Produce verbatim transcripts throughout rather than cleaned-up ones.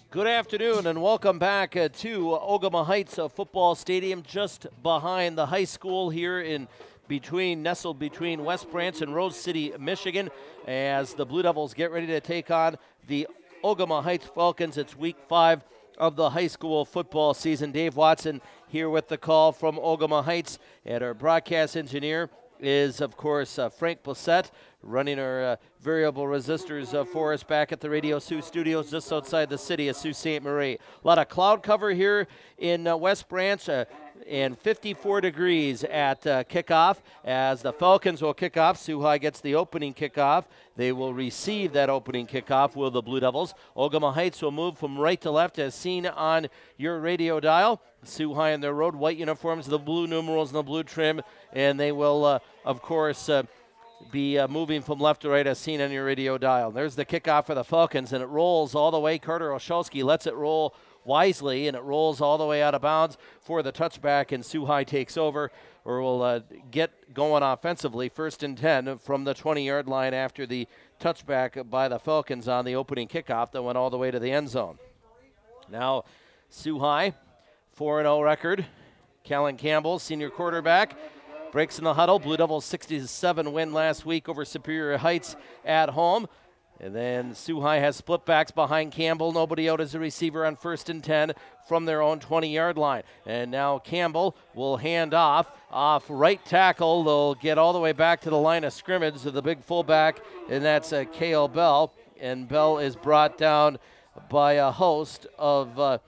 Good afternoon and welcome back uh, to Ogama Heights uh, Football Stadium, just behind the high school here in between, nestled between West Branch and Rose City, Michigan, as the Blue Devils get ready to take on the Ogama Heights Falcons. It's week five of the high school football season. Dave Watson here with the call from Ogama Heights, and our broadcast engineer is, of course, uh, Frank Blissett, running our uh, variable resistors uh, for us back at the Radio Sioux studios just outside the city of Sault Ste. Marie. A lot of cloud cover here in uh, West Branch, uh, and fifty-four degrees at uh, kickoff as the Falcons will kick off. Sioux High gets the opening kickoff. They will receive that opening kickoff, will the Blue Devils. Ogama Heights will move from right to left as seen on your radio dial. Sioux High in their road, white uniforms, the blue numerals and the blue trim, and they will, uh, of course, uh, be uh, moving from left to right as seen on your radio dial. There's the kickoff for the Falcons, and it rolls all the way. Carter Olszewski lets it roll wisely, and it rolls all the way out of bounds for the touchback, and Sioux High takes over, or will uh, get going offensively. First and ten from the twenty-yard line after the touchback by the Falcons on the opening kickoff that went all the way to the end zone. Now, Sioux High, four and oh record. Callan Campbell, senior quarterback, breaks in the huddle. Blue Devils sixty to seven win last week over Superior Heights at home. And then Sioux High has split backs behind Campbell. Nobody out as a receiver on first and ten from their own twenty-yard line. And now Campbell will hand off, off right tackle. They'll get all the way back to the line of scrimmage to the big fullback, and that's uh, K L Bell. And Bell is brought down by a host of uh,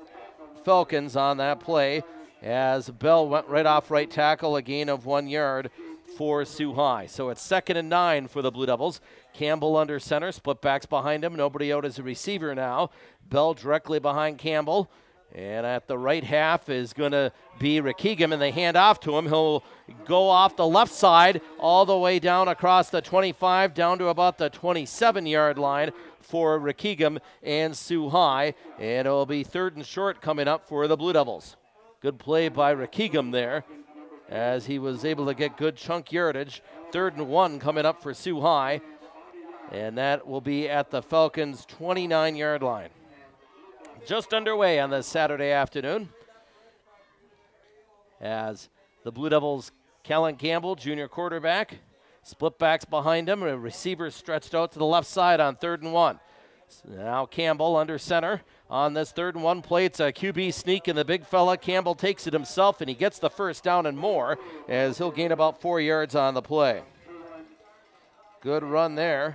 Falcons on that play, as Bell went right off right tackle, a gain of one yard for Sioux High. So it's second and nine for the Blue Devils. Campbell under center, split backs behind him. Nobody out as a receiver now. Bell directly behind Campbell. And at the right half is going to be Rakegum, and they hand off to him. He'll go off the left side all the way down across the twenty-five, down to about the twenty-seven-yard line for Rakegum and Sioux High. And it'll be third and short coming up for the Blue Devils. Good play by Rakegum there, as he was able to get good chunk yardage. Third and one coming up for Sioux High, and that will be at the Falcons' twenty-nine-yard line. Just underway on this Saturday afternoon, as the Blue Devils, Callan Campbell, junior quarterback, split backs behind him, a receiver stretched out to the left side on third and one. Now Campbell under center on this third and one play. It's a Q B sneak, and the big fella Campbell takes it himself, and he gets the first down and more, as he'll gain about four yards on the play. Good run there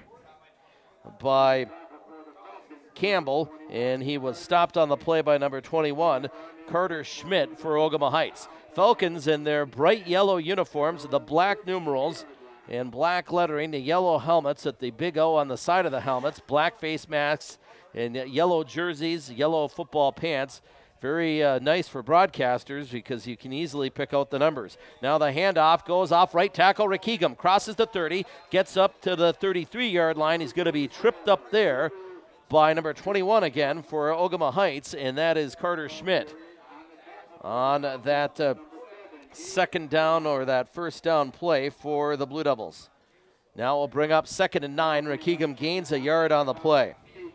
by Campbell, and he was stopped on the play by number twenty-one, Carter Schmidt, for Ogama Heights. Falcons in their bright yellow uniforms, the black numerals and black lettering, the yellow helmets at the big O on the side of the helmets, black face masks, and yellow jerseys, yellow football pants. Very uh, nice for broadcasters because you can easily pick out the numbers. Now the handoff goes off right tackle. Rakegum crosses the thirty, gets up to the thirty-three-yard line. He's going to be tripped up there by number twenty-one again for Ogama Heights, and that is Carter Schmidt. On that uh, second down, or that first down play for the Blue Devils. Now we'll bring up second and nine. Rakegum gains a yard on the play.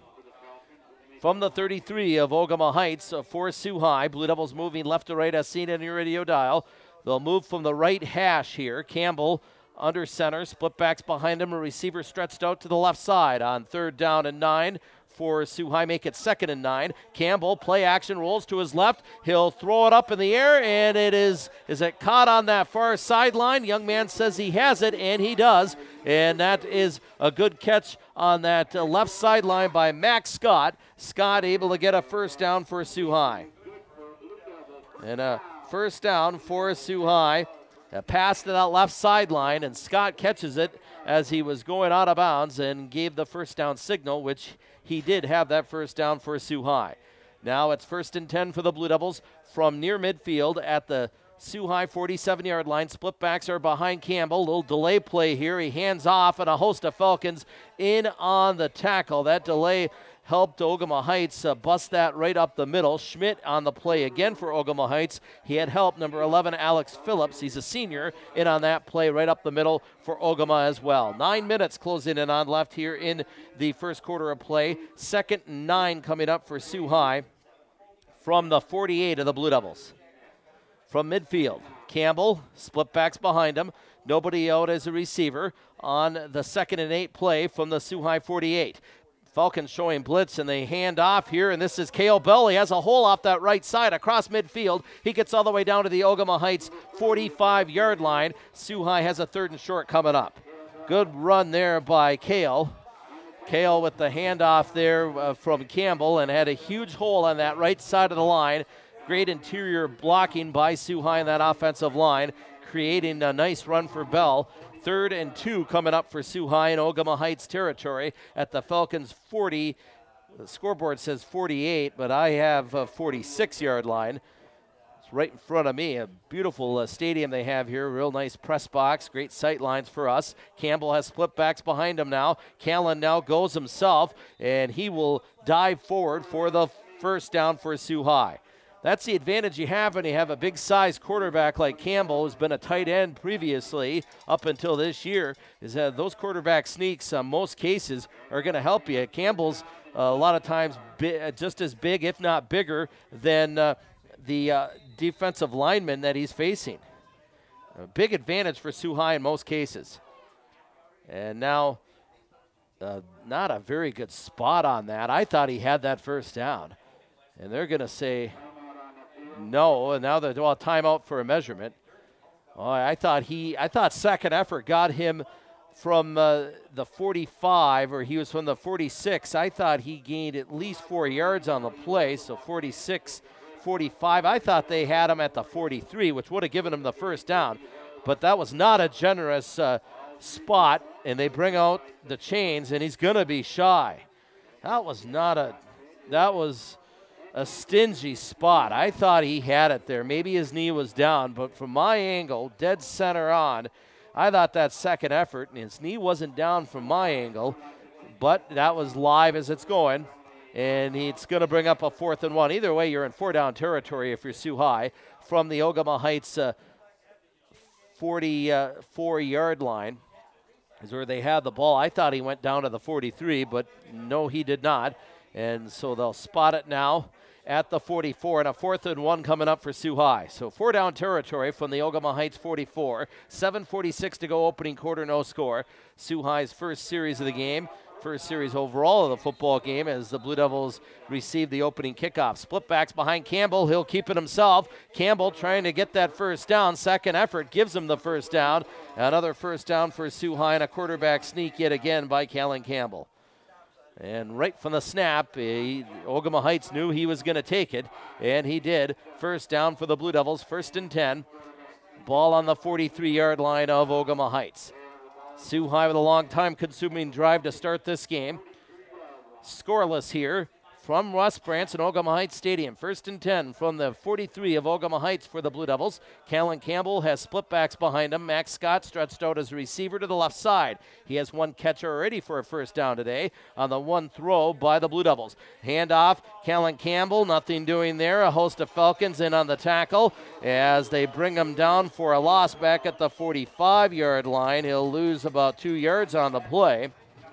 From the thirty-three of Ogama Heights uh, for Sioux High, Blue Devils moving left to right as seen on your radio dial. They'll move from the right hash here. Campbell under center, split backs behind him, a receiver stretched out to the left side on third down and nine for Sioux High. Make it second and nine. Campbell, play action, rolls to his left. He'll throw it up in the air, and it is, is it caught on that far sideline? Young man says he has it, and he does. And that is a good catch on that uh, left sideline by Max Scott. Scott able to get a first down for Sioux High. And a first down for Sioux High. A pass to that left sideline, and Scott catches it as he was going out of bounds and gave the first down signal, which he did have that first down for Sioux High. Now it's first and ten for the Blue Devils from near midfield at the Sioux High forty-seven-yard line. Split backs are behind Campbell. Little delay play here. He hands off, and a host of Falcons in on the tackle. That delay helped Ogama Heights uh, bust that right up the middle. Schmidt on the play again for Ogama Heights. He had help, number eleven, Alex Phillips. He's a senior in on that play right up the middle for Ogama as well. Nine minutes closing in on left here in the first quarter of play. Second and nine coming up for Sioux High from the forty-eight of the Blue Devils. From midfield, Campbell, split backs behind him. Nobody out as a receiver on the second and eight play from the Sioux High forty-eight. Falcons showing blitz, and they hand off here, and this is Cale Bell. He has a hole off that right side across midfield. He gets all the way down to the Ogama Heights forty-five-yard line. Sioux High has a third and short coming up. Good run there by Cale. Cale with the handoff there uh, from Campbell, and had a huge hole on that right side of the line. Great interior blocking by Sioux High in that offensive line, creating a nice run for Bell. Third and two coming up for Sioux High in Ogama Heights territory at the Falcons forty. The scoreboard says forty-eight, but I have a forty-six-yard line. It's right in front of me. A beautiful uh, stadium they have here. Real nice press box. Great sight lines for us. Campbell has split backs behind him now. Callan now goes himself, and he will dive forward for the first down for Sioux High. That's the advantage you have when you have a big-sized quarterback like Campbell, who's been a tight end previously up until this year, is that those quarterback sneaks, in uh, most cases, are going to help you. Campbell's uh, a lot of times bi- just as big, if not bigger, than uh, the uh, defensive lineman that he's facing. A big advantage for Sioux High in most cases. And now, uh, not a very good spot on that. I thought he had that first down. And they're going to say no, and now they're well, timeout for a measurement. Oh, I thought he, I thought second effort got him from uh, the forty-five, or he was from the forty-six. I thought he gained at least four yards on the play, so forty-six, forty-five. I thought they had him at the forty-three, which would have given him the first down. But that was not a generous uh, spot, and they bring out the chains, and he's going to be shy. That was not a, that was a stingy spot. I thought he had it there. Maybe his knee was down, but from my angle, dead center on, I thought that second effort, and his knee wasn't down from my angle, but that was live as it's going, and it's going to bring up a fourth and one. Either way, you're in four-down territory if you're Sioux High from the Ogama Heights uh, forty-four-yard line is where they had the ball. I thought he went down to the forty-three, but no, he did not, and so they'll spot it now at the forty-four, and a fourth and one coming up for Sioux High. So four down territory from the Ogama Heights forty-four. seven forty-six to go, opening quarter, no score. Sioux High's first series of the game, first series overall of the football game as the Blue Devils receive the opening kickoff. Split backs behind Campbell. He'll keep it himself. Campbell trying to get that first down. Second effort gives him the first down. Another first down for Sioux High, and a quarterback sneak yet again by Callan Campbell. And right from the snap, he, Ogama Heights knew he was going to take it, and he did. First down for the Blue Devils, first and ten. Ball on the forty-three-yard line of Ogama Heights. Sioux High with a long time-consuming drive to start this game. Scoreless here from West Branch and Ogama Heights Stadium. First and ten from the forty-three of Ogama Heights for the Blue Devils. Callan Campbell has split backs behind him. Max Scott stretched out as a receiver to the left side. He has one catch already for a first down today on the one throw by the Blue Devils. Handoff, Callan Campbell, nothing doing there. A host of Falcons in on the tackle as they bring him down for a loss back at the forty-five-yard line. He'll lose about two yards on the play.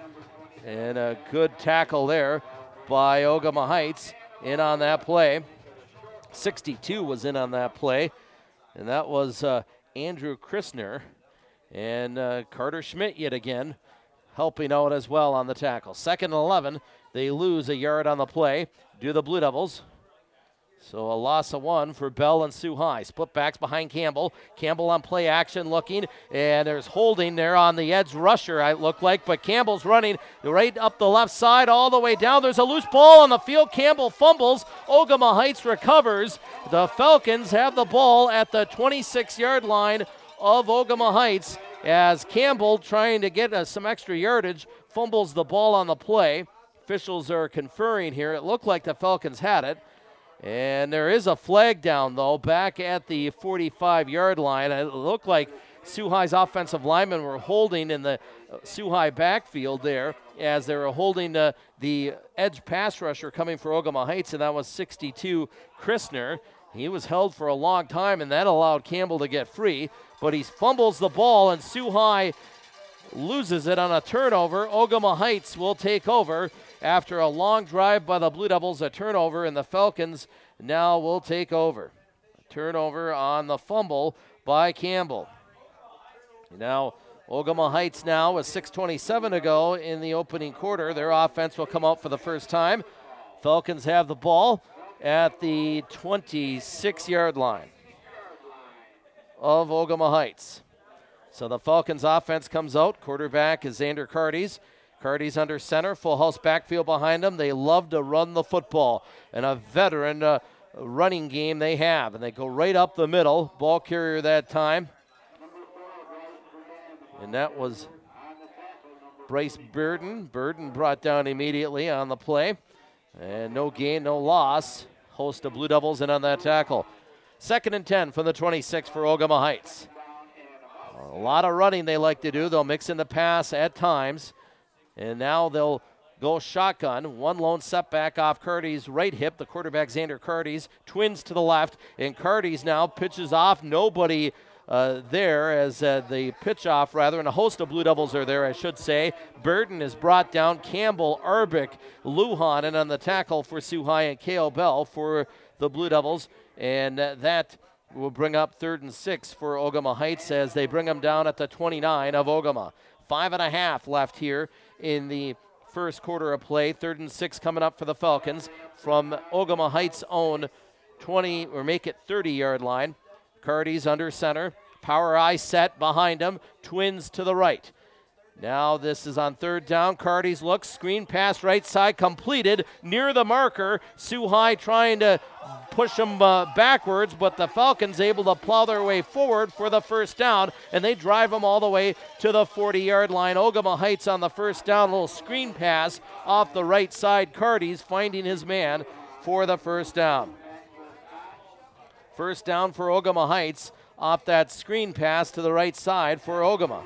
And a good tackle there by Ogama Heights in on that play. sixty-two was in on that play, and that was uh, Andrew Christner. And uh, Carter Schmidt yet again helping out as well on the tackle. Second and eleven, they lose a yard on the play. Do the Blue Devils. So a loss of one for Bell and Sioux High. Split backs behind Campbell. Campbell on play action looking, and there's holding there on the edge rusher, it looked like, but Campbell's running right up the left side all the way down. There's a loose ball on the field. Campbell fumbles. Ogama Heights recovers. The Falcons have the ball at the twenty-six-yard line of Ogama Heights as Campbell, trying to get uh, some extra yardage, fumbles the ball on the play. Officials are conferring here. It looked like the Falcons had it. And there is a flag down, though, back at the forty-five-yard line. It looked like Sioux High's offensive linemen were holding in the Sioux High backfield there, as they were holding uh, the edge pass rusher coming for Ogama Heights, and that was sixty-two, Christner. He was held for a long time, and that allowed Campbell to get free, but he fumbles the ball, and Sioux High loses it on a turnover. Ogama Heights will take over after a long drive by the Blue Devils, a turnover, and the Falcons now will take over. A turnover on the fumble by Campbell. Now, Ogama Heights now with six twenty-seven to go in the opening quarter. Their offense will come out for the first time. Falcons have the ball at the twenty-six-yard line of Ogama Heights. So the Falcons offense comes out. Quarterback is Xander Cardes. Cardes under center, full house backfield behind them. They love to run the football, and a veteran uh, running game they have. And they go right up the middle. Ball carrier that time. And that was Bryce Burden. Burden brought down immediately on the play. And no gain, no loss. Host of Blue Devils in on that tackle. Second and ten from the twenty-six for Ogama Heights. A lot of running they like to do. They'll mix in the pass at times. And now they'll go shotgun. One lone setback off Cardes' right hip. The quarterback, Xander Cardes, twins to the left. And Cardes now pitches off. Nobody uh, there as uh, the pitch off, rather, and a host of Blue Devils are there, I should say. Burden is brought down. Campbell, Arbic, Lujan, and on the tackle for Sioux High, and K O. Bell for the Blue Devils. And uh, that will bring up third and six for Ogama Heights as they bring them down at the twenty-nine of Ogama. Five and a half left here in the first quarter of play. Third and six coming up for the Falcons from Ogama Heights' own twenty, or make it thirty-yard line. Cardes under center. Power eye set behind him. Twins to the right. Now this is on third down. Cardes looks. Screen pass right side completed near the marker. Sioux High trying to push them uh, backwards, but the Falcons able to plow their way forward for the first down, and they drive them all the way to the forty-yard line. Ogama Heights on the first down. A little screen pass off the right side. Cardes finding his man for the first down. First down for Ogama Heights off that screen pass to the right side for Ogama,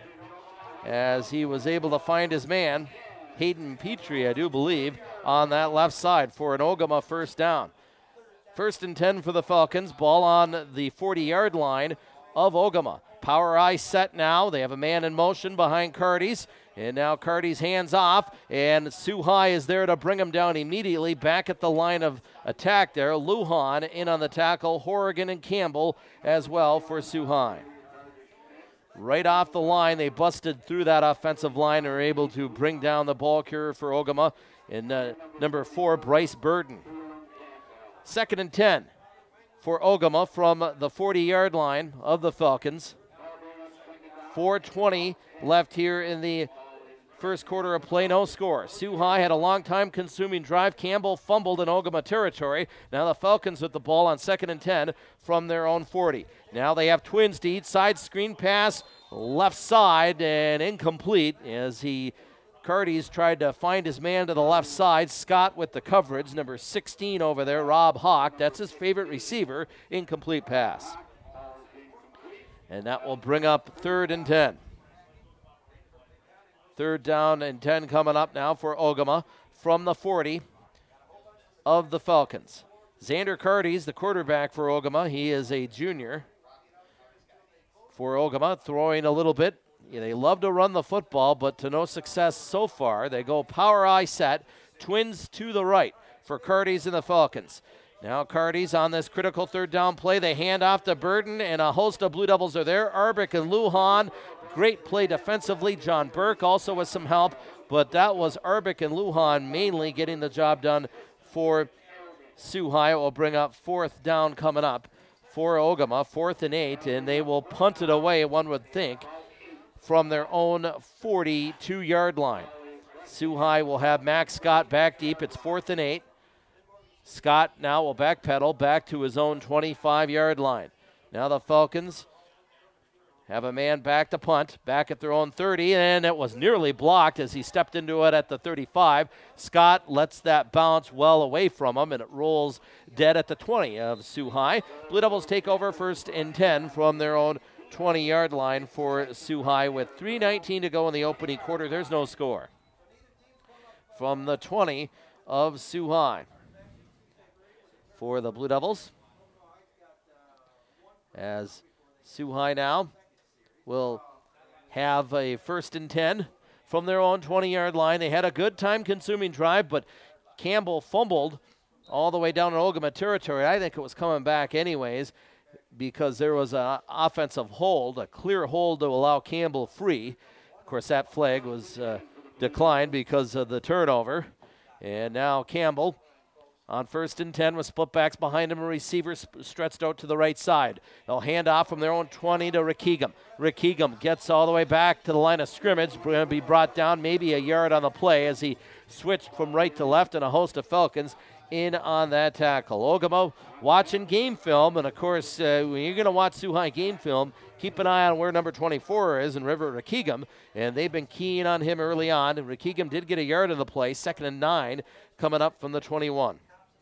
as he was able to find his man, Hayden Petrie, I do believe, on that left side for an Ogama first down. First and ten for the Falcons. Ball on the forty-yard line of Ogama. Power eye set now. They have a man in motion behind Cardes. And now Cardes hands off, and Sioux High is there to bring him down immediately. Back at the line of attack there. Lujan in on the tackle. Horrigan and Campbell as well for Sioux High. Right off the line, they busted through that offensive line and are able to bring down the ball carrier for Ogama in uh, number four, Bryce Burden. Second and ten for Ogama from the forty-yard line of the Falcons. four twenty left here in the first quarter of play, no score. Sioux High had a long time consuming drive. Campbell fumbled in Ogama territory. Now the Falcons with the ball on second and ten from their own forty. Now they have twins to each side. Screen pass left side and incomplete as he Cardes tried to find his man to the left side. Scott with the coverage, number sixteen over there, Rob Hawk. That's his favorite receiver. Incomplete pass. And that will bring up third and ten. Third down and ten coming up now for Ogama from the forty of the Falcons. Xander Cardes, the quarterback for Ogama. He is a junior for Ogama, throwing a little bit. Yeah, they love to run the football, but to no success so far. They go power eye set, twins to the right for Cardes and the Falcons. Now Cardes on this critical third down play. They hand off to Burden, and a host of Blue Devils are there. Arbic and Lujan. Great play defensively. John Burke also with some help, but that was Arbic and Lujan mainly getting the job done for Sioux High. It will bring up fourth down coming up for Ogama, fourth and eight, and they will punt it away, one would think, from their own forty-two-yard line. Sioux High will have Max Scott back deep. It's fourth and eight. Scott now will backpedal back to his own twenty-five-yard line. Now the Falcons have a man back to punt, back at their own thirty, and it was nearly blocked as he stepped into it at the thirty-five. Scott lets that bounce well away from him, and it rolls dead at the twenty of Sioux High. Blue Devils take over first and ten from their own twenty-yard line for Sioux High with three nineteen to go in the opening quarter. There's no score. from the twenty of Sioux High. For the Blue Devils, as Sioux High now will have a first and ten from their own twenty-yard line. They had a good time-consuming drive, but Campbell fumbled all the way down in Ogama territory. I think it was coming back anyways because there was an offensive hold, a clear hold to allow Campbell free. Of course, that flag was uh, declined because of the turnover. And now Campbell on first and ten with split backs behind him, a receiver sp- stretched out to the right side. They'll hand off from their own twenty to Rakegum. Rakegum gets all the way back to the line of scrimmage. Going to be brought down maybe a yard on the play as he switched from right to left, and a host of Falcons in on that tackle. Ogama watching game film, and of course, uh, when you're going to watch Sioux High game film, keep an eye on where number twenty-four is in River Rakegum, and they've been keen on him early on. And Rakegum did get a yard of the play, second and nine coming up from the twenty-one.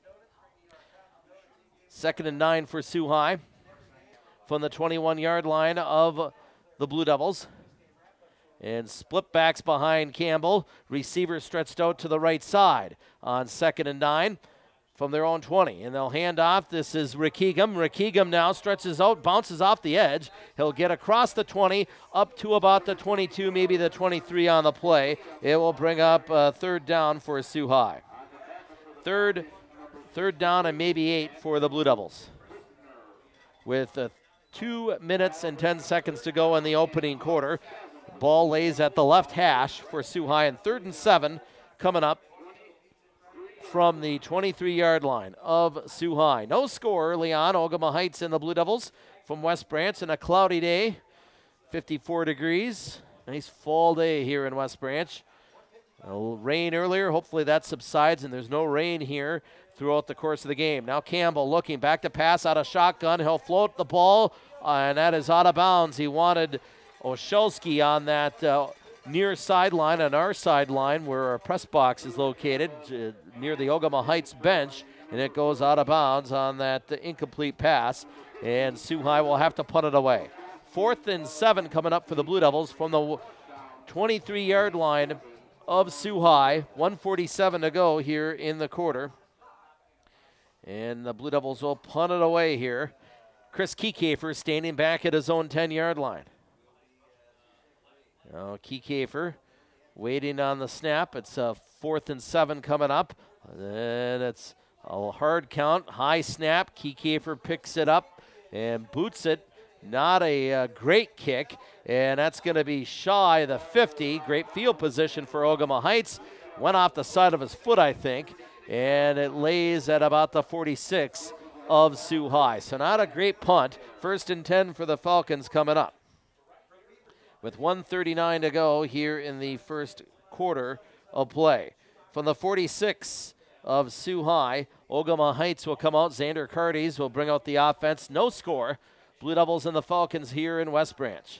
Second and nine for Sioux High from the twenty-one-yard line of the Blue Devils. And split backs behind Campbell. Receiver stretched out to the right side on second and nine from their own twenty. And they'll hand off. This is Rakegum. Rakegum now stretches out, bounces off the edge. He'll get across the twenty, up to about the twenty-two, maybe the twenty-three on the play. It will bring up a third down for Sioux High. Third Third down and maybe eight for the Blue Devils. With uh, two minutes and ten seconds to go in the opening quarter. Ball lays at the left hash for Sioux High, and third and seven coming up from the twenty-three-yard line of Sioux High. No score early on. Ogama Heights and the Blue Devils from West Branch, and a cloudy day, fifty-four degrees. Nice fall day here in West Branch. A little rain earlier. Hopefully that subsides, and there's no rain here throughout the course of the game. Now Campbell looking back to pass out of shotgun. He'll float the ball, uh, and that is out of bounds. He wanted Oshelski on that uh, near sideline, on our sideline where our press box is located, uh, near the Ogama Heights bench, and it goes out of bounds on that uh, incomplete pass, and Sioux High will have to punt it away. Fourth and seven coming up for the Blue Devils from the twenty-three-yard line of Sioux High. one forty-seven to go here in the quarter. And the Blue Devils will punt it away here. Chris Kiekefer standing back at his own ten-yard line. Now Kiekefer waiting on the snap. It's a fourth and seven coming up. And it's a hard count, high snap. Kiekefer picks it up and boots it. Not a uh, great kick, and that's going to be shy the fifty. Great field position for Ogama Heights. Went off the side of his foot, I think, and it lays at about the forty-six of Sioux High. So not a great punt. First and ten for the Falcons coming up. With one thirty-nine to go here in the first quarter of play. From the forty-six of Sioux High, Ogama Heights will come out. Xander Cardes will bring out the offense. No score. Blue Devils and the Falcons here in West Branch.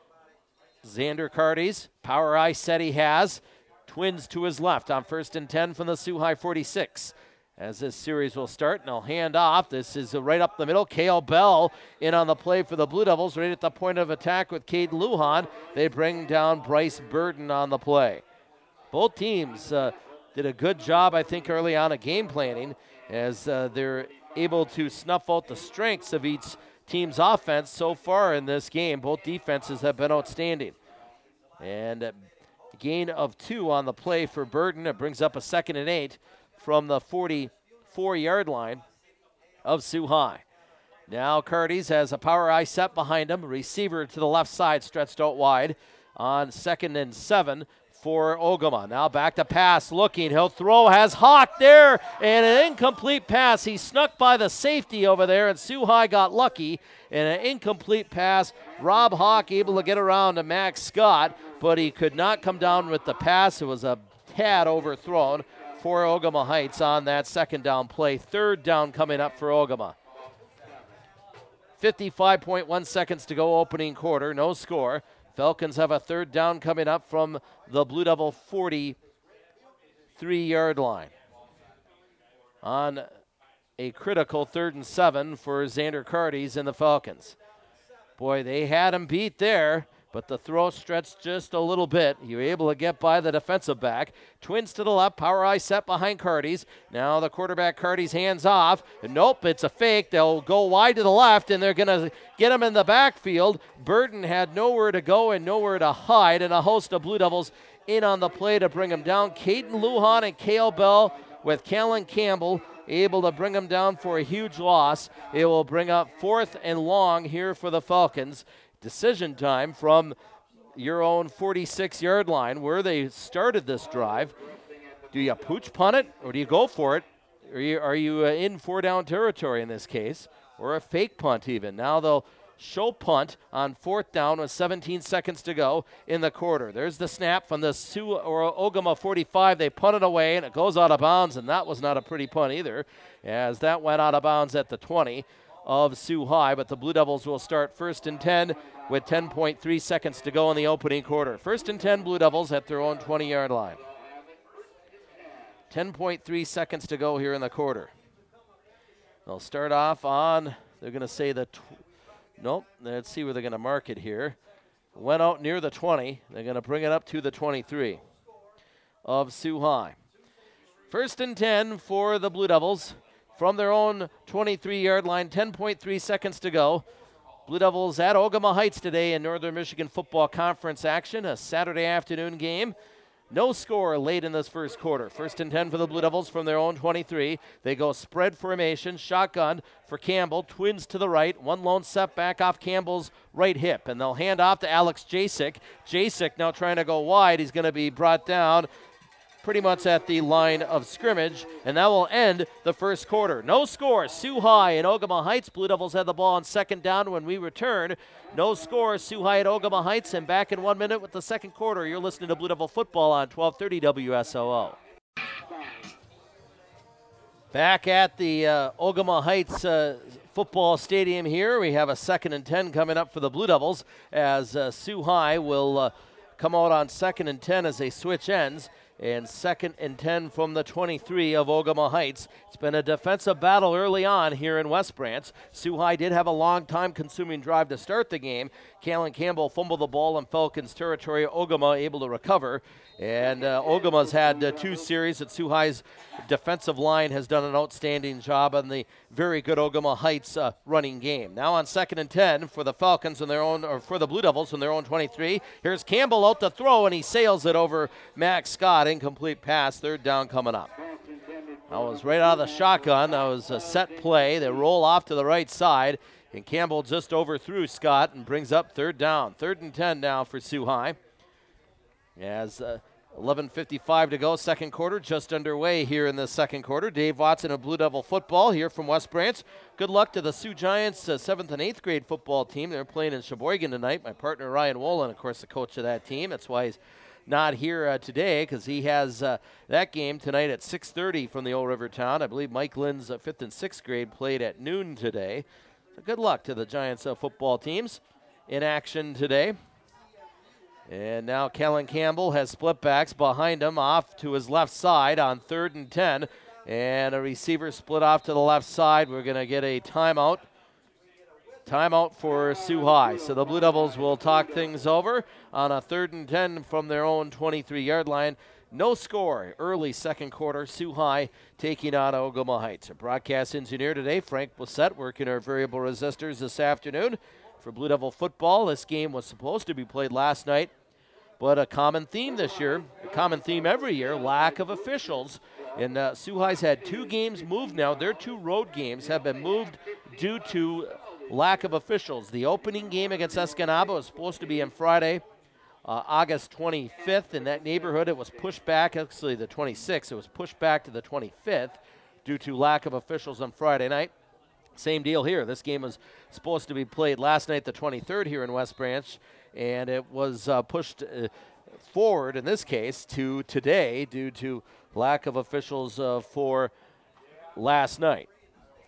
Xander Cardes, power eye set he has. Twins to his left on first and ten from the Sioux High forty-six. As this series will start, and they'll hand off. This is right up the middle. Kale Bell in on the play for the Blue Devils, right at the point of attack with Caden Lujan. They bring down Bryce Burton on the play. Both teams uh, did a good job, I think, early on of game planning, as uh, they're able to snuff out the strengths of each team's offense so far in this game. Both defenses have been outstanding. And a gain of two on the play for Burton. It brings up a second and eight from the forty-four-yard line of Sioux High. Now Cardes has a power eye set behind him. Receiver to the left side stretched out wide on second and seven for Ogama. Now back to pass, looking. He'll throw, has Hawk there, and an incomplete pass. He snuck by the safety over there, and Sioux High got lucky. And an incomplete pass. Rob Hawk able to get around to Max Scott, but he could not come down with the pass. It was a tad overthrown for Ogama Heights on that second down play. Third down coming up for Ogama. fifty-five point one seconds to go opening quarter, no score. Falcons have a third down coming up from the Blue Devil forty-three-yard line. On a critical third and seven for Xander Cardes and the Falcons. Boy, they had him beat there. but the throw stretched just a little bit. You were able to get by the defensive back. Twins to the left, power eye set behind Cardies. Now the quarterback Cardies hands off. Nope, it's a fake. They'll go wide to the left, and they're going to get him in the backfield. Burton had nowhere to go and nowhere to hide, and a host of Blue Devils in on the play to bring him down. Caden Lujan and Kale Bell with Callan Campbell able to bring him down for a huge loss. It will bring up fourth and long here for the Falcons. Decision time from your own forty-six-yard line where they started this drive. Do you pooch punt it or do you go for it? Are you, are you uh, in four-down territory in this case, or a fake punt even? Now they'll show punt on fourth down with seventeen seconds to go in the quarter. There's the snap from the Sioux or Ogama forty-five. They punt it away, and it goes out of bounds, and that was not a pretty punt either, as that went out of bounds at the twenty of Sioux High. But the Blue Devils will start first and ten with ten point three seconds to go in the opening quarter. First and ten, Blue Devils at their own twenty-yard line. ten point three seconds to go here in the quarter. They'll start off on, they're going to say the, tw- nope, let's see where they're going to mark it here. Went out near the twenty. They're going to bring it up to the twenty-three of Sioux High. First and ten for the Blue Devils from their own twenty-three-yard line, ten point three seconds to go. Blue Devils at Ogama Heights today in Northern Michigan Football Conference action, a Saturday afternoon game. No score late in this first quarter. First and ten for the Blue Devils from their own twenty-three. They go spread formation, shotgun for Campbell. Twins to the right. One lone setback off Campbell's right hip. And they'll hand off to Alex Jasek. Jasek now trying to go wide. He's going to be brought down pretty much at the line of scrimmage, and that will end the first quarter. No score, Sioux High and Ogama Heights. Blue Devils had the ball on second down when we return. No score, Sioux High at Ogama Heights, and back in one minute with the second quarter. You're listening to Blue Devil Football on twelve thirty W S O O. Back at the uh, Ogama Heights uh, football stadium here, we have a second and ten coming up for the Blue Devils as uh, Sioux High will uh, come out on second and ten as they switch ends. And second and ten from the twenty-three of Ogama Heights. It's been a defensive battle early on here in West Branch. Sioux High did have a long time-consuming drive to start the game. Callan Campbell fumbled the ball in Falcons territory. Ogama able to recover. And uh, Ogama's had uh, two series that Sioux High's defensive line has done an outstanding job on the very good Ogama Heights uh, running game. Now on second and ten for the Falcons in their own, or for the Blue Devils in their own twenty-three. Here's Campbell out to throw, and he sails it over Max Scott. Incomplete pass, third down coming up. That was right out of the shotgun. That was a set play. They roll off to the right side, and Campbell just overthrew Scott and brings up third down. Third and ten now for Sioux High. As uh, eleven fifty-five to go, second quarter just underway here in the second quarter. Dave Watson of Blue Devil Football here from West Branch. Good luck to the Sioux Giants uh, seventh and eighth grade football team. They're playing in Sheboygan tonight. My partner Ryan Wolin, of course, the coach of that team. That's why he's not here uh, today, because he has uh, that game tonight at six thirty from the Old River Town. I believe Mike Lynn's uh, fifth and sixth grade played at noon today. So good luck to the Giants uh, football teams in action today. And now Kellen Campbell has split backs behind him off to his left side on third and ten. And a receiver split off to the left side. We're going to get a timeout. Timeout for Sioux High. So the Blue Devils will talk things over on a third and ten from their own twenty-three-yard line. No score, early second quarter. Sioux High taking on Ogama Heights. Our broadcast engineer today, Frank Blissett, working our variable resistors this afternoon for Blue Devil football. This game was supposed to be played last night, but a common theme this year, a common theme every year, lack of officials. And uh, Sioux High's had two games moved now. Their two road games have been moved due to lack of officials. The opening game against Escanaba was supposed to be on Friday, uh, August twenty-fifth. In that neighborhood, it was pushed back, actually the twenty-sixth. It was pushed back to the twenty-fifth due to lack of officials on Friday night. Same deal here. This game was supposed to be played last night, the twenty-third, here in West Branch, and it was uh, pushed uh, forward, in this case, to today due to lack of officials uh, for last night.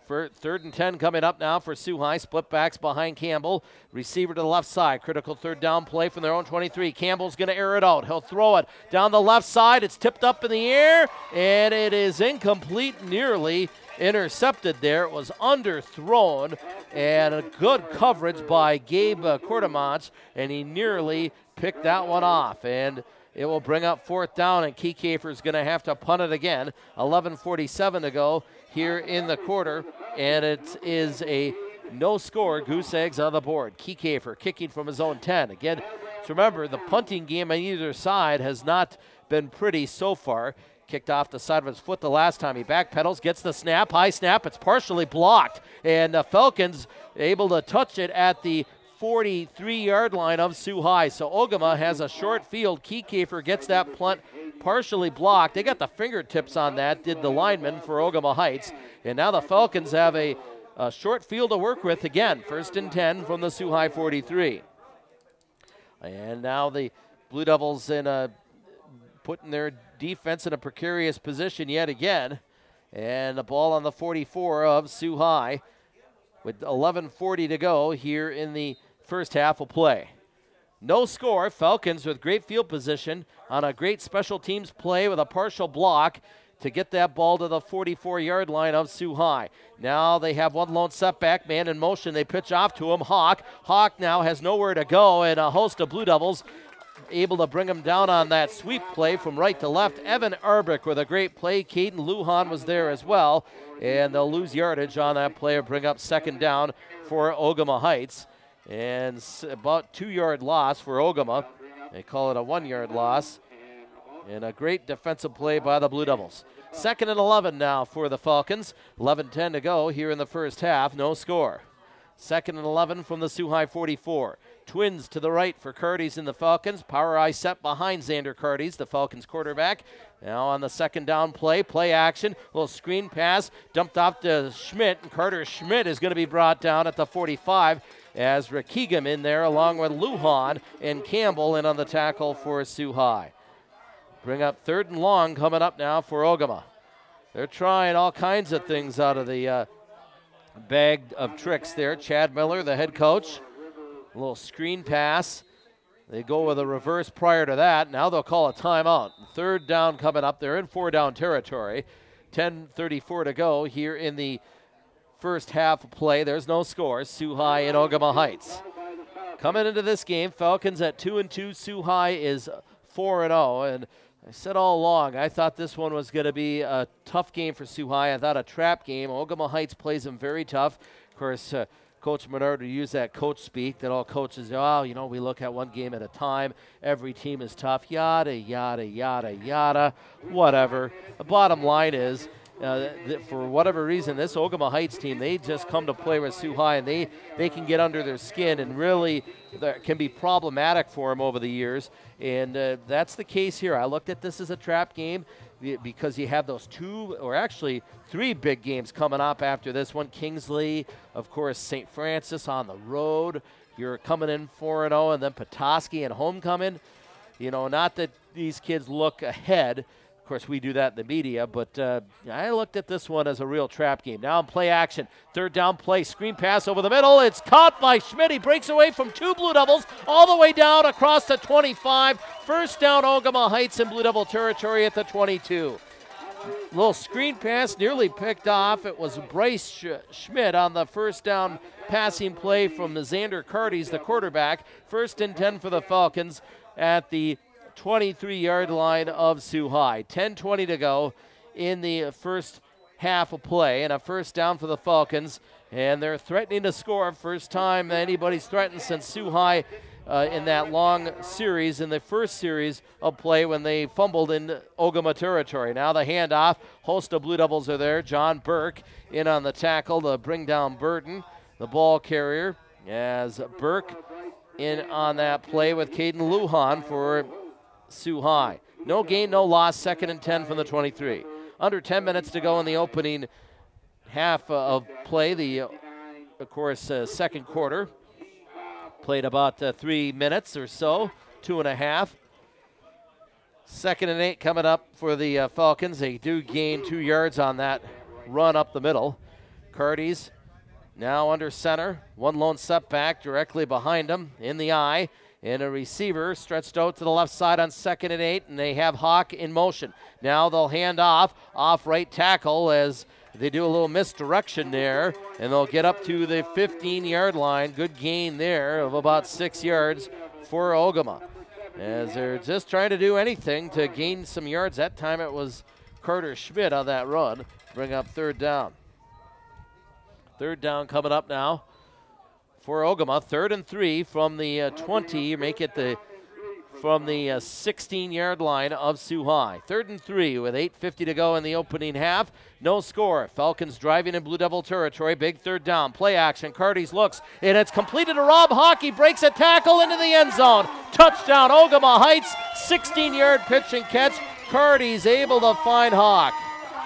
For third and ten coming up now for Sioux High. Split backs behind Campbell. Receiver to the left side. Critical third down play from their own twenty-three. Campbell's going to air it out. He'll throw it down the left side. It's tipped up in the air, and it is incomplete, nearly intercepted there. It was underthrown, and a good coverage by Gabe uh, Quartermont, and he nearly picked that one off. And it will bring up fourth down, and Kiekefer's going to have to punt it again. eleven forty-seven to go here in the quarter, and it is a no score. Goose Eggs on the board. Kiekefer kicking from his own ten. Again, to remember, the punting game on either side has not been pretty so far. Kicked off the side of his foot the last time. He backpedals, gets the snap, high snap. It's partially blocked, and the Falcons able to touch it at the forty-three-yard line of Sioux High. So Ogama has a short field. Kiekefer gets that punt partially blocked. They got the fingertips on that, did the lineman for Ogama Heights. And now the Falcons have a, a short field to work with again. First and ten from the Sioux High forty-three. And now the Blue Devils in a, putting their defense in a precarious position yet again. And the ball on the forty-four of Sioux High with eleven forty to go here in the first half of play. No score. Falcons with great field position on a great special teams play with a partial block to get that ball to the forty-four-yard line of Sioux High. Now they have one lone setback, man in motion. They pitch off to him. Hawk. Hawk now has nowhere to go, and a host of Blue Devils able to bring him down on that sweep play from right to left. Evan Arbick with a great play. Caden Lujan was there as well, and they'll lose yardage on that play or bring up second down for Ogama Heights. And about two-yard loss for Ogama. They call it a one-yard loss. And a great defensive play by the Blue Devils. Second and eleven now for the Falcons. eleven ten to go here in the first half. No score. Second and eleven from the Sioux High forty-four. Twins to the right for Cardes and the Falcons. Power eye set behind Xander Cardes, the Falcons quarterback. Now on the second down play, play action, little screen pass, dumped off to Schmidt, and Carter Schmidt is going to be brought down at the forty-five as Rakigam in there along with Lujan and Campbell in on the tackle for Sioux High. Bring up third and long coming up now for Ogama. They're trying all kinds of things out of the uh, bag of tricks there. Chad Miller, the head coach. A little screen pass. They go with a reverse prior to that. Now they'll call a timeout. Third down coming up. They're in four down territory. ten thirty-four to go here in the first half of play. There's no score. Sioux High and Ogama Heights. Coming into this game, Falcons at two and two. Sioux High is four and oh. And I said all along, I thought this one was going to be a tough game for Sioux High. I thought a trap game. Ogama Heights plays them very tough. Of course, uh, Coach Menard will use that coach speak that all coaches, oh, you know, we look at one game at a time. Every team is tough, yada, yada, yada, yada, whatever. The bottom line is, uh, that for whatever reason, this Ogama Heights team, they just come to play with Sioux High, and they, they can get under their skin, and really that can be problematic for them over the years. And uh, that's the case here. I looked at this as a trap game because you have those two, or actually three big games coming up after this one. Kingsley, of course, Saint Francis on the road. You're coming in four and oh, and then Petoskey and homecoming. You know, not that these kids look ahead. Of course, we do that in the media, but uh, I looked at this one as a real trap game. Now in play action, third down play, screen pass over the middle. It's caught by Schmidt. He breaks away from two Blue Devils all the way down across the twenty-five. First down, Ogama Heights in Blue Devil territory at the twenty-two. Little screen pass nearly picked off. It was Bryce Sch- Schmidt on the first down passing play from the Xander Cardes, the quarterback. First and ten for the Falcons at the twenty-three-yard line of Sioux High. ten twenty to go in the first half of play, and a first down for the Falcons, and they're threatening to score. First time anybody's threatened since Sioux High uh, in that long series, in the first series of play when they fumbled in Ogama territory. Now the handoff, host of Blue Devils are there. John Burke in on the tackle to bring down Burton, the ball carrier, as Burke in on that play with Caden Lujan for Sioux High. No gain, no loss, second and ten from the twenty-three. Under ten minutes to go in the opening half uh, of play. The, uh, of course, uh, second quarter. Played about uh, three minutes or so, two and a half. Second and eight coming up for the uh, Falcons. They do gain two yards on that run up the middle. Curdy's now under center. One lone setback directly behind him in the eye. And a receiver stretched out to the left side on second and eight, and they have Hawk in motion. Now they'll hand off, off right tackle as they do a little misdirection there, and they'll get up to the fifteen-yard line. Good gain there of about six yards for Ogama, as they're just trying to do anything to gain some yards. That time it was Carter Schmidt on that run. Bring up third down. Third down coming up now for Ogama. Third and three from the uh, twenty. Make it the from the uh, sixteen-yard line of Sioux High. Third and three with eight fifty to go in the opening half. No score. Falcons driving in Blue Devil territory. Big third down. Play action. Carty's looks, and it's completed to Rob Hawk. He breaks a tackle into the end zone. Touchdown, Ogama Heights. sixteen-yard pitch and catch. Carty's able to find Hawk.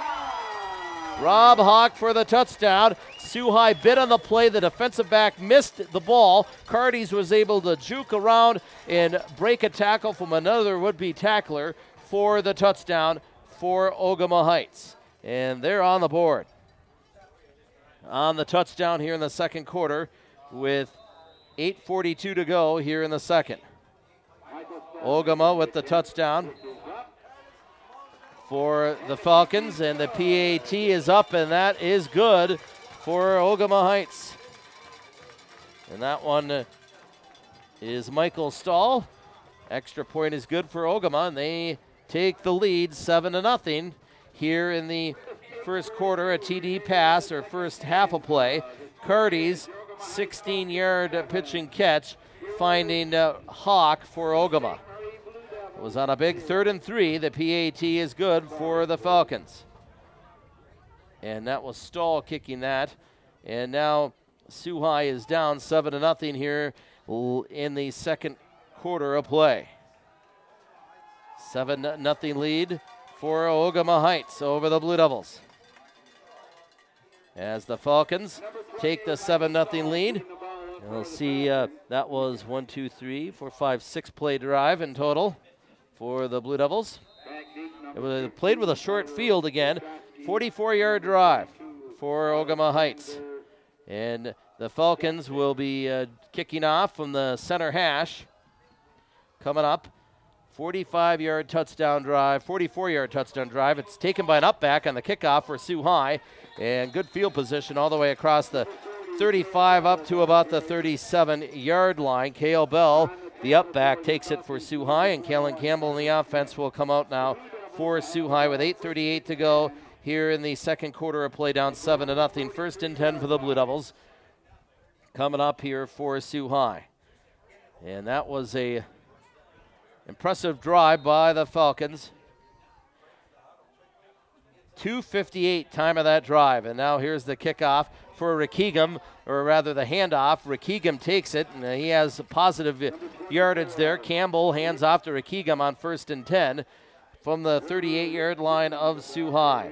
Rob Hawk for the touchdown. Sioux High bit on the play. The defensive back missed the ball. Carty's was able to juke around and break a tackle from another would-be tackler for the touchdown for Ogama Heights. And they're on the board. On the touchdown here in the second quarter with eight forty-two to go here in the second. Ogama with the touchdown for the Falcons, and the P A T is up, and that is good for Ogama Heights. And that one is Michael Stahl. Extra point is good for Ogama, and they take the lead seven to nothing here in the first quarter. A T D pass, or first half of play. Carty's sixteen-yard pitch and catch, finding uh, Hawk for Ogama. It was on a big third and three. The P A T is good for the Falcons. And that was Stahl kicking that. And now Sioux High is down seven to nothing here in the second quarter of play. seven nothing lead for Ogama Heights over the Blue Devils, as the Falcons take the seven nothing lead. And we'll see, uh, that was one, two, three, four, five, six play drive in total for the Blue Devils. It was played with a short field again. forty-four-yard drive for Ogama Heights. And the Falcons will be uh, kicking off from the center hash. Coming up, forty-five-yard touchdown drive, forty-four-yard touchdown drive. It's taken by an upback on the kickoff for Sioux High. And good field position all the way across the thirty-five up to about the thirty-seven-yard line. Cale Bell, the upback, takes it for Sioux High, and Kellen Campbell in the offense will come out now for Sioux High with eight thirty-eight to go here in the second quarter of play, down seven to nothing. First and ten for the Blue Devils. Coming up here for Sioux High. And that was a impressive drive by the Falcons. two fifty-eight time of that drive, and now here's the kickoff for Rakegum, or rather the handoff. Rakegum takes it, and he has a positive yardage there. Campbell hands off to Rakegum on first and ten from the thirty-eight-yard line of Sioux High.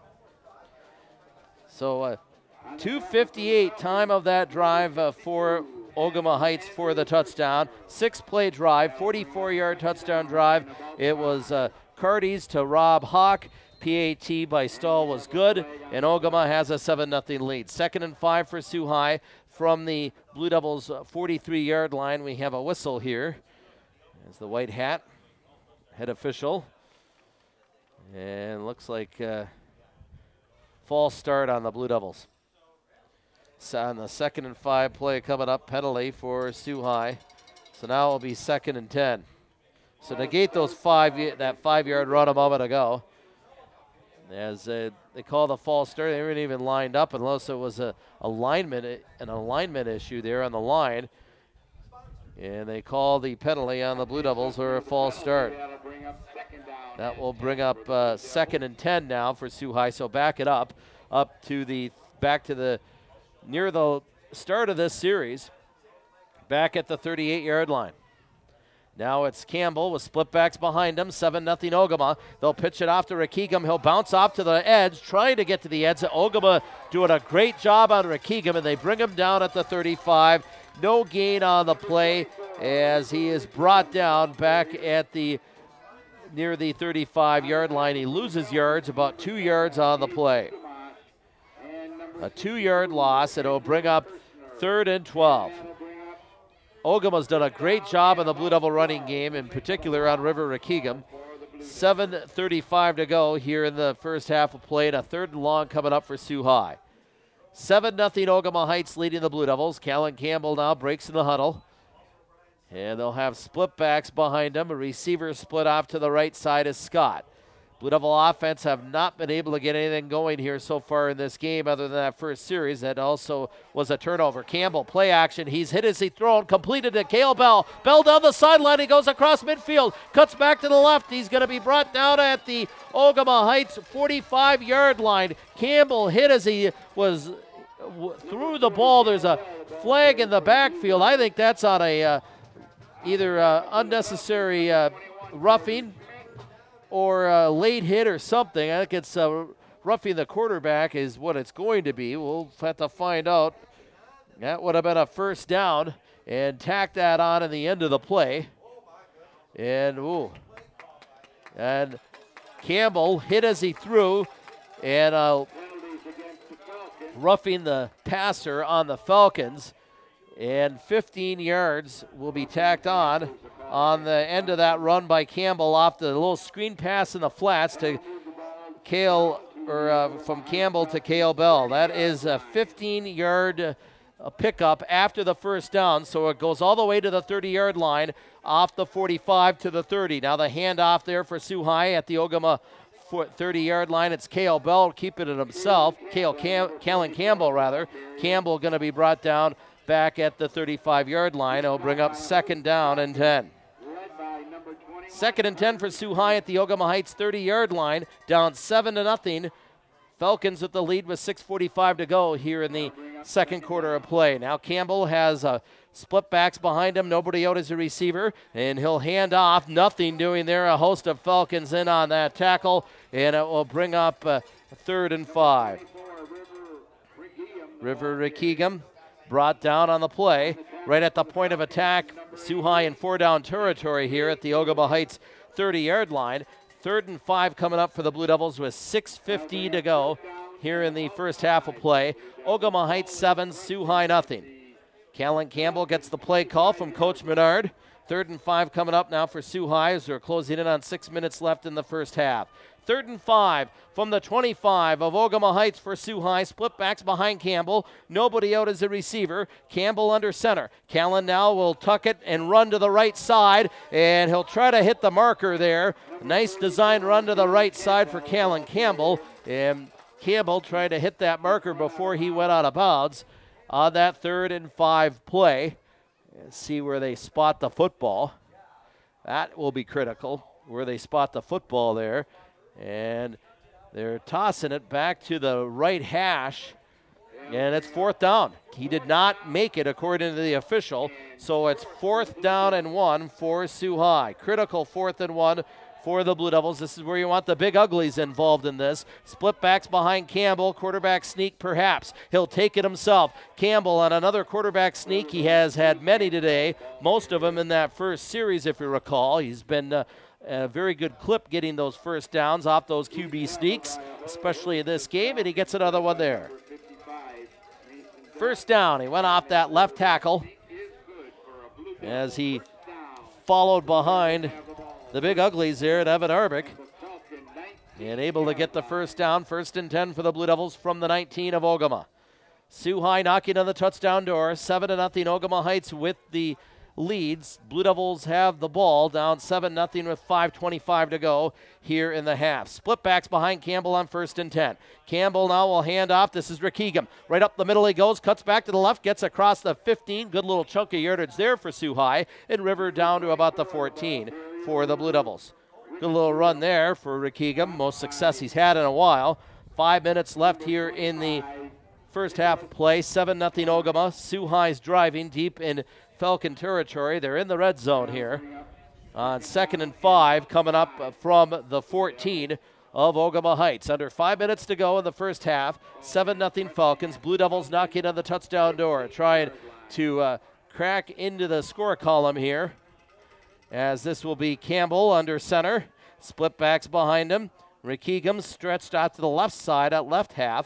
So uh, two fifty-eight time of that drive uh, for Ogama Heights for the touchdown. Six-play drive, forty-four-yard touchdown drive. It was uh, Carty's to Rob Hawk. P A T by Stahl was good, and Ogama has a seven nothing lead. Second and five for Sioux High from the Blue Devils' forty-three-yard line. We have a whistle here. There's the white hat, head official. And looks like uh, false start on the Blue Devils. So on the second and five play coming up, penalty for Sioux High. So now it'll be second and ten. So negate those five, that five-yard run a moment ago. As uh, they call the false start, they weren't even lined up unless it was a alignment, an alignment issue there on the line. And they call the penalty on the Blue Devils for a false start. That will bring up uh, second and ten now for Sioux High. So back it up, up to the, back to the, near the start of this series, back at the thirty-eight-yard line. Now it's Campbell with split backs behind him, seven nothing Ogama. They'll pitch it off to Rakegum. He'll bounce off to the edge, trying to get to the edge. Ogama doing a great job on Rakegum, and they bring him down at the thirty-five. No gain on the play as he is brought down back at the near the thirty-five-yard line. He loses yards, about two yards on the play. a two-yard loss, and it'll bring up third and twelve. Ogema's done a great job in the Blue Devil running game, in particular on River Waukegan. seven thirty-five to go here in the first half of play, and a third and long coming up for Sioux High. seven nothing Ogama Heights leading the Blue Devils. Callan Campbell now breaks in the huddle. And they'll have split backs behind them. A receiver split off to the right side is Scott. Blue Devil offense have not been able to get anything going here so far in this game other than that first series. That also was a turnover. Campbell, play action. He's hit as he thrown. Completed to Cale Bell. Bell down the sideline. He goes across midfield. Cuts back to the left. He's going to be brought down at the Ogama Heights forty-five-yard line. Campbell hit as he was w- threw the ball. There's a flag in the backfield. I think that's on a uh, either uh, unnecessary uh, roughing or a late hit or something. I think it's uh, roughing the quarterback is what it's going to be. We'll have to find out. That would have been a first down, and tack that on in the end of the play. And, ooh. And Campbell hit as he threw, and uh, roughing the passer on the Falcons. And fifteen yards will be tacked on on the end of that run by Campbell off the little screen pass in the flats to Cale, or uh, from Campbell to Cale Bell. That is a fifteen-yard uh, pickup after the first down, so it goes all the way to the thirty-yard line off the forty-five to the thirty. Now the handoff there for Sioux High at the Ogama thirty-yard line. It's Cale Bell keeping it himself. Cale Cam- Callan Campbell, rather. Campbell going to be brought down back at the thirty-five-yard line. It'll bring up second down and ten. Second and ten for Sioux High at the Ogama Heights thirty-yard line, down seven to nothing. Falcons with the lead with six forty-five to go here in the second quarter of play. Now Campbell has uh, split backs behind him, nobody out as a receiver, and he'll hand off. Nothing doing there. A host of Falcons in on that tackle, and it will bring up uh, third and five. River Waukegan brought down on the play, right at the point of attack. Sioux High in four-down territory here at the Ogama Heights thirty-yard line. Third and five coming up for the Blue Devils with six fifty to go here in the first half of play. Ogama Heights seven, Sioux High nothing. Callan Campbell gets the play call from Coach Menard. Third and five coming up now for Sioux High as they're closing in on six minutes left in the first half. Third and five from the twenty-five of Ogama Heights for Sioux High. Split backs behind Campbell. Nobody out as a receiver. Campbell under center. Callan now will tuck it and run to the right side, and he'll try to hit the marker there. Nice design run to the right side for Callan Campbell. And Campbell trying to hit that marker before he went out of bounds on that third and five play. And see where they spot the football. That will be critical, where they spot the football there. And they're tossing it back to the right hash, and it's fourth down. He did not make it according to the official, so it's fourth down and one for Sioux High. Critical fourth and one for the Blue Devils. This is where you want the big uglies involved in this. Split backs behind Campbell. Quarterback sneak perhaps. He'll take it himself. Campbell on another quarterback sneak. He has had many today, most of them in that first series if you recall. He's been uh, a very good clip getting those first downs off those Q B sneaks, especially in this game, and he gets another one there. First down, he went off that left tackle as he followed behind the big uglies there at Evan Arbick, and able to get the first down. First and ten for the Blue Devils from the nineteen of Ogama. Sioux High knocking on the touchdown door, seven to nothing Ogama Heights with the leads. Blue Devils have the ball, down seven nothing with five twenty-five to go here in the half. Split backs behind Campbell on first and ten. Campbell now will hand off. This is Waukegan. Right up the middle he goes, cuts back to the left, gets across the fifteen. Good little chunk of yardage there for Sioux High, and River down to about the fourteen for the Blue Devils. Good little run there for Waukegan, most success he's had in a while. Five minutes left here in the first half of play. seven nothing Ogama. Sioux High's driving deep in Falcon territory. They're in the red zone here on second and five, coming up from the fourteen of Ogama Heights. Under five minutes to go in the first half. seven nothing Falcons. Blue Devils knocking on the touchdown door, trying to uh, crack into the score column here, as this will be Campbell under center. Split backs behind him. Waukegan stretched out to the left side at left half.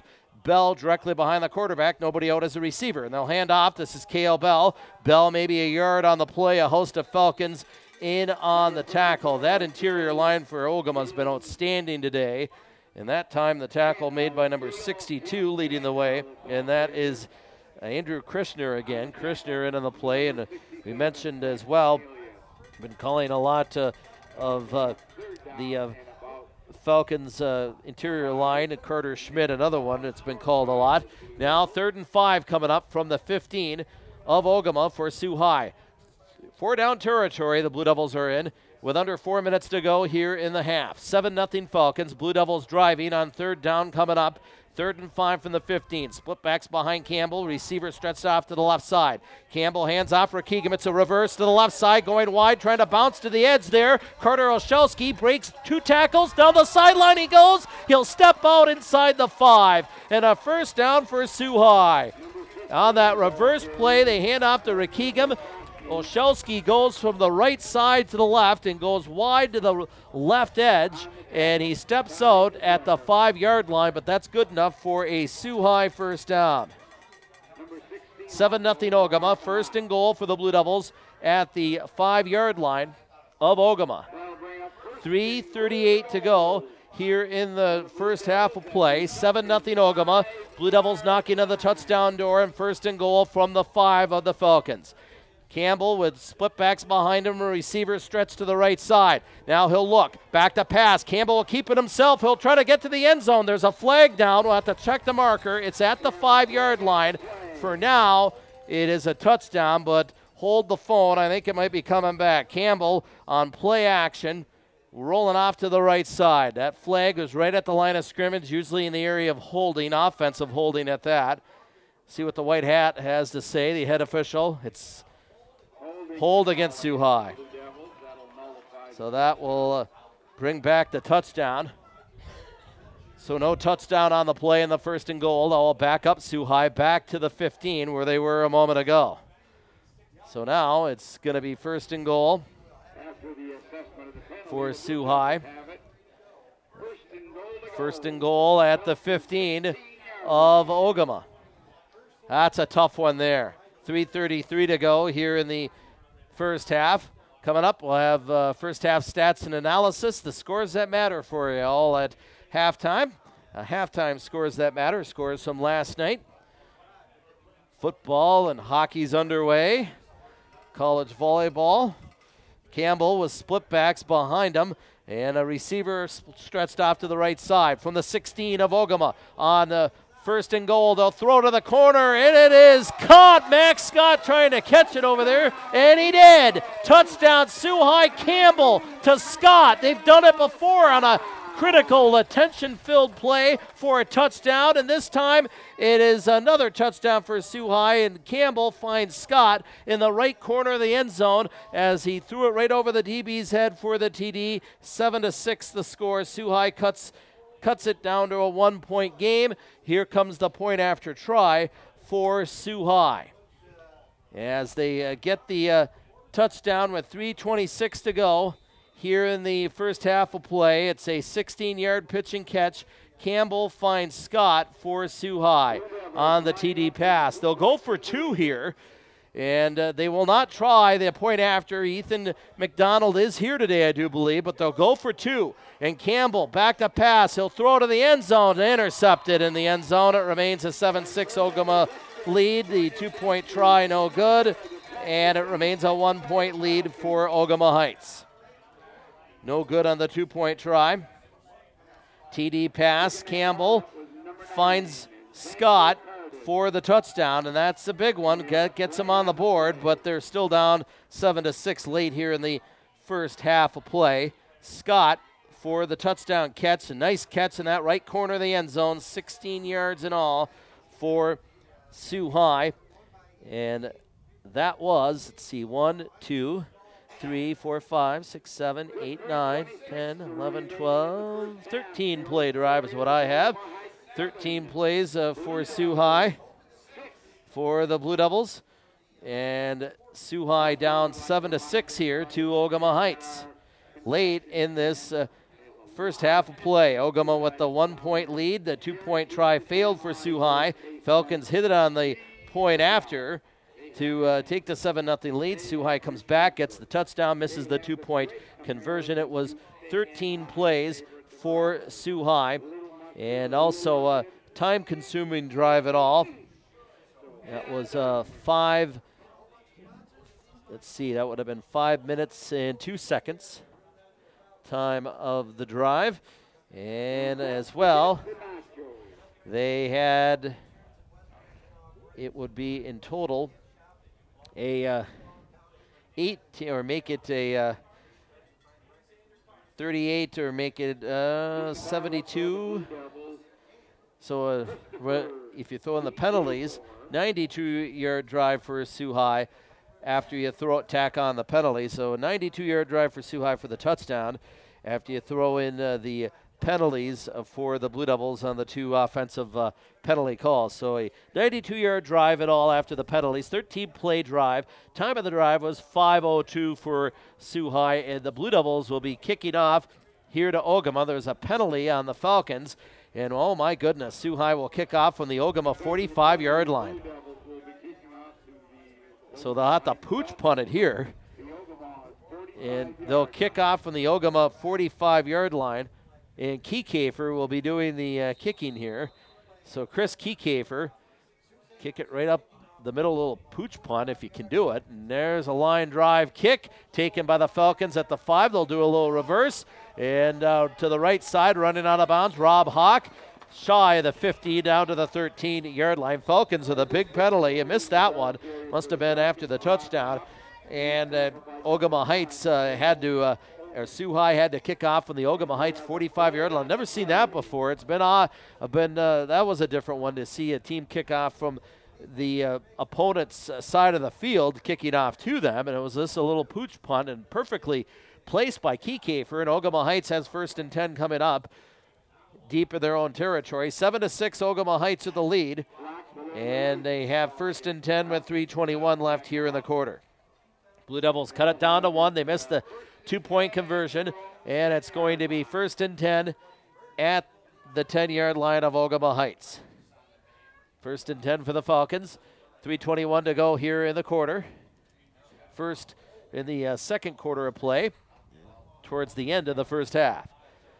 Bell directly behind the quarterback. Nobody out as a receiver. And they'll hand off. This is Kale Bell. Bell maybe a yard on the play. A host of Falcons in on the tackle. That interior line for Ogama has been outstanding today. And that time the tackle made by number sixty-two leading the way. And that is Andrew Krishner again. Krishner in on the play. And uh, we mentioned as well, been calling a lot uh, of uh, the uh, Falcons uh, interior line. And Carter Schmidt, another one that's been called a lot. Now third and five coming up from the fifteen of Ogama for Sioux High. Four down territory the Blue Devils are in with under four minutes to go here in the half. seven nothing Falcons. Blue Devils driving on third down coming up. Third and five from the fifteen. Split backs behind Campbell. Receiver stretched off to the left side. Campbell hands off for Keegan. It's a reverse to the left side, going wide, trying to bounce to the edge there. Carter Olszewski breaks two tackles. Down the sideline he goes. He'll step out inside the five. And a first down for Sioux High. On that reverse play, they hand off to Rakegum. Olszewski goes from the right side to the left and goes wide to the left edge, and he steps out at the five-yard line, but that's good enough for a Sioux High first down. seven nothing Ogama, first and goal for the Blue Devils at the five-yard line of Ogama. three thirty-eight to go here in the first half of play. seven nothing Ogama. Blue Devils knocking on the touchdown door, and first and goal from the five of the Falcons. Campbell with split backs behind him, a receiver stretched to the right side. Now he'll look, back to pass. Campbell will keep it himself. He'll try to get to the end zone. There's a flag down. We'll have to check the marker. It's at the five-yard line. For now, it is a touchdown, but hold the phone. I think it might be coming back. Campbell on play action, rolling off to the right side. That flag was right at the line of scrimmage, usually in the area of holding, offensive holding at that. See what the white hat has to say, the head official. It's hold against Sioux High. So that will uh, bring back the touchdown. So no touchdown on the play in the first and goal. They'll back up Sioux High back to the fifteen where they were a moment ago. So now it's going to be first and goal for Sioux High. First and goal at the fifteen of Ogama. That's a tough one there. three thirty-three to go here in the first half. Coming up, we'll have uh, first half stats and analysis, the scores that matter for you all at halftime. Uh, halftime scores that matter, scores from last night. Football and hockey's underway. College volleyball. Campbell with split backs behind him, and a receiver stretched off to the right side from the sixteen of Ogama on the first and goal. They'll throw to the corner, and it is caught. Max Scott trying to catch it over there, and he did. Touchdown, Sioux High. Campbell to Scott. They've done it before on a critical attention-filled play for a touchdown, and this time it is another touchdown for Sioux High, and Campbell finds Scott in the right corner of the end zone as he threw it right over the D B's head for the T D. seven to six the score. Sioux High cuts cuts it down to a one-point game. Here comes the point after try for Sioux High as they uh, get the uh, touchdown with three twenty-six to go here in the first half of play. It's a sixteen-yard pitch and catch. Campbell finds Scott for Sioux High on the T D pass. They'll go for two here, and uh, they will not try the point after. Ethan McDonald is here today, I do believe, but they'll go for two. And Campbell back to pass. He'll throw to the end zone, intercepted in the end zone. It remains a seven six Ogama lead. The two-point try, no good, and it remains a one-point lead for Ogama Heights. No good on the two-point try. T D pass. Campbell finds Scott for the touchdown, and that's a big one. Get, gets him on the board, but they're still down seven to six late here in the first half of play. Scott for the touchdown catch. A nice catch in that right corner of the end zone. sixteen yards in all for Sioux High. And that was, let's see, one, two, three, four, five, six, seven, eight, nine, ten, eleven, twelve, thirteen play drive is what I have. thirteen plays uh, for Sioux High for the Blue Devils. And Sioux High down seven to six here to Ogama Heights. Late in this uh, first half of play. Ogama with the one-point lead. The two-point try failed for Sioux High. Falcons hit it on the point after to uh, take the seven nothing lead. Sioux High comes back, gets the touchdown, misses the two-point conversion. It was thirteen plays for Sioux High, and also a time-consuming drive at all. That was uh, five, let's see, that would have been five minutes and two seconds time of the drive. And as well, they had, it would be in total a uh, eight, or make it a uh, thirty-eight, or make it uh, seventy-two. So uh, if you throw in the penalties, ninety-two yard drive for Sioux High after you throw tack on the penalty. So a ninety-two yard drive for Sioux High for the touchdown after you throw in uh, the penalties uh, for the Blue Devils on the two offensive uh, penalty calls. So a ninety-two yard drive at all after the penalties, thirteen play drive. Time of the drive was five oh two for Sioux High, and the Blue Devils will be kicking off here to Ogama. There's a penalty on the Falcons, and oh my goodness, Sioux High will kick off from the Ogama forty-five yard line. So they'll have to pooch punt it here, and they'll kick off from the Ogama forty-five yard line. And Kiekefer will be doing the uh, kicking here. So Chris Kiekefer, kick it right up the middle, little pooch punt if you can do it. And there's a line drive kick taken by the Falcons at the five. They'll do a little reverse. And uh, to the right side, running out of bounds, Rob Hawk, shy of the fifty, down to the thirteen yard line. Falcons with a big penalty. You missed that one. Must have been after the touchdown. And uh, Ogama Heights uh, had to... Uh, Or Sioux High had to kick off from the Ogama Heights forty-five yard line. Never seen that before. It's been odd. Uh, been uh, that was a different one to see a team kick off from the uh, opponent's uh, side of the field, kicking off to them, and it was this a little pooch punt and perfectly placed by Kiekefer. And Ogama Heights has first and ten coming up, deep in their own territory. Seven to six, Ogama Heights with the lead, and they have first and ten with three twenty-one left here in the quarter. Blue Devils cut it down to one. They missed the two-point conversion, and it's going to be first and ten at the ten yard line of Ogama Heights. First and ten for the Falcons. three twenty-one to go here in the quarter. First in the uh, second quarter of play, towards the end of the first half.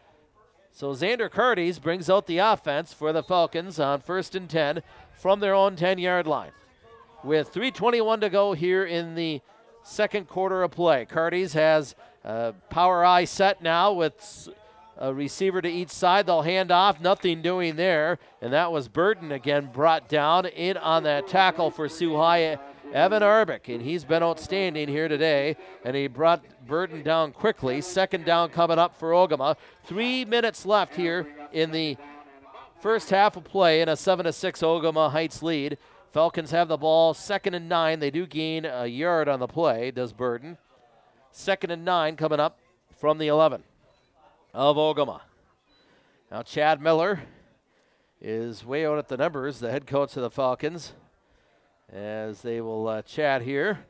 So Xander Cardes brings out the offense for the Falcons on first and ten from their own ten yard line. With three twenty-one to go here in the second quarter of play. Cardes has uh, power eye set now with a receiver to each side. They'll hand off, nothing doing there. And that was Burton again brought down in on that tackle for Sioux High, Evan Arbick. And he's been outstanding here today. And he brought Burton down quickly. Second down coming up for Ogama. Three minutes left here in the first half of play in a seven to six Ogama Heights lead. Falcons have the ball, second and nine. They do gain a yard on the play, does Burden. Second and nine coming up from the eleven of Ogama. Now Chad Miller is way out at the numbers, the head coach of the Falcons, as they will uh, chat here.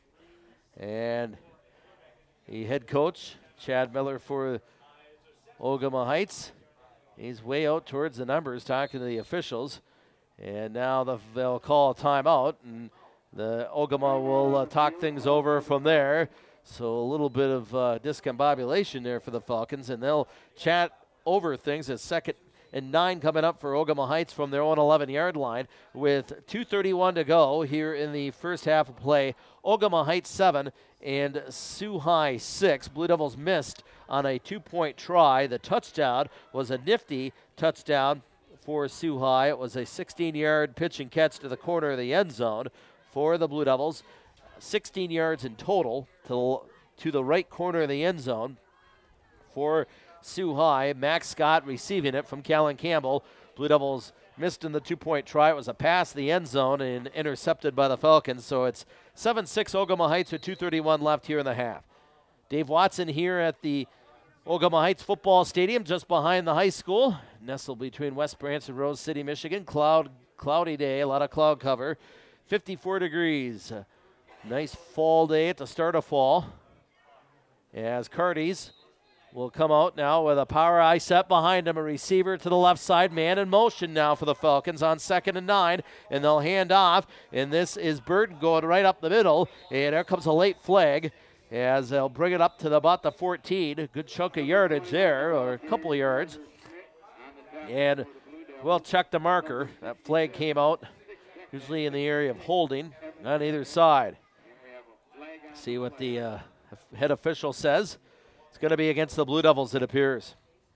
And the head coach, Chad Miller for Ogama Heights, he's way out towards the numbers talking to the officials. And now the, they'll call a timeout, and the Ogama will uh, talk things over from there. So a little bit of uh, discombobulation there for the Falcons, and they'll chat over things as second and nine coming up for Ogama Heights from their own eleven yard line with two thirty-one to go here in the first half of play. Ogama Heights seven and Sioux High six. Blue Devils missed on a two-point try. The touchdown was a nifty touchdown for Sioux High. It was a sixteen yard pitch and catch to the corner of the end zone for the Blue Devils. sixteen yards in total to, to the right corner of the end zone for Sioux High. Max Scott receiving it from Callan Campbell. Blue Devils missed in the two-point try. It was a pass to the end zone and intercepted by the Falcons. So it's seven six Ogama Heights with two thirty-one left here in the half. Dave Watson here at the Ogama Heights Football Stadium, just behind the high school, nestled between West Branch and Rose City, Michigan. Cloud, cloudy day, a lot of cloud cover. fifty-four degrees. Nice fall day at the start of fall. As Cardes will come out now with a power I set behind him, a receiver to the left side, man in motion now for the Falcons on second and nine, and they'll hand off, and this is Burton going right up the middle, and there comes a late flag as they'll bring it up to the, about the fourteen. A good chunk of yardage there, or a couple of yards, and we'll check the marker. That flag came out usually in the area of holding on either side. See what the uh, head official says. It's going to be against the Blue Devils, it appears.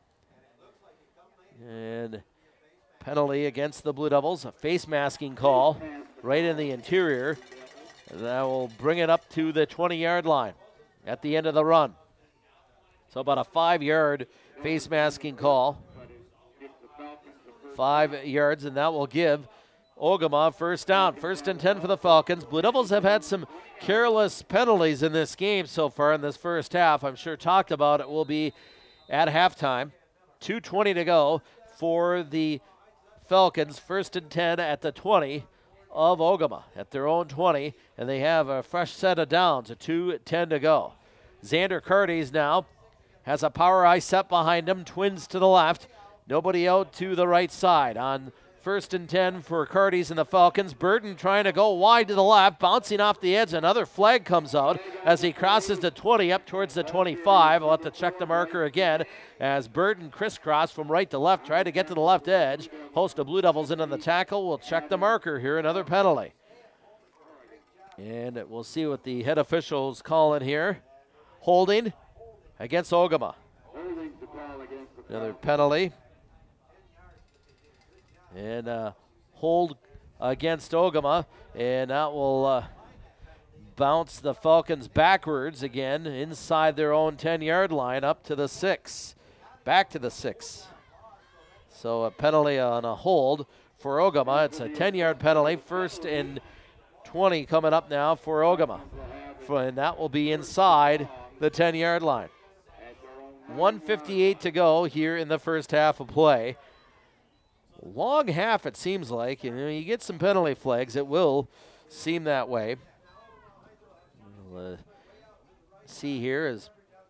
And penalty against the Blue Devils, a face masking call right in the interior. That will bring it up to the twenty-yard line at the end of the run. So about a five-yard face masking call. Five yards, and that will give Ogama first down. First and ten for the Falcons. Blue Devils have had some careless penalties in this game so far in this first half. I'm sure talked about it will be at halftime. two twenty to go for the Falcons. First and ten at the twenty of Ogama at their own twenty, and they have a fresh set of downs. A two ten to go. Xander Curtis now has a power I set behind him. Twins to the left. Nobody out to the right side on first and ten for Curtis and the Falcons. Burton trying to go wide to the left, bouncing off the edge. Another flag comes out as he crosses the twenty up towards the twenty-five. We'll have to check the marker again as Burton crisscrossed from right to left, tried to get to the left edge. Host of Blue Devils in on the tackle. We'll check the marker here, another penalty. And we'll see what the head officials call in here. Holding against Ogama. Another penalty. And uh, hold against Ogama, and that will uh, bounce the Falcons backwards again inside their own ten-yard line up to the six. Back to the six. So a penalty on a hold for Ogama. It's a ten-yard penalty. First and twenty coming up now for Ogama. And that will be inside the ten-yard line. one fifty-eight to go here in the first half of play. Long half, it seems like. You know, you get some penalty flags. It will seem that way. We'll uh, see here is,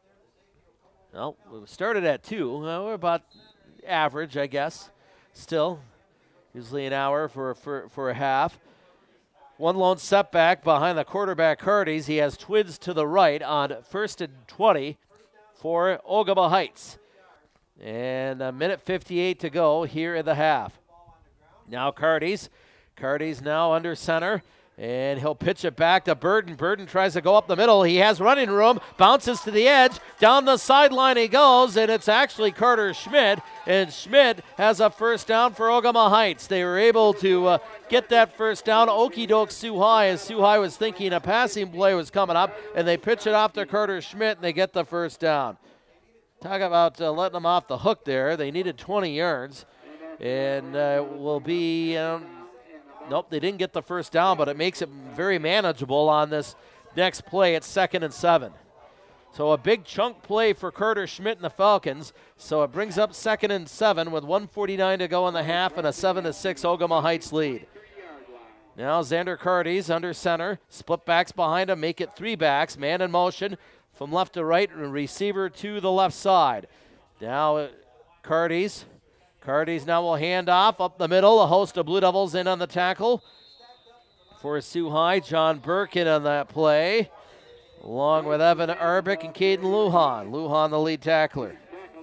well, we started at two. Uh, we're about average, I guess. Still, usually an hour for, for, for a half. One lone setback behind the quarterback, Curtis. He has twins to the right on first and twenty for Ogama Heights. And a minute fifty-eight to go here in the half. Now Curtis. Curtis now under center. And he'll pitch it back to Burton. Burton tries to go up the middle. He has running room. Bounces to the edge. Down the sideline he goes. And it's actually Carter Schmidt. And Schmidt has a first down for Ogama Heights. They were able to uh, get that first down. Okie doke Sioux High, as Sioux High was thinking a passing play was coming up. And they pitch it off to Carter Schmidt and they get the first down. Talk about uh, letting them off the hook there. They needed twenty yards. And uh, will be, um, nope, they didn't get the first down, but it makes it very manageable on this next play at second and seven. So a big chunk play for Carter Schmidt and the Falcons. So it brings up second and seven with one forty-nine to go in the half and a seven to six Ogama Heights lead. Now Xander Curtis under center. Split backs behind him, make it three backs. Man in motion. From left to right, receiver to the left side. Now uh, Curtis. Curtis now will hand off up the middle. A host of Blue Devils in on the tackle for Sioux High. John Birkin on that play, along with Evan Arbic and Caden Lujan. Lujan the lead tackler.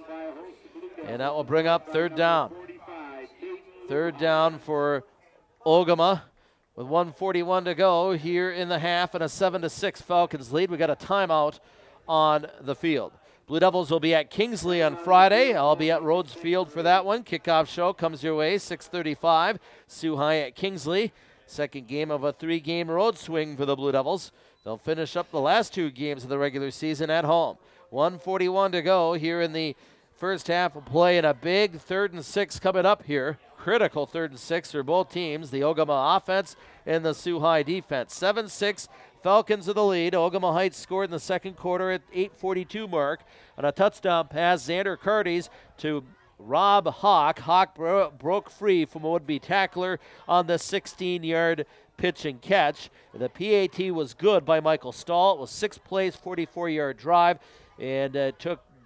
And that will bring up third down. Third down for Ogama with one forty-one to go here in the half and a seven to six Falcons lead. We got a timeout on the field. Blue Devils will be at Kingsley on Friday. I'll be at Rhodes Field for that one. Kickoff show comes your way, six thirty-five. Sioux High at Kingsley. Second game of a three-game road swing for the Blue Devils. They'll finish up the last two games of the regular season at home. one forty-one to go here in the first half of play, and a big third and six coming up here. Critical third and six for both teams, the Ogama offense and the Sioux High defense. seven six Falcons are the lead. Ogama Heights scored in the second quarter at eight forty-two mark on a touchdown pass. Xander Curtis to Rob Hawk. Hawk bro- broke free from a would-be tackler on the sixteen-yard pitch and catch. The P A T was good by Michael Stahl. It was six plays, forty-four-yard drive, and uh, took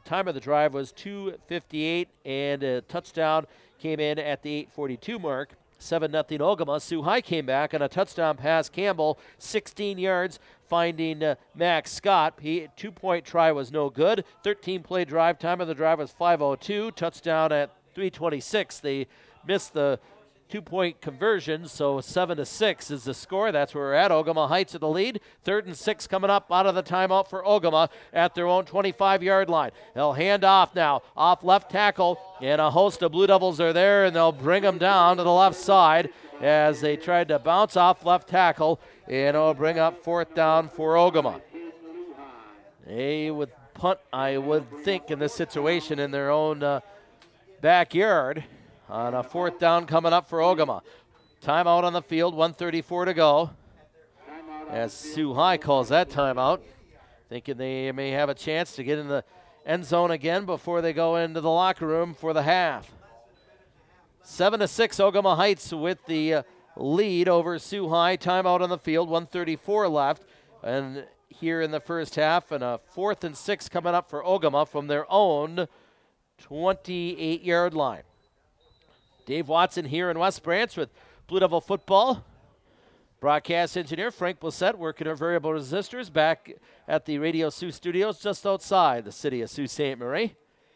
time of the drive was two fifty-eight, and a touchdown came in at the eight forty-two mark. seven nothing Ogama. Sioux High came back on a touchdown pass. Campbell, sixteen yards, finding uh, Max Scott. He two-point try was no good. thirteen-play drive. Time of the drive was five oh two. Touchdown at three twenty-six. They missed the two-point conversion, so seven to six is the score. That's where we're at. Ogama Heights at the lead. Third and six coming up out of the timeout for Ogama at their own twenty-five-yard line. They'll hand off now, off left tackle, and a host of Blue Devils are there, and they'll bring them down to the left side as they tried to bounce off left tackle, and it'll bring up fourth down for Ogama. They would punt, I would think, in this situation in their own uh, backyard. On a fourth down coming up for Ogama. Timeout on the field, one thirty-four to go. As Sioux High calls that timeout, thinking they may have a chance to get in the end zone again before they go into the locker room for the half. Seven to six, Ogama Heights with the uh, lead over Sioux High. Timeout on the field, one thirty-four left. And here in the first half, and a fourth and six coming up for Ogama from their own twenty-eight-yard line. Dave Watson here in West Branch with Blue Devil football. Broadcast engineer Frank Blissett working our variable resistors back at the Radio Sioux studios just outside the city of Sault Ste. Marie.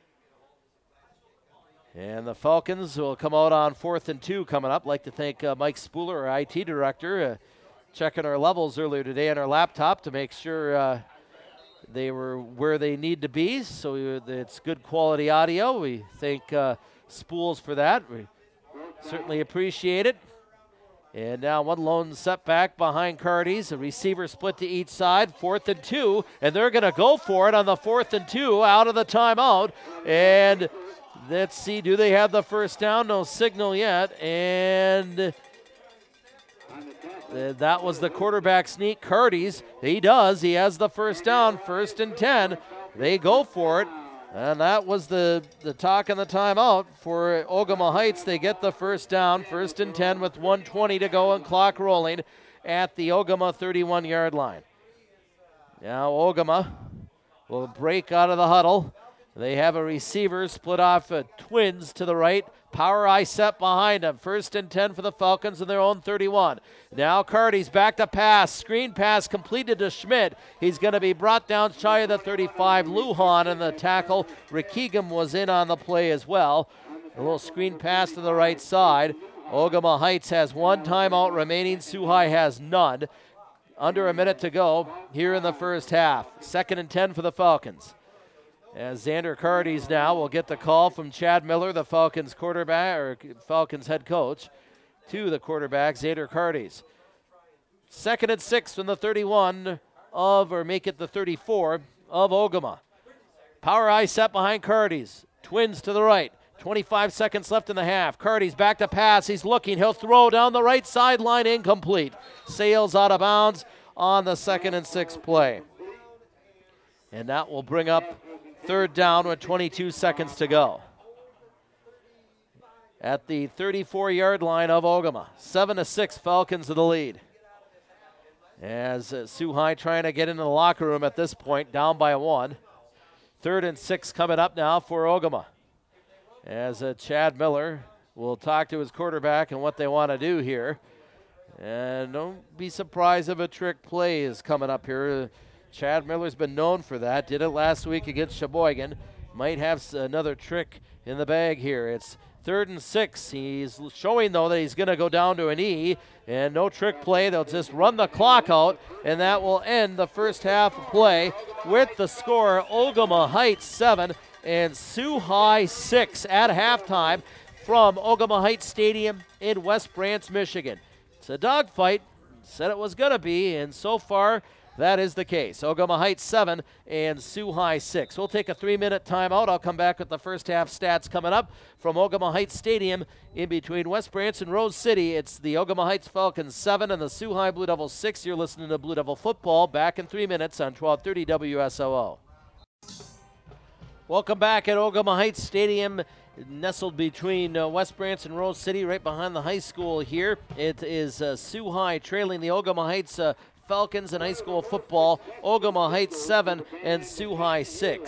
And the Falcons will come out on fourth and two coming up. I'd like to thank uh, Mike Spooler, our I T director, uh, checking our levels earlier today on our laptop to make sure uh, they were where they need to be. So we, it's good quality audio. We thank uh, Spools for that. We certainly appreciate it. And now one lone setback behind Cardies. A receiver split to each side. Fourth and two. And they're going to go for it on the fourth and two out of the timeout. And let's see, do they have the first down? No signal yet. And that was the quarterback sneak. Cardies, he does. He has the first down. First and ten. They go for it. And that was the, the talk in the timeout for Ogama Heights. They get the first down, first and ten with one twenty to go and clock rolling at the Ogama thirty-one-yard line. Now Ogama will break out of the huddle. They have a receiver split off uh, twins to the right. Power eye set behind them. First and ten for the Falcons in their own thirty-one. Now Cardi's back to pass. Screen pass completed to Schmidt. He's going to be brought down shy of the thirty-five. Lujan and the tackle. Rakegum was in on the play as well. A little screen pass to the right side. Ogama Heights has one timeout remaining. Sioux High has none. Under a minute to go here in the first half. Second and ten for the Falcons. As Xander Cardies now will get the call from Chad Miller, the Falcons quarterback, or Falcons head coach, to the quarterback, Xander Cardies. Second and six from the thirty-one of, or make it the thirty-four of Ogama. Power eye set behind Cardies. Twins to the right. twenty-five seconds left in the half. Cardies back to pass. He's looking. He'll throw down the right sideline. Incomplete. Sails out of bounds on the second and six play. And that will bring up third down with twenty-two seconds to go. At the thirty-four-yard line of Ogama. seven to six, Falcons in the lead. As uh, Sioux High trying to get into the locker room at this point, down by one. Third and six coming up now for Ogama. As uh, Chad Miller will talk to his quarterback and what they want to do here. And don't be surprised if a trick play is coming up here. Chad Miller's been known for that. Did it last week against Sheboygan. Might have another trick in the bag here. It's third and six. He's showing, though, that he's going to go down to an E. And no trick play. They'll just run the clock out. And that will end the first half of play with the score Ogama Heights seven and Sioux High six at halftime from Ogama Heights Stadium in West Branch, Michigan. It's a dogfight. Said it was going to be. And so far, that is the case. Ogama Heights seven and Sioux High six. We'll take a three-minute timeout. I'll come back with the first half stats coming up from Ogama Heights Stadium in between West Branch and Rose City. It's the Ogama Heights Falcons seven and the Sioux High Blue Devils six. You're listening to Blue Devil Football. Back in three minutes on twelve thirty W S O O. Welcome back at Ogama Heights Stadium, nestled between uh, West Branch and Rose City, right behind the high school here. It is uh, Sioux High trailing the Ogama Heights uh, Falcons in high school football. Ogama Heights seven and Sioux High six.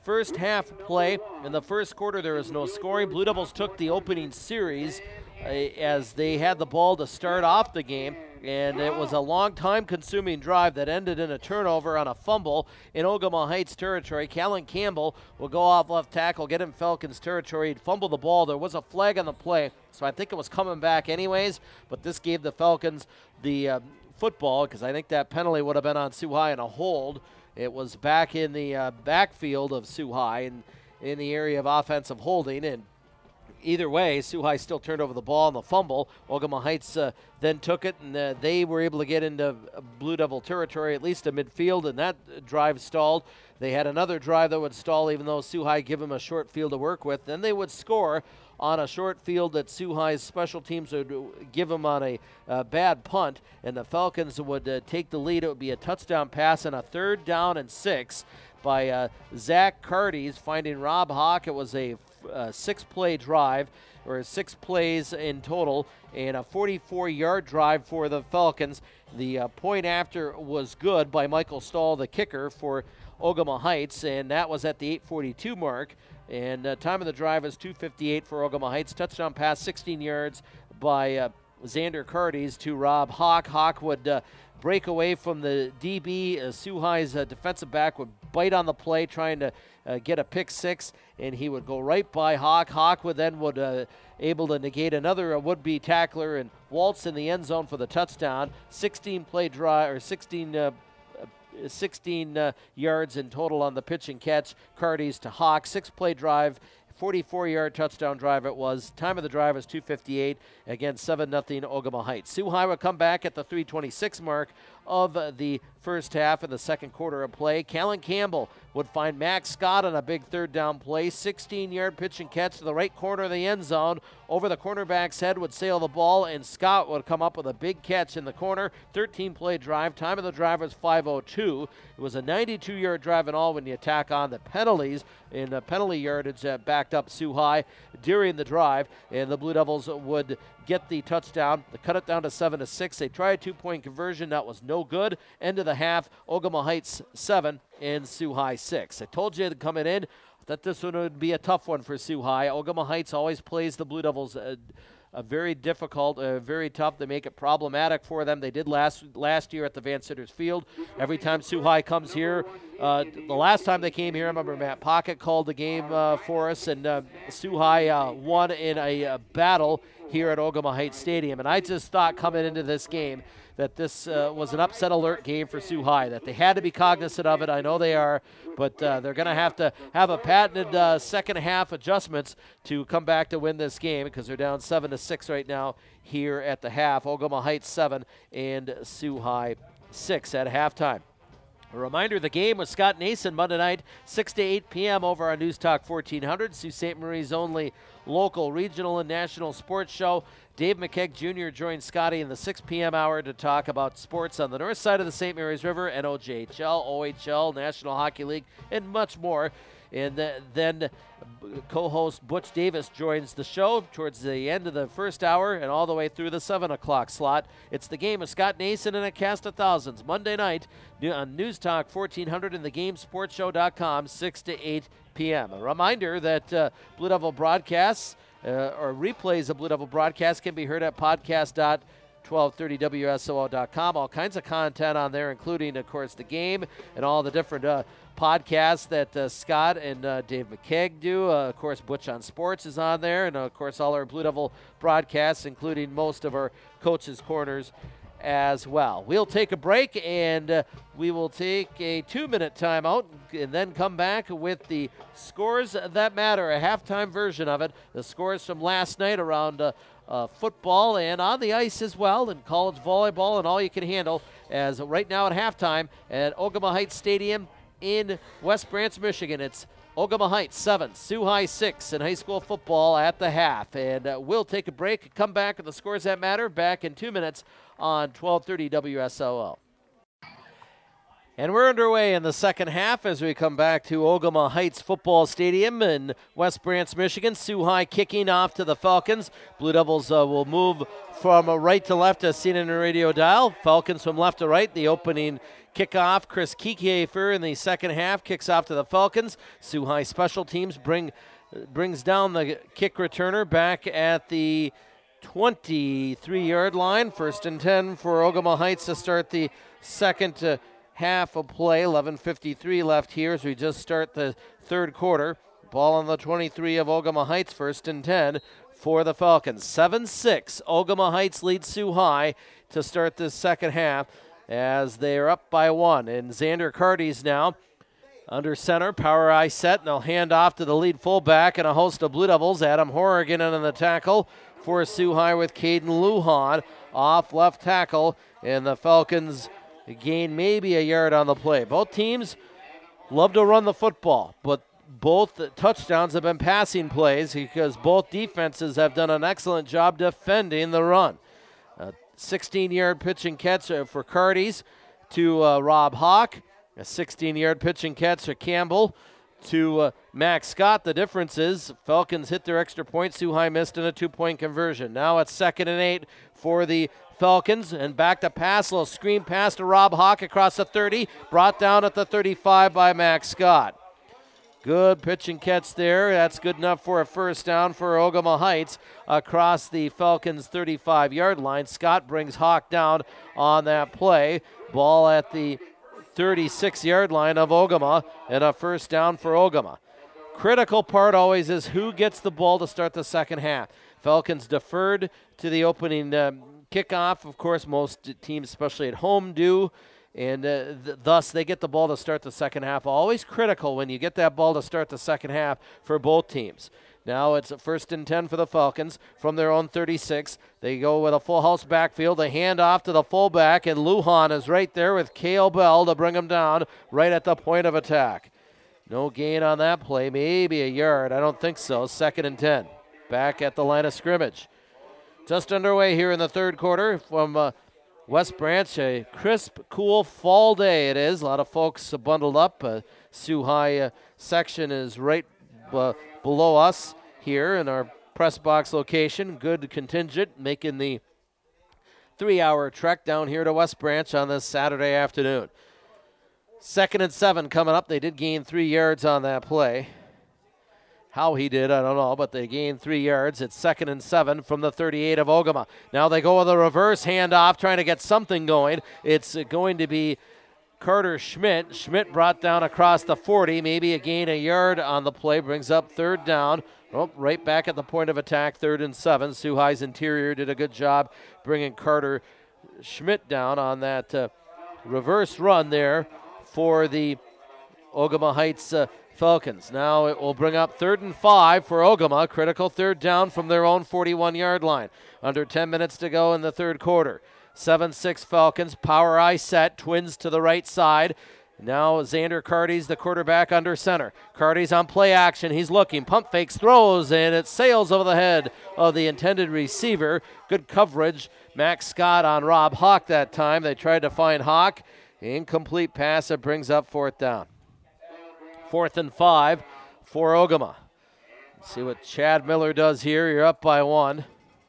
first half play. In the first quarter, there was no scoring. Blue Devils took the opening series uh, as they had the ball to start off the game. And it was a long time-consuming drive that ended in a turnover on a fumble in Ogama Heights territory. Callan Campbell will go off left tackle, get in Falcons territory. He'd fumble the ball. There was a flag on the play, so I think it was coming back anyways. But this gave the Falcons the uh, football because I think that penalty would have been on Sioux High and a hold. It was back in the uh, backfield of Sioux High and in the area of offensive holding, and either way, Sioux High still turned over the ball on the fumble. Ogama Heights uh, then took it, and uh, they were able to get into Blue Devil territory, at least to midfield, and that drive stalled. They had another drive that would stall, even though Sioux High gave them a short field to work with. Then they would score on a short field that Sioux High's special teams would give them on a uh, bad punt, and the Falcons would uh, take the lead. It would be a touchdown pass and a third down and six by uh, Zach Cardes finding Rob Hawk. It was a Uh, six-play drive, or six plays in total, and a forty-four-yard drive for the Falcons. The uh, point after was good by Michael Stahl, the kicker for Ogama Heights, and that was at the eight forty-two mark. And uh, time of the drive is two fifty-eight for Ogama Heights. Touchdown pass, sixteen yards by uh, Xander Cardes to Rob Hawk. Hawk would uh, break away from the D B. Uh, Sioux High's uh, defensive back would bite on the play, trying to uh, get a pick six, and he would go right by Hawk. Hawk would then would uh, able to negate another uh, would-be tackler and waltz in the end zone for the touchdown. sixteen play drive, or sixteen. Uh, sixteen uh, yards in total on the pitch and catch. Cardes to Hawk, six-play drive, forty-four-yard touchdown drive it was. Time of the drive is two fifty-eight. Again, seven nothing Ogama Heights. Sioux High would come back at the three twenty-six mark of the first half in the second quarter of play. Callan Campbell would find Max Scott on a big third down play. sixteen-yard pitch and catch to the right corner of the end zone. Over the cornerback's head would sail the ball, and Scott would come up with a big catch in the corner. thirteen-play drive. Time of the drive was five oh two. It was a ninety-two-yard drive in all when you attack on the penalties. In the penalty yardage uh, backed up Sioux High during the drive, and the Blue Devils would get the touchdown. They cut it down to seven to six. They tried a two-point conversion. That was no good. End of the half, Ogama Heights seven and Sioux High six. I told you coming in that this one would be a tough one for Sioux High. Ogama Heights always plays the Blue Devils uh, uh, very difficult, uh, very tough. They make it problematic for them. They did last last year at the Van Sitters Field. Every time Sioux High comes here, uh, the last time they came here, I remember Matt Pocket called the game uh, for us, and uh, Sioux High uh, won in a uh, battle here at Ogama Heights Stadium. And I just thought coming into this game that this uh, was an upset alert game for Sioux High, that they had to be cognizant of it. I know they are, but uh, they're going to have to have a patented uh, second half adjustments to come back to win this game, because they're down seven to six right now here at the half. Ogama Heights seven and Sioux High six at halftime. A reminder, the game with Scott Nason Monday night, six to eight p.m. over on News Talk fourteen hundred, Sault Ste. Marie's only local, regional, and national sports show. Dave McKeag Junior joins Scotty in the six p.m. hour to talk about sports on the north side of the Saint Mary's River, N O J H L, O H L, National Hockey League, and much more. And then co-host Butch Davis joins the show towards the end of the first hour and all the way through the seven o'clock slot. It's the game of Scott Nason and a cast of thousands, Monday night on News Talk fourteen hundred and the game sports show dot com, six to eight p.m. A reminder that uh, Blue Devil broadcasts uh, or replays of Blue Devil broadcasts can be heard at podcast dot twelve thirty W S O O dot com. All kinds of content on there, including, of course, the game and all the different uh, podcasts that uh, Scott and uh, Dave McKeag do. Uh, of course, Butch on Sports is on there, and, uh, of course, all our Blue Devil broadcasts, including most of our Coaches' Corners as well. We'll take a break, and uh, we will take a two-minute timeout and then come back with the scores that matter, a halftime version of it, the scores from last night around uh, uh, football and on the ice as well, and college volleyball and all you can handle, as right now at halftime at Ogama Heights Stadium in West Branch, Michigan. It's Ogama Heights seven, Sioux High six in high school football at the half. And uh, we'll take a break, come back with the scores that matter, back in two minutes on twelve thirty W S O O. And we're underway in the second half as we come back to Ogama Heights Football Stadium in West Branch, Michigan. Sioux High kicking off to the Falcons. Blue Devils uh, will move from uh, right to left as seen in the radio dial. Falcons from left to right. The opening kickoff, Chris Kiefer in the second half kicks off to the Falcons. Sioux High special teams bring brings down the kick returner back at the twenty-three-yard line. First and ten for Ogama Heights to start the second uh, half of play. eleven fifty-three left here as we just start the third quarter. Ball on the twenty-three of Ogama Heights, first and ten for the Falcons. seven six, Ogama Heights leads Sioux High to start this second half as they are up by one. And Xander Cardes now under center, power I set, and they'll hand off to the lead fullback and a host of Blue Devils. Adam Horrigan in on the tackle for Sioux High with Caden Lujan off left tackle, and the Falcons gain maybe a yard on the play. Both teams love to run the football, but both touchdowns have been passing plays because both defenses have done an excellent job defending the run. A sixteen-yard pitch and catch for Cardes to uh, Rob Hawk. A sixteen-yard pitch and catch for Campbell to uh, Max Scott. The difference is Falcons hit their extra point. Sioux High missed in a two-point conversion. Now it's second and eight for the Falcons, and back to pass. A little screen pass to Rob Hawk across the thirty. Brought down at the thirty-five by Max Scott. Good pitch and catch there. That's good enough for a first down for Ogama Heights across the Falcons' thirty-five-yard line. Scott brings Hawk down on that play. Ball at the thirty-six-yard line of Ogama, and a first down for Ogama. Critical part always is who gets the ball to start the second half. Falcons deferred to the opening um, kickoff. Of course, most teams, especially at home, do. And uh, th- thus, they get the ball to start the second half. Always critical when you get that ball to start the second half for both teams. Now it's a first and ten for the Falcons from their own thirty-six. They go with a full house backfield. They hand off to the fullback, and Lujan is right there with Cale Bell to bring him down right at the point of attack. No gain on that play. Maybe a yard. I don't think so. Second and ten. Back at the line of scrimmage. Just underway here in the third quarter from uh, West Branch. A crisp, cool fall day it is. A lot of folks uh, bundled up. Uh, Sioux High uh, section is right uh, below us here in our press box location. Good contingent making the three-hour trek down here to West Branch on this Saturday afternoon. Second and seven coming up. They did gain three yards on that play. How he did, I don't know, but they gained three yards. It's second and seven from the thirty-eight of Ogama. Now they go with a reverse handoff, trying to get something going. It's going to be Carter Schmidt. Schmidt brought down across the forty, maybe a gain a yard on the play, brings up third down. Oh, right back at the point of attack, third and seven. Sioux High's interior did a good job bringing Carter Schmidt down on that uh, reverse run there for the Ogama Heights uh, Falcons. Now it will bring up third and five for Ogama. Critical third down from their own forty-one-yard line. Under ten minutes to go in the third quarter. seven six Falcons. Power I set. Twins to the right side. Now Xander Cardes, the quarterback, under center. Cardes on play action. He's looking. Pump fakes, throws, and it sails over the head of the intended receiver. Good coverage. Max Scott on Rob Hawk that time. They tried to find Hawk. Incomplete pass. It brings up fourth down. Fourth and five for Ogama. Let's see what Chad Miller does here. You're up by one.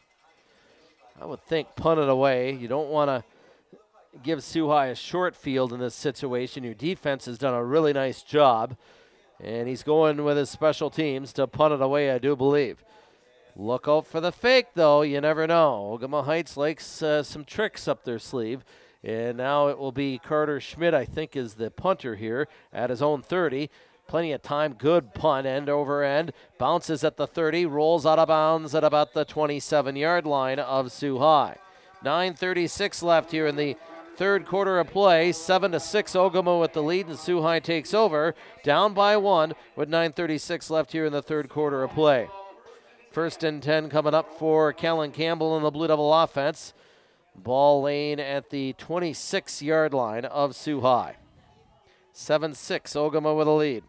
I would think punt it away. You don't want to give Sioux High a short field in this situation. Your defense has done a really nice job. And he's going with his special teams to punt it away, I do believe. Look out for the fake, though. You never know. Ogama Heights likes uh, some tricks up their sleeve. And now it will be Carter Schmidt, I think, is the punter here at his own thirty. Plenty of time. Good punt, end over end. Bounces at the thirty, rolls out of bounds at about the twenty-seven-yard line of Sioux High. nine thirty-six left here in the third quarter of play. seven to six Ogama with the lead, and Sioux High takes over. Down by one with nine thirty-six left here in the third quarter of play. First and ten coming up for Kellen Campbell and the Blue Devil offense. Ball lane at the twenty-six-yard line of Sioux High. seven six Ogama with a lead.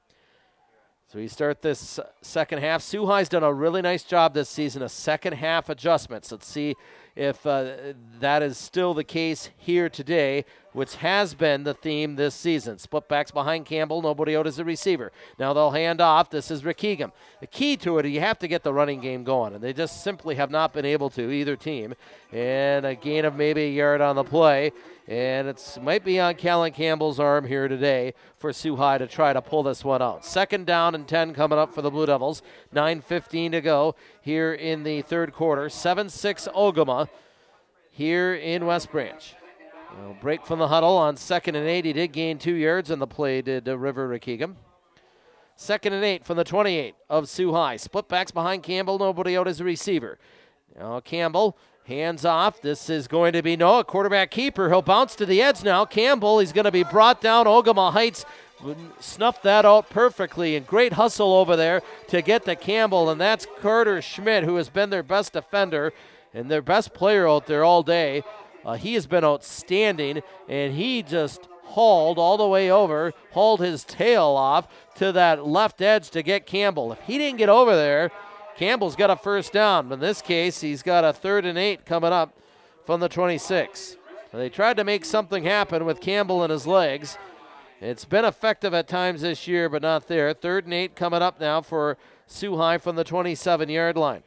So we start this second half. Sioux High's done a really nice job this season of second half adjustments. Let's see if uh, that is still the case here today which has been the theme this season. Split backs behind Campbell, nobody out as a receiver. Now they'll hand off. This is Rakegum. The key to it, you have to get the running game going, and they just simply have not been able to, either team. And a gain of maybe a yard on the play, and it might be on Callan Campbell's arm here today for Sioux High to try to pull this one out. Second down and ten coming up for the Blue Devils. nine fifteen to go here in the third quarter. seven six Ogama here in West Branch. Well, break from the huddle on second and eight. He did gain two yards on the play, did uh, River Rakegum. Second and eight from the twenty-eight of Sioux High. Split backs behind Campbell, nobody out as a receiver. Now Campbell, hands off. This is going to be no, a quarterback keeper. He'll bounce to the edge now. Campbell, he's going to be brought down. Ogama Heights snuffed that out perfectly, and great hustle over there to get to Campbell, and that's Carter Schmidt, who has been their best defender and their best player out there all day. Uh, he has been outstanding, and he just hauled all the way over, hauled his tail off to that left edge to get Campbell. If he didn't get over there, Campbell's got a first down. But in this case, he's got a third and eight coming up from the twenty-six. They tried to make something happen with Campbell and his legs. It's been effective at times this year, but not there. Third and eight coming up now for Sioux High from the twenty-seven-yard line.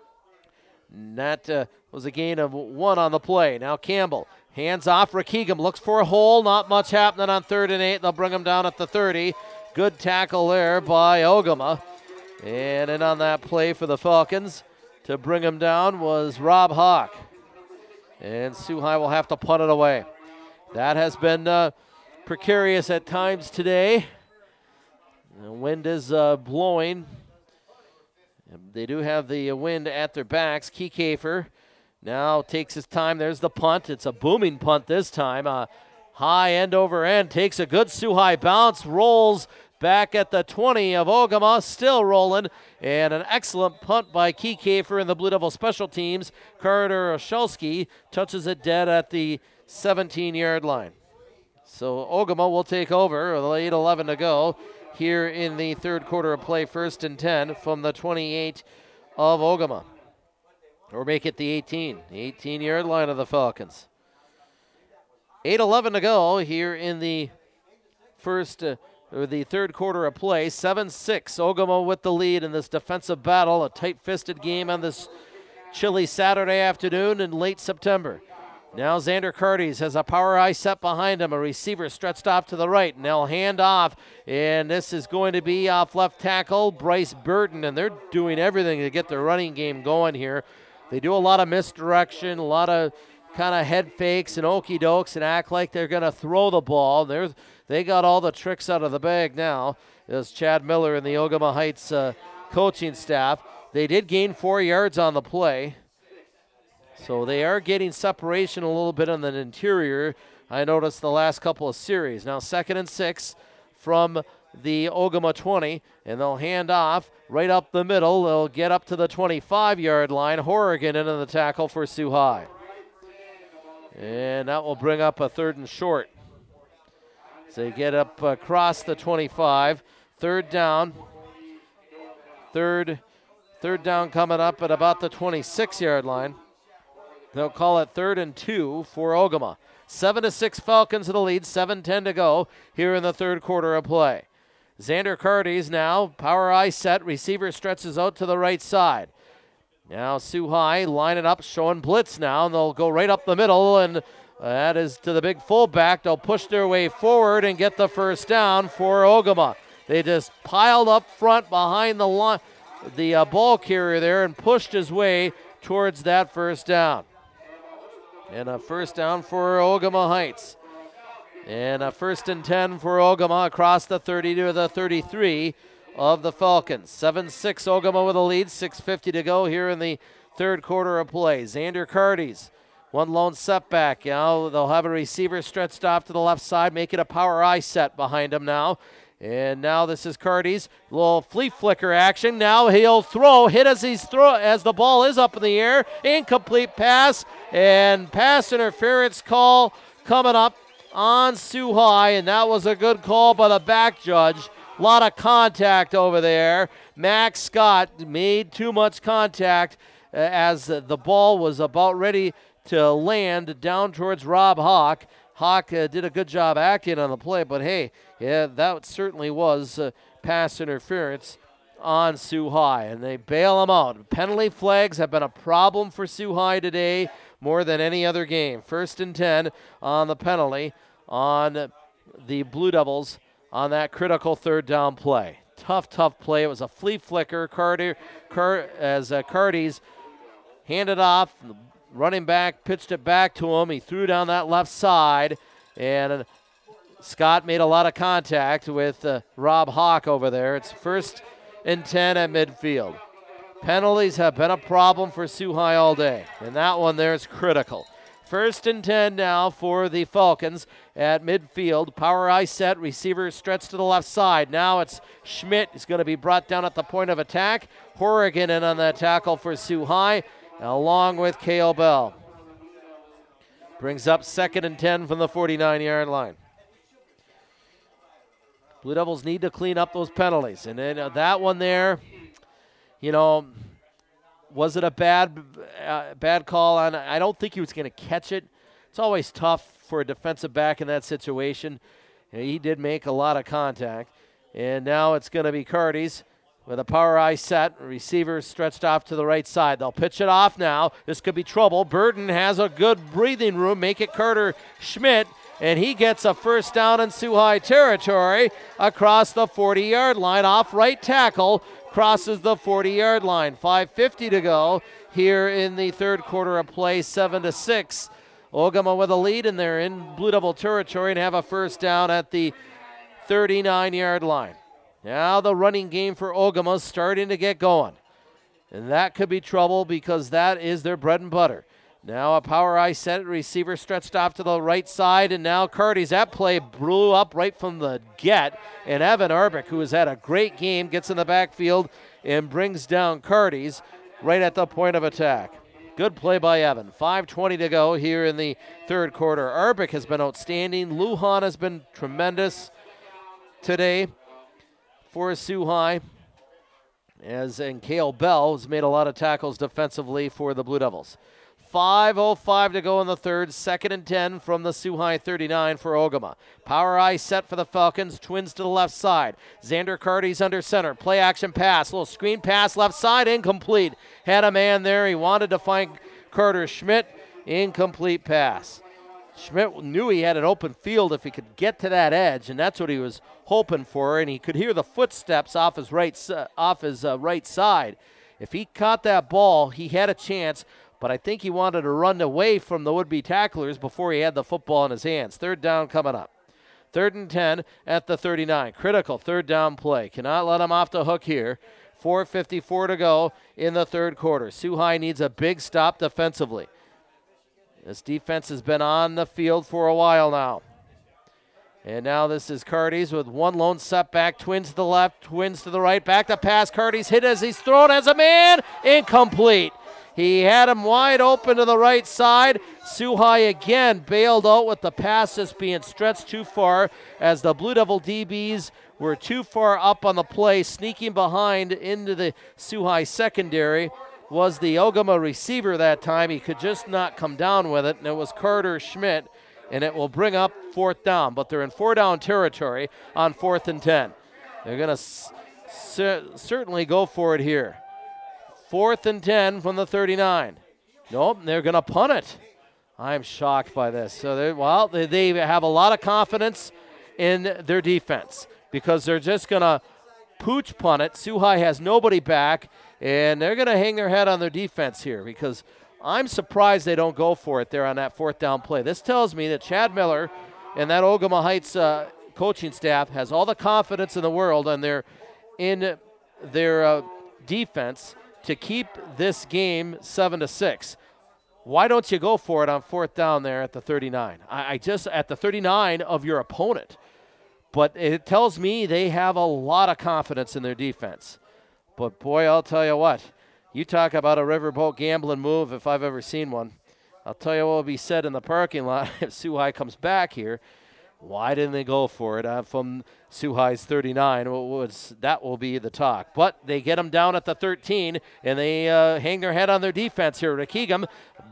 And that uh, was a gain of one on the play. Now Campbell, hands off. Rakegum looks for a hole. Not much happening on third and eight. They'll bring him down at the thirty. Good tackle there by Ogama. And in on that play for the Falcons to bring him down was Rob Hawk. And Sioux High will have to punt it away. That has been uh, precarious at times today. The wind is uh, blowing. They do have the wind at their backs. Kiekefer now takes his time. There's the punt. It's a booming punt this time. Uh, high end over end. Takes a good Sioux High bounce. Rolls back at the twenty of Ogama. Still rolling. And an excellent punt by Kiekefer and the Blue Devil special teams. Carter Oshelski touches it dead at the seventeen-yard line. So Ogama will take over with eight eleven to go here in the third quarter of play. First and ten from the twenty-eight of Ogama. Or make it the eighteen. The eighteen-yard line of the Falcons. eight eleven to go here in the first uh, or the third quarter of play. seven six Ogama with the lead in this defensive battle. A tight-fisted game on this chilly Saturday afternoon in late September. Now Xander Curtis has a power eye set behind him. A receiver stretched off to the right, and they'll hand off. And this is going to be off left tackle, Bryce Burton. And they're doing everything to get their running game going here. They do a lot of misdirection, a lot of kind of head fakes and okey dokes and act like they're going to throw the ball. They're, they got all the tricks out of the bag now. There's Chad Miller and the Ogama Heights uh, coaching staff. They did gain four yards on the play. So they are getting separation a little bit on the interior. I noticed the last couple of series. Now second and six from the Ogama twenty, and they'll hand off right up the middle. They'll get up to the twenty-five-yard line. Horrigan into the tackle for Sioux High. And that will bring up a third and short. So they get up across the twenty-five. Third down. Third, third down coming up at about the twenty-six-yard line. They'll call it third and two for Ogama. Seven to six Falcons in the lead. seven ten to go here in the third quarter of play. Xander Curtis now, power eye set. Receiver stretches out to the right side. Now Sioux High lining up, showing blitz now, and they'll go right up the middle, and that is to the big fullback. They'll push their way forward and get the first down for Ogama. They just piled up front behind the line, the uh, ball carrier there, and pushed his way towards that first down. And a first down for Ogama Heights. And a first and ten for Ogama across the thirty to the thirty-three of the Falcons. seven six Ogama with a lead, six fifty to go here in the third quarter of play. Xander Curtis, one lone setback. Now they'll have a receiver stretched off to the left side, make it a power eye set behind him now. And now this is Curtis, little flea flicker action. Now he'll throw, hit as he's throw as the ball is up in the air. Incomplete pass, and pass interference call coming up on Sioux High, and that was a good call by the back judge. A lot of contact over there. Max Scott made too much contact uh, as the ball was about ready to land down towards Rob Hawk. Hawk uh, did a good job acting on the play, but hey, yeah, that certainly was uh, pass interference on Sioux High, and they bail them out. Penalty flags have been a problem for Sioux High today more than any other game. First and ten on the penalty on the Blue Devils on that critical third down play. Tough, tough play. It was a flea flicker. Carter, Car- as uh, Carty's handed off, running back pitched it back to him. He threw down that left side, and uh, Scott made a lot of contact with uh, Rob Hawk over there. It's first and ten at midfield. Penalties have been a problem for Sioux High all day, and that one there is critical. First and ten now for the Falcons at midfield. Power I set, receiver stretched to the left side. Now it's Schmidt. He's going to be brought down at the point of attack. Horrigan in on that tackle for Sioux High, along with Cale Bell. Brings up second and ten from the forty-nine-yard line. Blue Devils need to clean up those penalties. And then uh, that one there, you know, was it a bad uh, bad call on? I don't think he was going to catch it. It's always tough for a defensive back in that situation. And he did make a lot of contact. And now it's going to be Carty's with a power I set. Receiver stretched off to the right side. They'll pitch it off now. This could be trouble. Burton has a good breathing room. Make it Carter Schmidt. And he gets a first down in Sioux High territory across the forty-yard line. Off right tackle, crosses the forty-yard line. five fifty to go here in the third quarter of play, seven to six. Ogama with a lead, and they're in Blue Devil territory and have a first down at the thirty-nine-yard line. Now the running game for Ogama starting to get going. And that could be trouble because that is their bread and butter. Now a power I set, receiver stretched off to the right side, and now Carty's that play blew up right from the get, and Evan Arbic, who has had a great game, gets in the backfield and brings down Carty's right at the point of attack. Good play by Evan. five twenty to go here in the third quarter. Arbic has been outstanding. Lujan has been tremendous today for Sioux High, as and Cale Bell has made a lot of tackles defensively for the Blue Devils. five oh five to go in the third, second and ten from the Sioux High thirty-nine for Ogama. Power I set for the Falcons, twins to the left side. Xander Carty's under center, play action pass, little screen pass left side, incomplete. Had a man there, he wanted to find Carter Schmidt, incomplete pass. Schmidt knew he had an open field if he could get to that edge, and that's what he was hoping for, and he could hear the footsteps off his right, off his uh, right side. If he caught that ball, he had a chance, but I think he wanted to run away from the would-be tacklers before he had the football in his hands. Third down coming up. Third and ten at the thirty-nine. Critical third down play. Cannot let him off the hook here. four fifty-four to go in the third quarter. Sioux High needs a big stop defensively. This defense has been on the field for a while now. And now this is Carty's with one lone setback. Twins to the left, twins to the right. Back to pass. Carty's hit as he's thrown as a man. Incomplete. He had him wide open to the right side. Sioux High again bailed out with the pass just being stretched too far as the Blue Devil D Bs were too far up on the play. Sneaking behind into the Sioux High secondary was the Ogama receiver that time. He could just not come down with it, and it was Carter Schmidt, and it will bring up fourth down. But they're in four down territory on fourth and ten. They're going to s- cer- certainly go for it here. Fourth and ten from the thirty-nine. Nope, they're going to punt it. I'm shocked by this. So, they well, they, they have a lot of confidence in their defense because they're just going to pooch punt it. Sioux High has nobody back, and they're going to hang their head on their defense here because I'm surprised they don't go for it there on that fourth down play. This tells me that Chad Miller and that Ogama Heights uh, coaching staff has all the confidence in the world and they're in their uh, defense to keep this game seven to six. Why don't you go for it on fourth down there at the thirty-nine? I, I just at the thirty-nine of your opponent. But it tells me they have a lot of confidence in their defense. But boy, I'll tell you what, you talk about a riverboat gambling move if I've ever seen one. I'll tell you what will be said in the parking lot if Sioux High comes back here. Why didn't they go for it uh, from Sioux High's thirty-nine? Was, that will be the talk. But they get them down at the thirteen, and they uh, hang their head on their defense here. Rakegum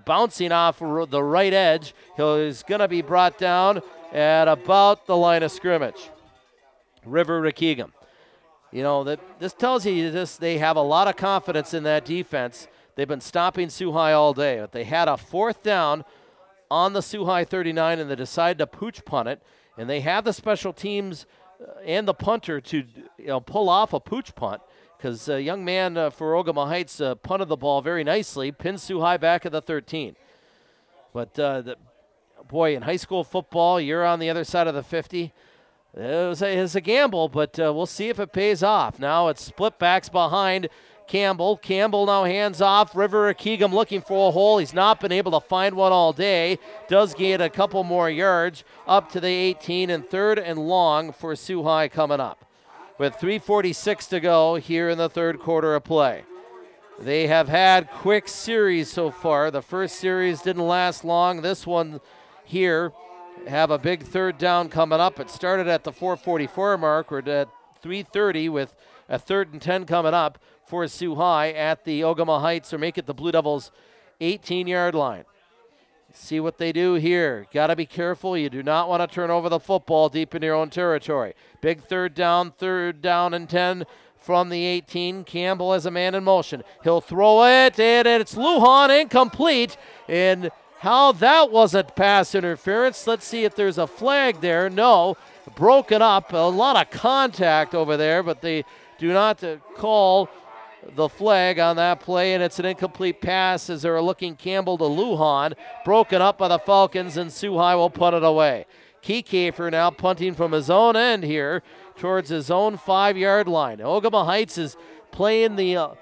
bouncing off the right edge. He's going to be brought down at about the line of scrimmage. River Waukegan. You know, that this tells you this, they have a lot of confidence in that defense. They've been stopping Sioux High all day. But they had a fourth down on the Sioux High thirty-nine, and they decided to pooch punt it. And they have the special teams and the punter to you know pull off a pooch punt, because a young man uh, for Ogama Heights uh, punted the ball very nicely, pinned Sioux High back at the thirteen. But, uh, the, boy, in high school football, you're on the other side of the fifty. It was a, it was a gamble, but uh, we'll see if it pays off. Now it's split backs behind Campbell. Campbell now hands off. River Waukegan looking for a hole. He's not been able to find one all day. Does gain a couple more yards up to the eighteen, and third and long for Sioux High coming up. With three forty-six to go here in the third quarter of play. They have had quick series so far. The first series didn't last long. This one here have a big third down coming up. It started at the four forty-four mark. We're at three thirty with a third and ten coming up for Sioux High at the Ogama Heights, or make it the Blue Devils eighteen-yard line. See what they do here. Got to be careful. You do not want to turn over the football deep in your own territory. Big third down, third down and ten from the eighteen. Campbell has a man in motion. He'll throw it, and it's Lujan, incomplete. And how that wasn't pass interference. Let's see if there's a flag there. No, broken up. A lot of contact over there, but they do not uh, call the flag on that play, and it's an incomplete pass as they're looking Campbell to Lujan. Broken up by the Falcons, and Sioux High will punt it away. Keycafer now punting from his own end here towards his own five-yard line. Ogama Heights is playing the, uh,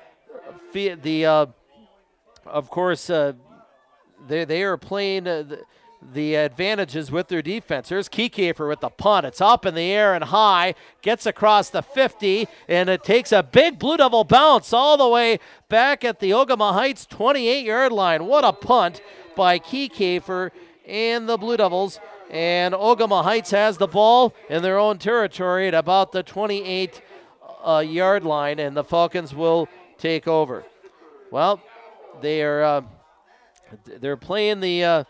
the uh, of course, uh, They they are playing uh, the, the advantages with their defense. Here's Keycafer with the punt. It's up in the air and high. Gets across the fifty, and it takes a big Blue Devil bounce all the way back at the Ogama Heights twenty-eight-yard line. What a punt by Keycafer and the Blue Devils. And Ogama Heights has the ball in their own territory at about the twenty-eight-yard uh, line, and the Falcons will take over. Well, they are... Uh, They're playing the uh,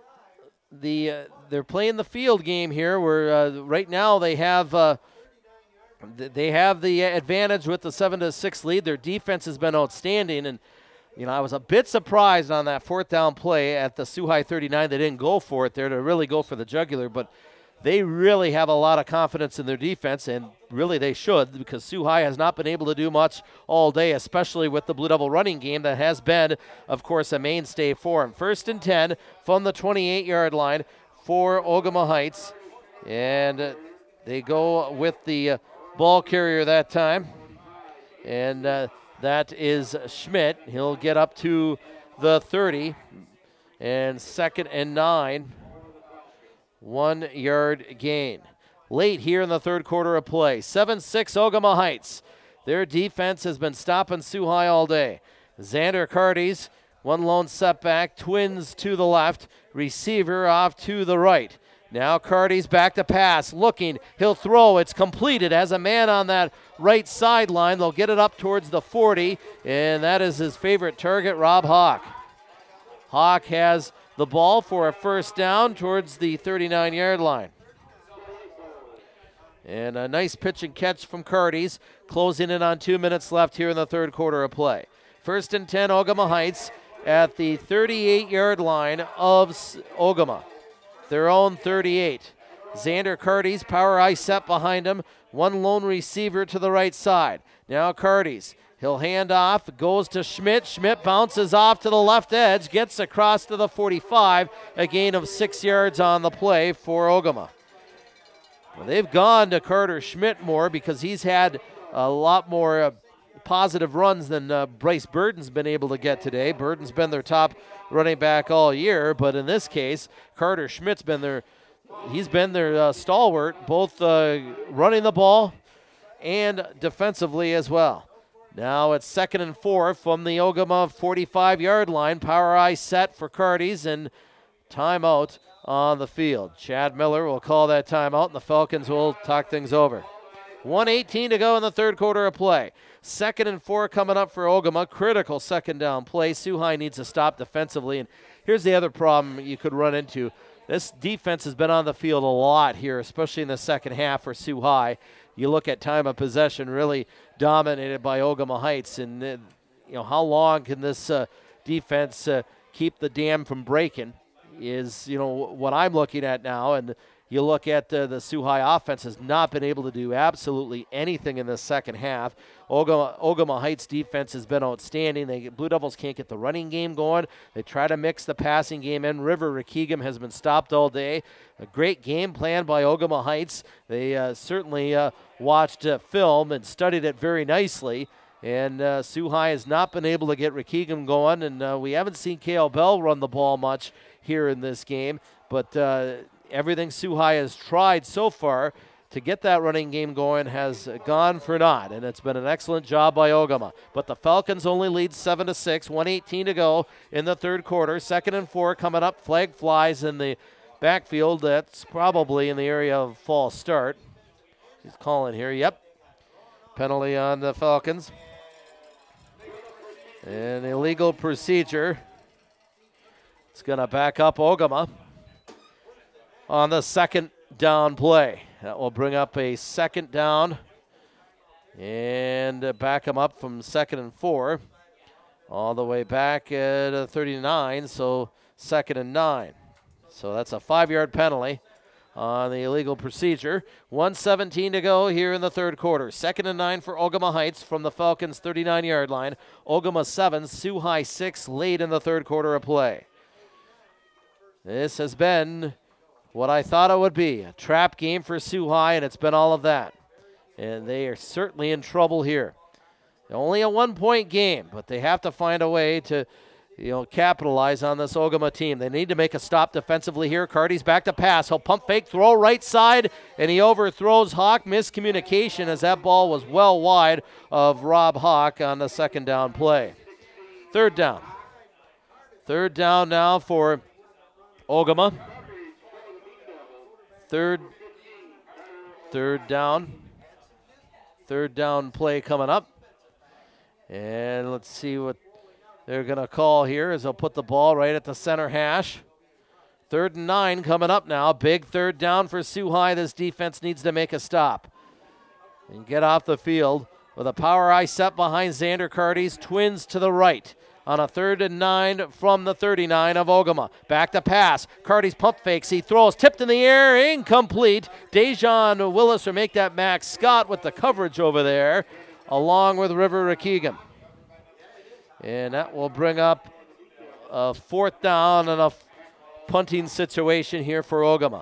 the uh, they're playing the field game here. Where uh, right now they have uh, they have the advantage with the seven to six lead. Their defense has been outstanding, and you know I was a bit surprised on that fourth down play at the Sioux High thirty-nine. They didn't go for it there to really go for the jugular, but they really have a lot of confidence in their defense, and really they should, because Sioux High has not been able to do much all day, especially with the Blue Devil running game that has been, of course, a mainstay for them. First and ten from the twenty-eight-yard line for Ogama Heights, and uh, they go with the uh, ball carrier that time, and uh, that is Schmidt. He'll get up to the thirty, and second and nine. One-yard gain. Late here in the third quarter of play. seven six Ogama Heights. Their defense has been stopping Sioux High all day. Xander Cardes, one lone setback. Twins to the left. Receiver off to the right. Now Cardes back to pass. Looking. He'll throw. It's completed. Has a man on that right sideline. They'll get it up towards the forty. And that is his favorite target, Rob Hawk. Hawk has the ball for a first down towards the thirty-nine-yard line. And a nice pitch and catch from Cardes, closing in on two minutes left here in the third quarter of play. First and ten, Ogama Heights at the thirty-eight-yard line of Ogama. Their own thirty-eight. Xander Cardes, power eye set behind him. One lone receiver to the right side. Now Cardes. He'll hand off, goes to Schmidt. Schmidt bounces off to the left edge, gets across to the forty-five, a gain of six yards on the play for Ogama. Well, they've gone to Carter Schmidt more because he's had a lot more uh, positive runs than uh, Bryce Burden's been able to get today. Burden's been their top running back all year, but in this case, Carter Schmidt's been their, he's been their uh, stalwart, both uh, running the ball and defensively as well. Now it's second and four from the Ogama forty-five-yard line. Power eye set for Cardes, and timeout on the field. Chad Miller will call that timeout, and the Falcons will talk things over. one eighteen to go in the third quarter of play. Second and four coming up for Ogama. Critical second down play. Sioux High needs to stop defensively, and here's the other problem you could run into. This defense has been on the field a lot here, especially in the second half for Sioux High. You look at time of possession really dominated by Ogama Heights, and uh, you know, how long can this uh, defense uh, keep the dam from breaking is, you know, what I'm looking at now. And you look at uh, the Sioux High offense has not been able to do absolutely anything in the second half. Ogama, Ogama Heights defense has been outstanding. They Blue Devils can't get the running game going. They try to mix the passing game in. River Rakegum has been stopped all day. A great game plan by Ogama Heights. They uh, certainly uh, watched uh, film and studied it very nicely. And uh, Sioux High has not been able to get Rakegum going, and uh, we haven't seen K L Bell run the ball much here in this game. But uh, everything Sioux High has tried so far to get that running game going has gone for naught, and it's been an excellent job by Ogama. But the Falcons only lead seven to six, one eighteen to go in the third quarter. Second and four coming up. Flag flies in the backfield. That's probably in the area of false start. He's calling here. Yep. Penalty on the Falcons. An illegal procedure. It's going to back up Ogama on the second down play. That will bring up a second down and back them up from second and four all the way back at thirty-nine, so second and nine. So that's a five-yard penalty on the illegal procedure. one seventeen to go here in the third quarter. Second and nine for Ogama Heights from the Falcons' thirty-nine-yard line. Ogama seven, Sioux High six late in the third quarter of play. This has been what I thought it would be, a trap game for Sioux High, and it's been all of that. And they are certainly in trouble here. Only a one-point game, but they have to find a way to, you know, capitalize on this Ogama team. They need to make a stop defensively here. Carty's back to pass. He'll pump fake, throw right side, and he overthrows Hawk. Miscommunication as that ball was well wide of Rob Hawk on the second down play. Third down. Third down now for Ogama. Third, third down. Third down play coming up. And let's see what they're going to call here as they'll put the ball right at the center hash. Third and nine coming up now. Big third down for Sioux High. This defense needs to make a stop and get off the field with a power eye set behind Xander Carty's Twins to the right. On a third and nine from the thirty-nine of Ogama. Back to pass. Carty's pump fakes. He throws. Tipped in the air. Incomplete. Dejan Willis will make that Max Scott with the coverage over there, along with River Rakegum. And that will bring up a fourth down and a punting situation here for Ogama.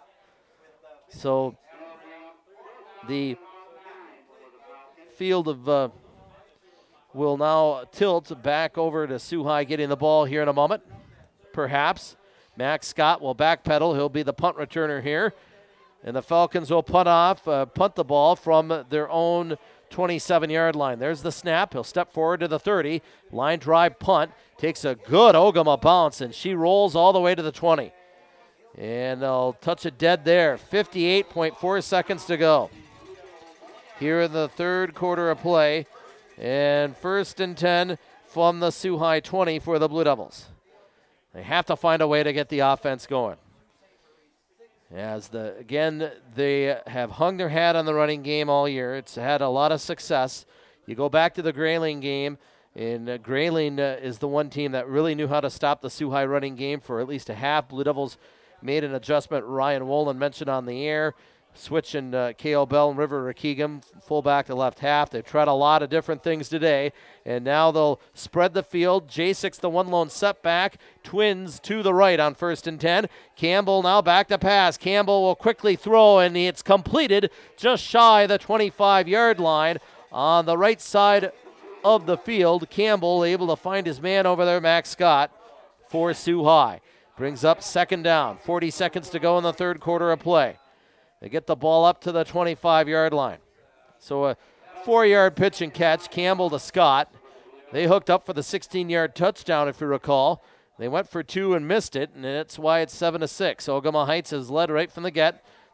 So the field of... Uh, will now tilt back over to Sioux High getting the ball here in a moment, perhaps. Max Scott will backpedal. He'll be the punt returner here. And the Falcons will punt off, uh, punt the ball from their own twenty-seven-yard line. There's the snap. He'll step forward to the thirty. Line drive punt. Takes a good Ogama bounce, and she rolls all the way to the twenty. And they'll touch it dead there. fifty-eight point four seconds to go here in the third quarter of play. And first and ten from the Sioux High twenty for the Blue Devils. They have to find a way to get the offense going. As the again, they have hung their hat on the running game all year. It's had a lot of success. You go back to the Grayling game, and uh, Grayling uh, is the one team that really knew how to stop the Sioux High running game for at least a half. Blue Devils made an adjustment. Ryan Wolin mentioned on the air. Switching uh, K L Bell and River Rakegum, fullback to left half. They've tried a lot of different things today, and now they'll spread the field. J six, the one lone setback. Twins to the right on first and ten. Campbell now back to pass. Campbell will quickly throw, and it's completed just shy of the twenty-five-yard line on the right side of the field. Campbell able to find his man over there, Max Scott, for Sioux High. Brings up second down. forty seconds to go in the third quarter of play. They get the ball up to the twenty-five-yard line. So a four-yard pitch and catch, Campbell to Scott. They hooked up for the sixteen-yard touchdown, if you recall. They went for two and missed it, and that's why it's seven to six. Ogama Heights has led right from the get.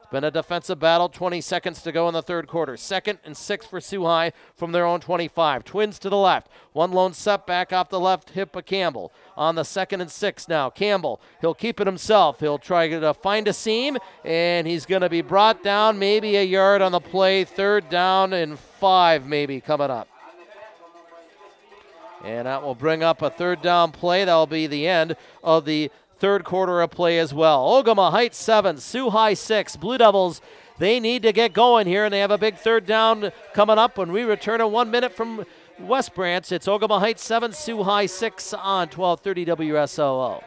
Been a defensive battle, twenty seconds to go in the third quarter. Second and six for Sioux High from their own twenty-five. Twins to the left. One lone setback off the left hip of Campbell. On the second and six now. Campbell, he'll keep it himself. He'll try to find a seam, and he's going to be brought down maybe a yard on the play. Third down and five maybe coming up. And that will bring up a third down play. That will be the end of the third quarter of play as well. Ogama Heights seven, Sioux High six. Blue Devils, they need to get going here, and they have a big third down coming up when we return in one minute from West Branch. It's Ogama Heights seven, Sioux High six on twelve thirty W S O O.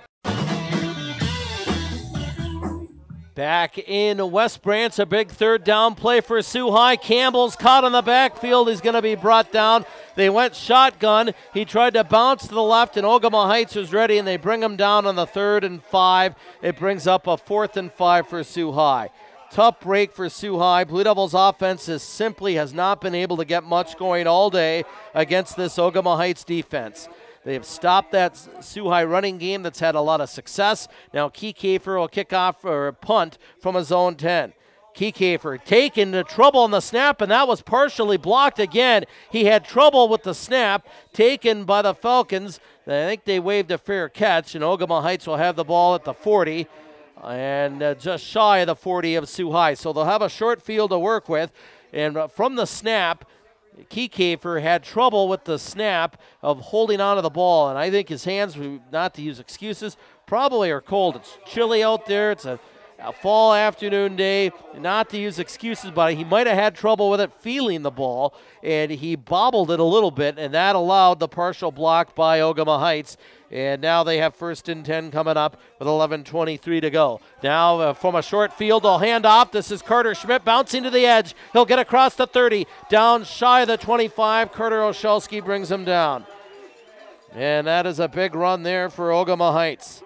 Back in West Branch, a big third down play for Sioux High. Campbell's caught on the backfield. He's going to be brought down. They went shotgun. He tried to bounce to the left, and Ogama Heights was ready, and they bring him down on the third and five. It brings up a fourth and five for Sioux High. Tough break for Sioux High. Blue Devils offense is simply has not been able to get much going all day against this Ogama Heights defense. They have stopped that Sioux High running game that's had a lot of success. Now Kiekefer will kick off or a punt from a zone ten. Kiekefer taken to trouble on the snap, and that was partially blocked again. He had trouble with the snap, taken by the Falcons. I think they waved a fair catch, and Ogama Heights will have the ball at the forty and uh, just shy of the forty of Sioux High. So they'll have a short field to work with, and uh, from the snap, Kiekefer had trouble with the snap of holding onto the ball, and I think his hands, not to use excuses, probably are cold. It's chilly out there. It's a, a fall afternoon day. Not to use excuses, but he might have had trouble with it feeling the ball, and he bobbled it a little bit, and that allowed the partial block by Ogama Heights. And now they have first and ten coming up with eleven twenty-three to go. Now uh, from a short field, they'll hand off. This is Carter Schmidt bouncing to the edge. He'll get across the thirty, down shy of the twenty-five. Carter Oshelski brings him down. And that is a big run there for Ogama Heights.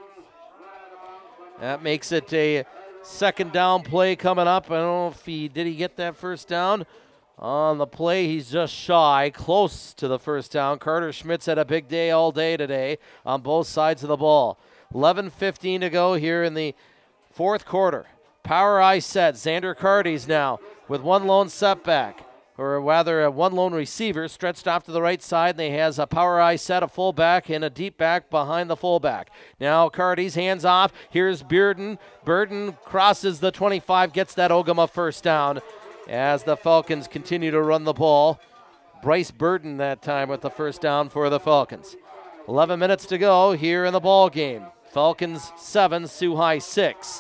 That makes it a second down play coming up. I don't know if he, did he get that first down? On the play, he's just shy, close to the first down. Carter Schmidt's had a big day all day today on both sides of the ball. eleven fifteen to go here in the fourth quarter. Power I set. Xander Cardes now with one lone setback, or rather a one lone receiver stretched off to the right side. And he has a power I set, a fullback, and a deep back behind the fullback. Now Cardes hands off. Here's Bearden. Burden crosses the twenty-five, gets that Ogama first down. As the Falcons continue to run the ball. Bryce Burden that time with the first down for the Falcons. eleven minutes to go here in the ball game. Falcons seven, Sioux High six.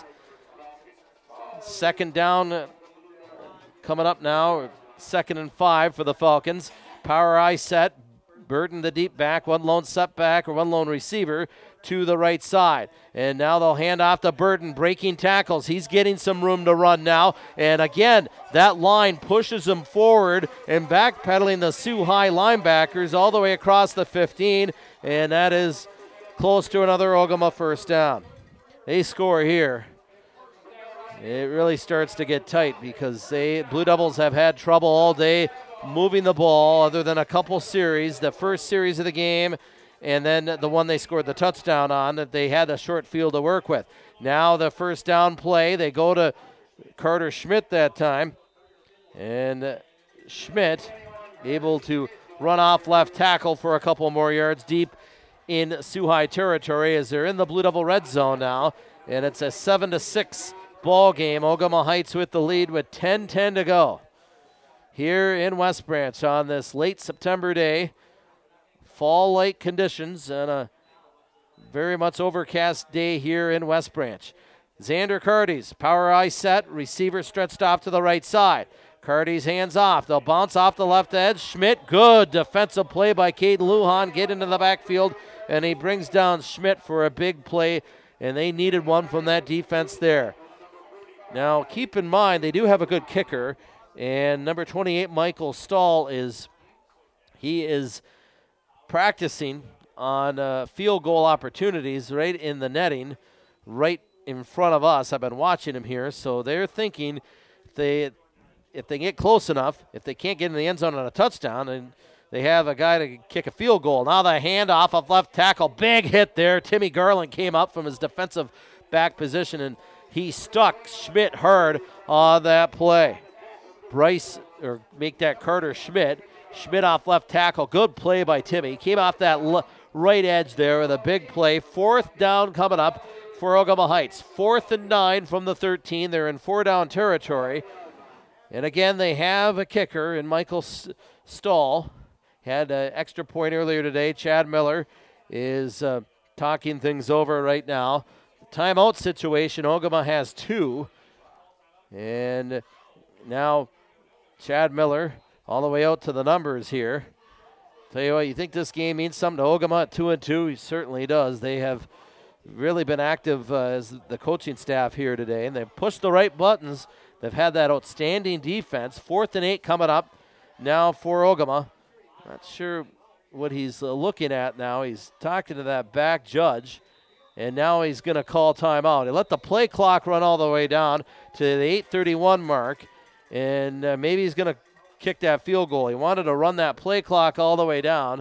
Second down uh, coming up now. Second and five for the Falcons. Power I set. Burden the deep back, one lone setback or one lone receiver to the right side. And now they'll hand off to Burden, breaking tackles. He's getting some room to run now. And again, that line pushes him forward and backpedaling the Sioux High linebackers all the way across the fifteen. And that is close to another Ogama first down. They score here. It really starts to get tight because they Blue Devils have had trouble all day moving the ball other than a couple series. The first series of the game and then the one they scored the touchdown on that they had a short field to work with. Now the first down play, they go to Carter Schmidt that time. And uh, Schmidt able to run off left tackle for a couple more yards deep in Sioux High territory as they're in the Blue Devil red zone now. And it's a seven to six ball game. Ogama Heights with the lead with ten ten to go here in West Branch on this late September day. Fall-like conditions and a very much overcast day here in West Branch. Xander Cardes, power I set, receiver stretched off to the right side. Cardes hands off. They'll bounce off the left edge. Schmidt, good defensive play by Caden Lujan. Get into the backfield, and he brings down Schmidt for a big play, and they needed one from that defense there. Now, keep in mind, they do have a good kicker, and number twenty-eight, Michael Stahl, is he is practicing on uh, field goal opportunities right in the netting, right in front of us. I've been watching him here, so they're thinking if they if they get close enough, if they can't get in the end zone on a touchdown, and they have a guy to kick a field goal. Now the handoff of left tackle, big hit there. Timmy Garland came up from his defensive back position, and he stuck Schmidt hard on that play. Bryce, or make that Carter Schmidt. Schmidt off left tackle. Good play by Timmy. Came off that l- right edge there with a big play. Fourth down coming up for Ogama Heights. Fourth and nine from the thirteen. They're in four down territory. And again, they have a kicker in Michael S- Stahl. Had an extra point earlier today. Chad Miller is uh, talking things over right now. Timeout situation, Ogama has two. And now Chad Miller all the way out to the numbers here. Tell you what, you think this game means something to Ogama at two and two? He certainly does. They have really been active uh, as the coaching staff here today, and they've pushed the right buttons. They've had that outstanding defense. Fourth and eight coming up now for Ogama. Not sure what he's uh, looking at now. He's talking to that back judge, and now he's going to call timeout. He let the play clock run all the way down to the eight thirty-one mark, and uh, maybe he's going to kick that field goal. He wanted to run that play clock all the way down,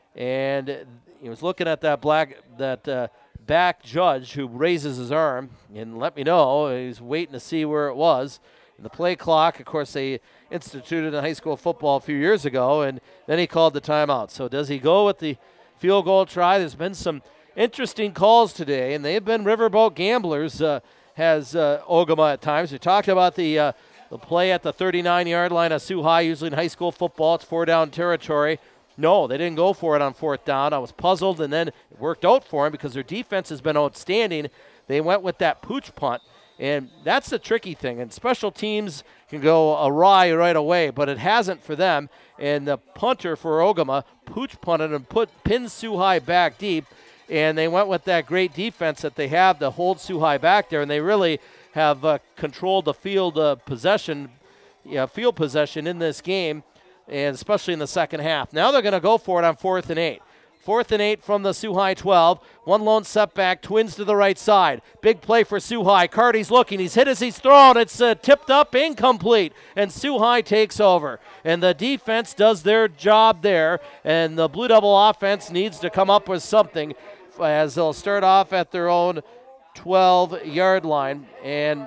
and he was looking at that black that uh, back judge who raises his arm and let me know. He's waiting to see where it was. And the play clock, of course, they instituted in high school football a few years ago, and then he called the timeout. So does he go with the field goal try? There's been some interesting calls today, and they've been riverboat gamblers, uh, has uh, Ogama at times. We talked about the uh, the play at the thirty-nine-yard line of Sioux High. Usually in high school football, it's four-down territory. No, they didn't go for it on fourth down. I was puzzled, and then it worked out for them because their defense has been outstanding. They went with that pooch punt, and that's the tricky thing. And special teams can go awry right away, but it hasn't for them. And the punter for Ogama pooch punted and put pinned Sioux High back deep, and they went with that great defense that they have to hold Sioux High back there, and they really have uh, controlled the field uh, possession, yeah, field possession in this game, and especially in the second half. Now they're going to go for it on fourth and eight. Fourth and eight from the Sioux High twelve. One lone setback, twins to the right side. Big play for Sioux High. Carty's looking. He's hit as he's thrown. It's uh, tipped up, incomplete, and Sioux High takes over. And the defense does their job there, and the Blue Devil offense needs to come up with something as they'll start off at their own twelve-yard line, and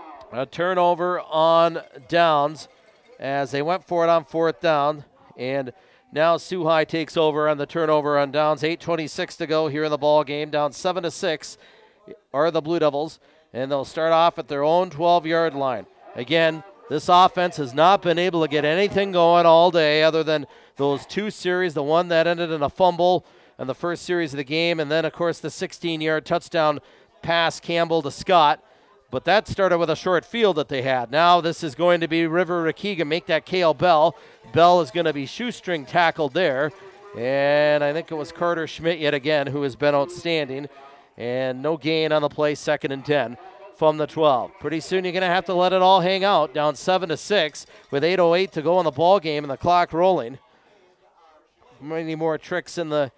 a turnover on downs as they went for it on fourth down, and now Sioux High takes over on the turnover on downs. eight twenty-six to go here in the ball game. Down seven to six are the Blue Devils, and they'll start off at their own twelve-yard line. Again, this offense has not been able to get anything going all day other than those two series, the one that ended in a fumble in the first series of the game, and then, of course, the sixteen-yard touchdown pass Campbell to Scott. But that started with a short field that they had. Now this is going to be River Waukegan make that Kale Bell. Bell is going to be shoestring tackled there. And I think it was Carter Schmidt yet again who has been outstanding. And no gain on the play, second and ten from the twelve. Pretty soon you're going to have to let it all hang out. Down seven to six with eight oh eight to go in the ball game and the clock rolling. How many more tricks in the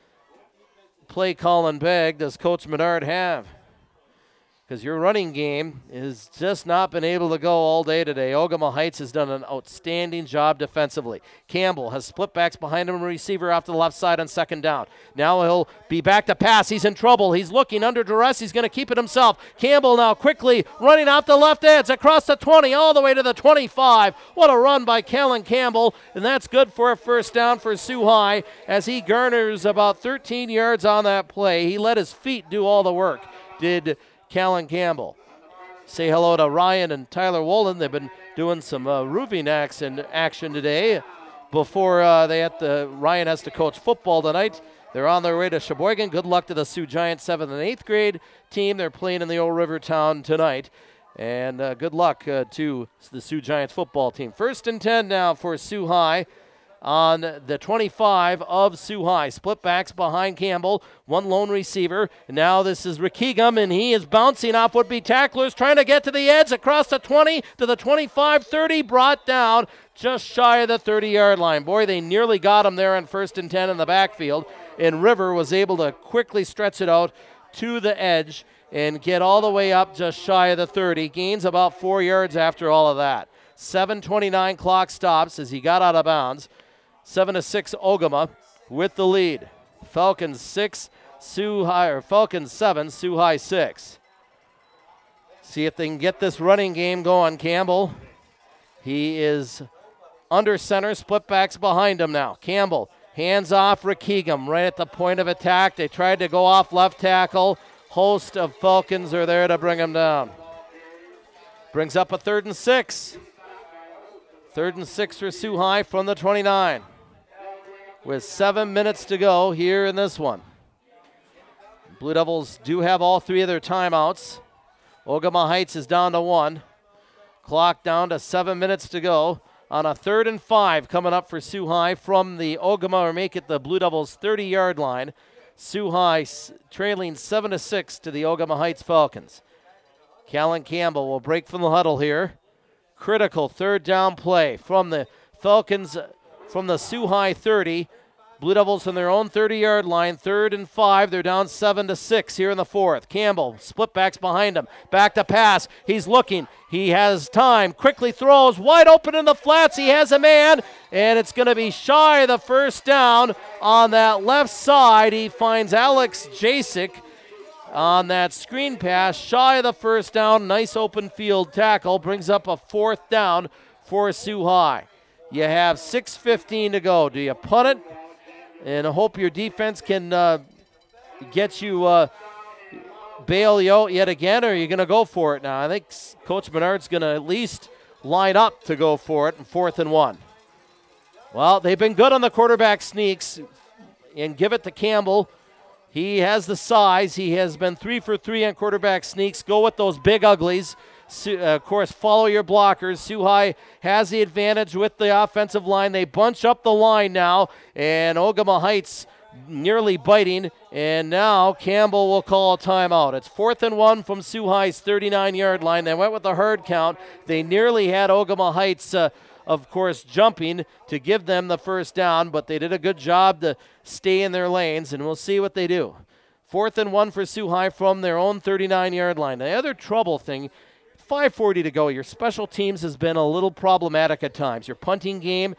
play calling bag does Coach Menard have? Because your running game has just not been able to go all day today. Ogama Heights has done an outstanding job defensively. Campbell has split backs behind him, receiver off to the left side on second down. Now he'll be back to pass. He's in trouble. He's looking under duress. He's going to keep it himself. Campbell now quickly running off the left edge across the twenty all the way to the twenty-five. What a run by Kellen Campbell, and that's good for a first down for Sioux High as he garners about thirteen yards on that play. He let his feet do all the work, did Callan Campbell. Say hello to Ryan and Tyler Wolin. They've been doing some uh, roofing action action today before uh, they have to, Ryan has to coach football tonight. They're on their way to Sheboygan. Good luck to the Sioux Giants seventh and eighth grade team. They're playing in the Old Rivertown tonight. And uh, good luck uh, to the Sioux Giants football team. First and ten now for Sioux High on the twenty-five of Sioux High. Split backs behind Campbell. One lone receiver. Now this is Waukegan, and he is bouncing off would-be tacklers, trying to get to the edge across the twenty to the twenty-five thirty, brought down just shy of the thirty-yard line. Boy, they nearly got him there on first and ten in the backfield, and River was able to quickly stretch it out to the edge and get all the way up just shy of the thirty. Gains about four yards after all of that. seven twenty-nine clock stops as he got out of bounds. seven to six Ogama with the lead. Falcons six, Sioux High, or Falcons seven, Sioux High six. See if they can get this running game going. Campbell, he is under center, split backs behind him now. Campbell, hands off Rakegum, right at the point of attack. They tried to go off left tackle. Host of Falcons are there to bring him down. Brings up a third and six. Third and six for Sioux High from the twenty-nine. With seven minutes to go here in this one. Blue Devils do have all three of their timeouts. Ogama Heights is down to one. Clock down to seven minutes to go on a third and five coming up for Sioux High from the Ogama, or make it the Blue Devils thirty-yard line. Sioux High trailing seven to six to the Ogama Heights Falcons. Callan Campbell will break from the huddle here. Critical third down play from the Falcons from the Sioux High thirty. Blue Devils on their own thirty-yard line, third and five. They're down seven to six here in the fourth. Campbell, split backs behind him. Back to pass. He's looking. He has time. Quickly throws. Wide open in the flats. He has a man, and it's going to be shy of the first down on that left side. He finds Alex Jasek on that screen pass. Shy of the first down. Nice open field tackle. Brings up a fourth down for Sioux High. You have six fifteen to go. Do you punt it and hope your defense can uh, get you, uh, bail you out yet again, or are you going to go for it now? I think Coach Menard's going to at least line up to go for it in fourth and one. Well, they've been good on the quarterback sneaks, and give it to Campbell. He has the size. He has been three for three on quarterback sneaks. Go with those big uglies. Uh, of course, follow your blockers. Sioux High has the advantage with the offensive line. They bunch up the line now, and Ogama Heights nearly biting, and now Campbell will call a timeout. It's fourth and one from Sioux High's thirty-nine-yard line. They went with a hard count. They nearly had Ogama Heights, uh, of course, jumping to give them the first down, but they did a good job to stay in their lanes, and we'll see what they do. Fourth and one for Sioux High from their own thirty-nine-yard line. The other trouble thing, five forty to go. Your special teams has been a little problematic at times. Your punting game,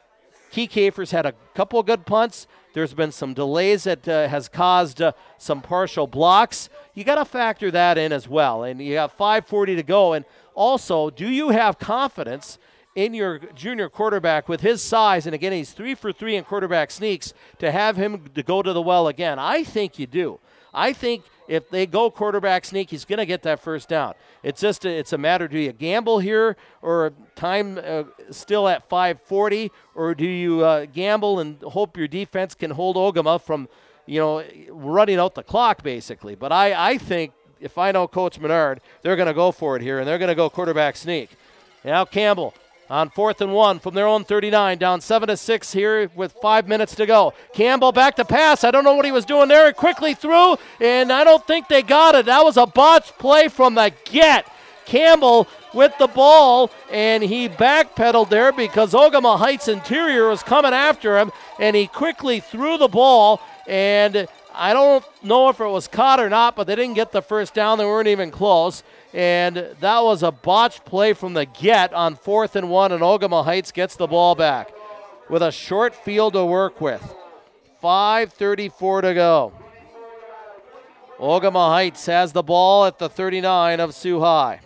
Key Kafer's had a couple of good punts. There's been some delays that uh, has caused uh, some partial blocks. You got to factor that in as well. And you got five forty to go. And also, do you have confidence in your junior quarterback with his size? And again, he's three for three in quarterback sneaks, to have him to go to the well again. I think you do. I think if they go quarterback sneak, he's going to get that first down. It's just a, it's a matter, do you gamble here, or time uh, still at five forty, or do you uh, gamble and hope your defense can hold Ogama from, you know, running out the clock basically? But I, I think if I know Coach Menard, they're going to go for it here, and they're going to go quarterback sneak. Now Campbell on fourth and one from their own thirty-nine, down seven to six here with five minutes to go. Campbell back to pass. I don't know what he was doing there. He quickly threw, and I don't think they got it. That was a botched play from the get. Campbell with the ball, and he backpedaled there because Ogama Heights interior was coming after him, and he quickly threw the ball, and I don't know if it was caught or not, but they didn't get the first down. They weren't even close. And that was a botched play from the get on fourth and one, and Ogama Heights gets the ball back with a short field to work with. five thirty-four to go. Ogama Heights has the ball at the thirty-nine of Sioux High.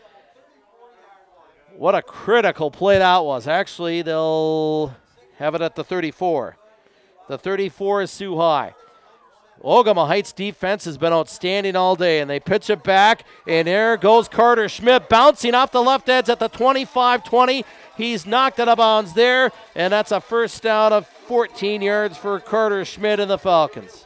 What a critical play that was. Actually, they'll have it at the thirty-four. The thirty-four is Sioux High. Ogama Heights defense has been outstanding all day, and they pitch it back, and there goes Carter Schmidt, bouncing off the left edge at the twenty-five twenty. He's knocked out of bounds there, and that's a first down of fourteen yards for Carter Schmidt and the Falcons.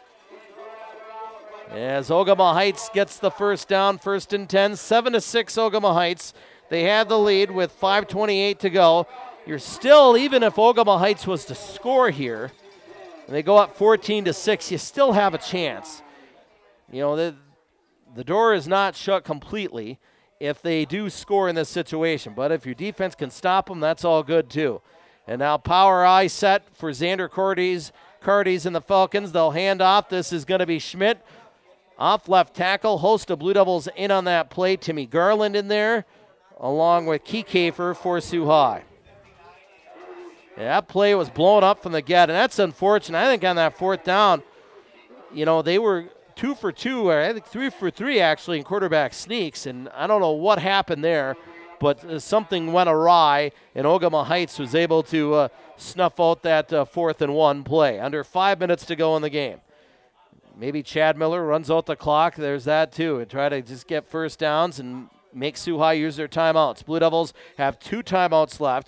As Ogama Heights gets the first down, first and ten, seven to six Ogama Heights. They had the lead with five twenty-eight to go. You're still, even if Ogama Heights was to score here, and they go up fourteen to six, you still have a chance. You know, the, the door is not shut completely if they do score in this situation. But if your defense can stop them, that's all good too. And now power eye set for Xander Cardes, Cardes and the Falcons. They'll hand off. This is going to be Schmidt. Off left tackle. Host of Blue Devils in on that play. Timmy Garland in there, along with Key Kafer for Sioux High. Yeah, that play was blown up from the get, and that's unfortunate. I think on that fourth down, you know, they were two for two, or I think three for three actually in quarterback sneaks, and I don't know what happened there, but uh, something went awry, and Ogama Heights was able to uh, snuff out that uh, fourth and one play. Under five minutes to go in the game. Maybe Chad Miller runs out the clock. There's that too, and try to just get first downs and make Sioux High use their timeouts. Blue Devils have two timeouts left,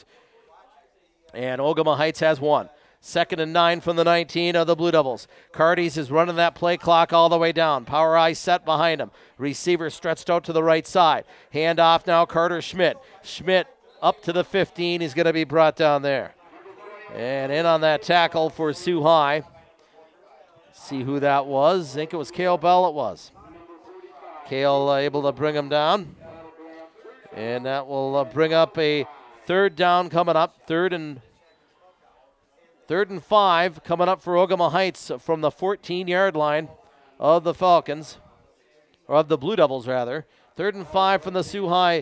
and Ogama Heights has one. Second and nine from the nineteen of the Blue Devils. Cardies is running that play clock all the way down. Power eye set behind him. Receiver stretched out to the right side. Hand off now, Carter Schmidt. Schmidt up to the fifteen. He's going to be brought down there. And in on that tackle for Sioux High. See who that was. I think it was Cale Bell it was. Cale uh, able to bring him down. And that will uh, bring up a third down coming up. Third and Third and five coming up for Ogama Heights from the fourteen-yard line of the Falcons, or of the Blue Devils, rather. Third and five from the Sioux High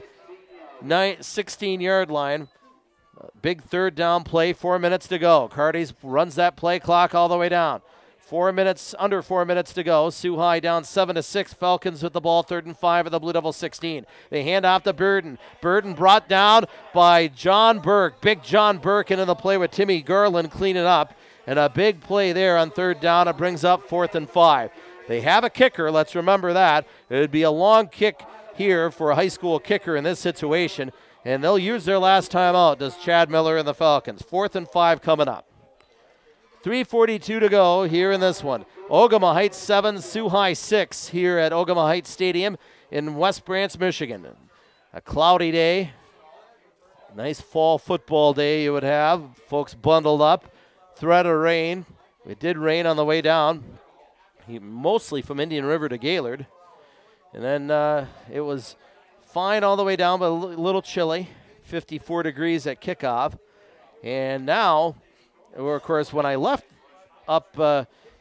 sixteen-yard line. Big third down play, four minutes to go. Cardies runs that play clock all the way down. Four minutes, under four minutes to go. Sioux High down seven to six. Falcons with the ball, third and five of the Blue Devils sixteen. They hand off to Burden. Burden brought down by John Burke. Big John Burke into the play with Timmy Garland cleaning up. And a big play there on third down. It brings up fourth and five. They have a kicker. Let's remember that. It would be a long kick here for a high school kicker in this situation. And they'll use their last time out, does Chad Miller and the Falcons. Fourth and five coming up. three forty-two to go here in this one. Ogama Heights seven, Sioux High six here at Ogama Heights Stadium in West Branch, Michigan. A cloudy day. Nice fall football day you would have. Folks bundled up. Threat of rain. It did rain on the way down, mostly from Indian River to Gaylord. And then uh, it was fine all the way down, but a little chilly. fifty-four degrees at kickoff. And now, or of course, when I left up uh,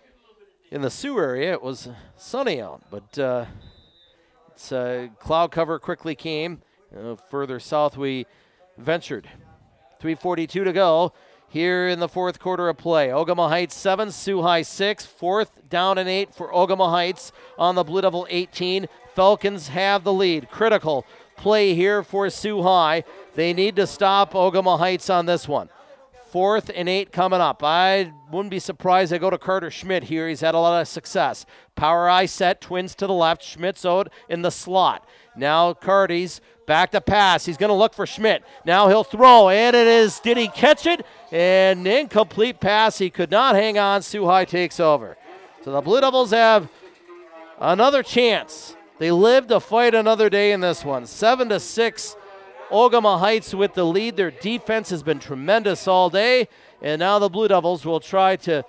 in the Sioux area, it was sunny out. But uh, it's uh, cloud cover quickly came. Uh, further south we ventured. three forty-two to go here in the fourth quarter of play. Ogama Heights seven, Sioux High six. Fourth down and eight for Ogama Heights on the Blue Devil eighteen. Falcons have the lead. Critical play here for Sioux High. They need to stop Ogama Heights on this one. Fourth and eight coming up. I wouldn't be surprised they go to Carter Schmidt here. He's had a lot of success. Power eye set, twins to the left. Schmidt's out in the slot. Now Cardies back to pass. He's going to look for Schmidt. Now he'll throw, and it is, did he catch it? An incomplete pass. He could not hang on. Sioux High takes over. So the Blue Devils have another chance. They live to fight another day in this one. Seven to six. Ogama Heights with the lead. Their defense has been tremendous all day, and now the Blue Devils will try to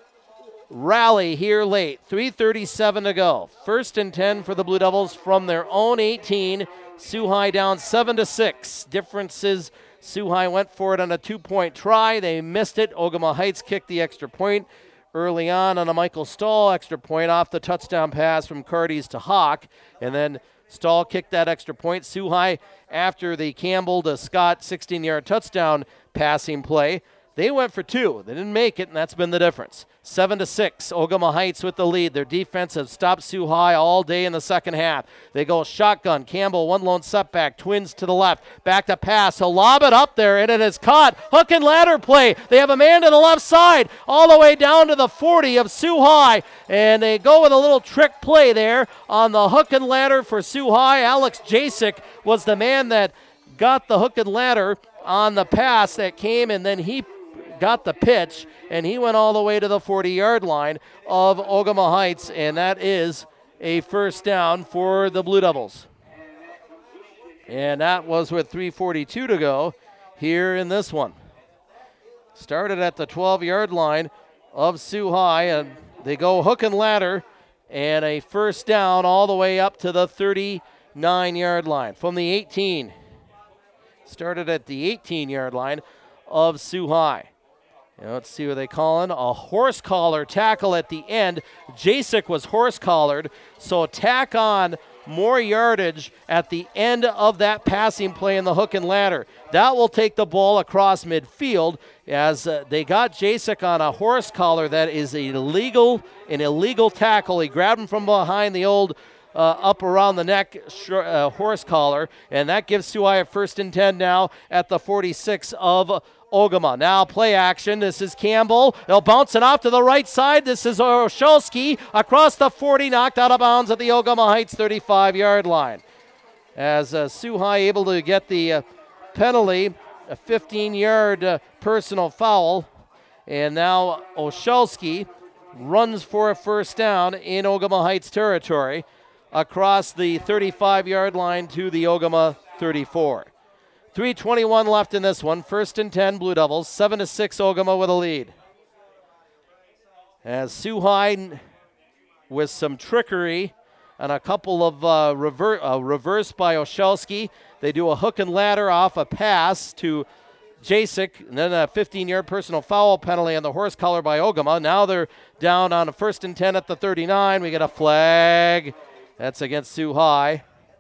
rally here late. three thirty-seven to go. First and ten for the Blue Devils from their own eighteen. Sioux High down seven to six. Difference is Sioux High went for it on a two-point try. They missed it. Ogama Heights kicked the extra point early on on a Michael Stahl extra point off the touchdown pass from Cardies to Hawk, and then Stahl kicked that extra point. Sioux High, after the Campbell to Scott sixteen-yard touchdown passing play, they went for two. They didn't make it, and that's been the difference. Seven to six, Ogama Heights with the lead. Their defense has stopped Sioux High all day in the second half. They go shotgun. Campbell, one lone setback. Twins to the left. Back to pass. He'll lob it up there, and it is caught. Hook and ladder play. They have a man to the left side, all the way down to the forty of Sioux High, and they go with a little trick play there on the hook and ladder for Sioux High. Alex Jasek was the man that got the hook and ladder on the pass that came, and then he got the pitch, and he went all the way to the forty-yard line of Ogama Heights, and that is a first down for the Blue Devils. And that was with three forty-two to go here in this one. Started at the twelve-yard line of Sioux High, and they go hook and ladder, and a first down all the way up to the thirty-nine-yard line. From the eighteen, started at the eighteen-yard line of Sioux High. Now let's see what they calling. A horse collar tackle at the end. Jasek was horse collared, so tack on more yardage at the end of that passing play in the hook and ladder. That will take the ball across midfield as uh, they got Jasek on a horse collar. That is illegal, an illegal tackle. He grabbed him from behind the old uh, up around the neck sh- uh, horse collar, and that gives Soo High a first and ten now at the forty-six of Ogama. Now play action. This is Campbell. They'll bounce it off to the right side. This is Oshelski across the forty, knocked out of bounds at the Ogama Heights thirty-five-yard line. As uh, Soo High able to get the uh, penalty, a fifteen-yard uh, personal foul. And now Oshelski runs for a first down in Ogama Heights territory across the thirty-five-yard line to the Ogama thirty-four. three twenty-one left in this one. First and ten, Blue Devils. seven to six, Ogama with a lead. As Soo High, with some trickery and a couple of uh, rever- uh, reverse by Oshelski, they do a hook and ladder off a pass to Jasek, and then a fifteen-yard personal foul penalty on the horse collar by Ogama. Now they're down on a first and ten at the thirty-nine. We get a flag. That's against Soo High.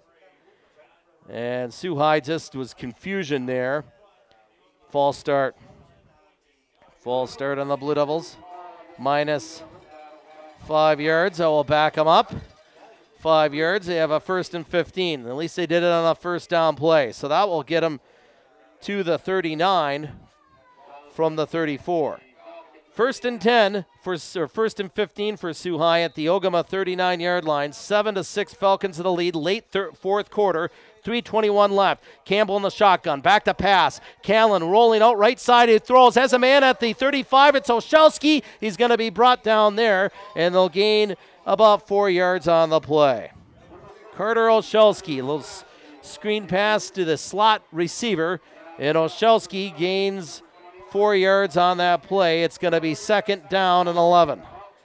And Soo High just was confusion there. False start. False start on the Blue Devils. Minus five yards. I will back them up. Five yards. They have a first and fifteen. At least they did it on a first down play. So that will get them to the thirty-nine from the thirty-four. First and ten for or first and fifteen for Soo High at the Ogama thirty-nine-yard line. Seven to six Falcons in the lead. Late thir- fourth quarter. three twenty-one left. Campbell in the shotgun. Back to pass. Callan rolling out right side. He throws. Has a man at the thirty-five. It's Oshelski. He's going to be brought down there, and they'll gain about four yards on the play. Carter Oshelski. A little s- screen pass to the slot receiver, and Oshelski gains four yards on that play. It's going to be second down and eleven.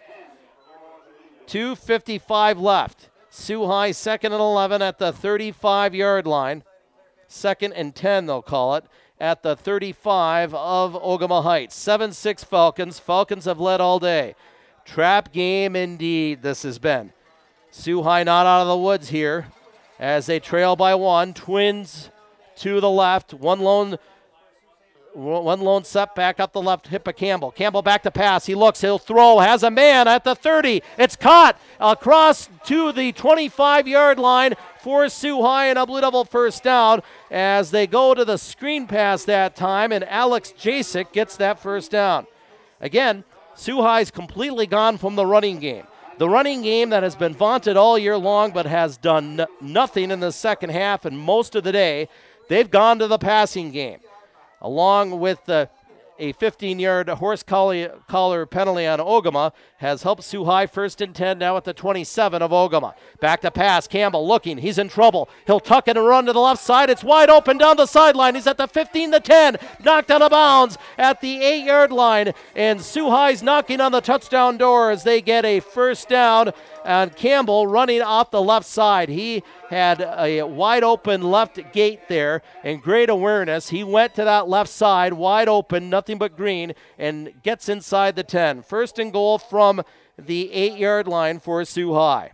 two fifty-five left. Soo High second and eleven at the thirty-five-yard line. Second and ten, they'll call it, at the thirty-five of Ogama Heights. seven six Falcons. Falcons have led all day. Trap game indeed this has been. Soo High not out of the woods here as they trail by one. Twins to the left. One lone One lone set back up the left hip of Campbell. Campbell back to pass. He looks. He'll throw. Has a man at the thirty. It's caught across to the twenty-five-yard line for Soo High, and a Blue Devil first down as they go to the screen pass that time, and Alex Jasek gets that first down. Again, Soo High's completely gone from the running game. The running game that has been vaunted all year long but has done n- nothing in the second half and most of the day, they've gone to the passing game. Along with uh, a fifteen-yard horse collar, collar penalty on Ogama, has helped Soo High first and ten now at the twenty-seven of Ogama. Back to pass. Campbell looking. He's in trouble. He'll tuck it and run to the left side. It's wide open down the sideline. He's at the fifteen, the ten. Knocked out of bounds at the eight-yard line. And Soo High's knocking on the touchdown door as they get a first down. And Campbell running off the left side. He had a wide open left gate there and great awareness. He went to that left side, wide open, nothing but green, and gets inside the ten. First and goal from the eight-yard line for Soo High.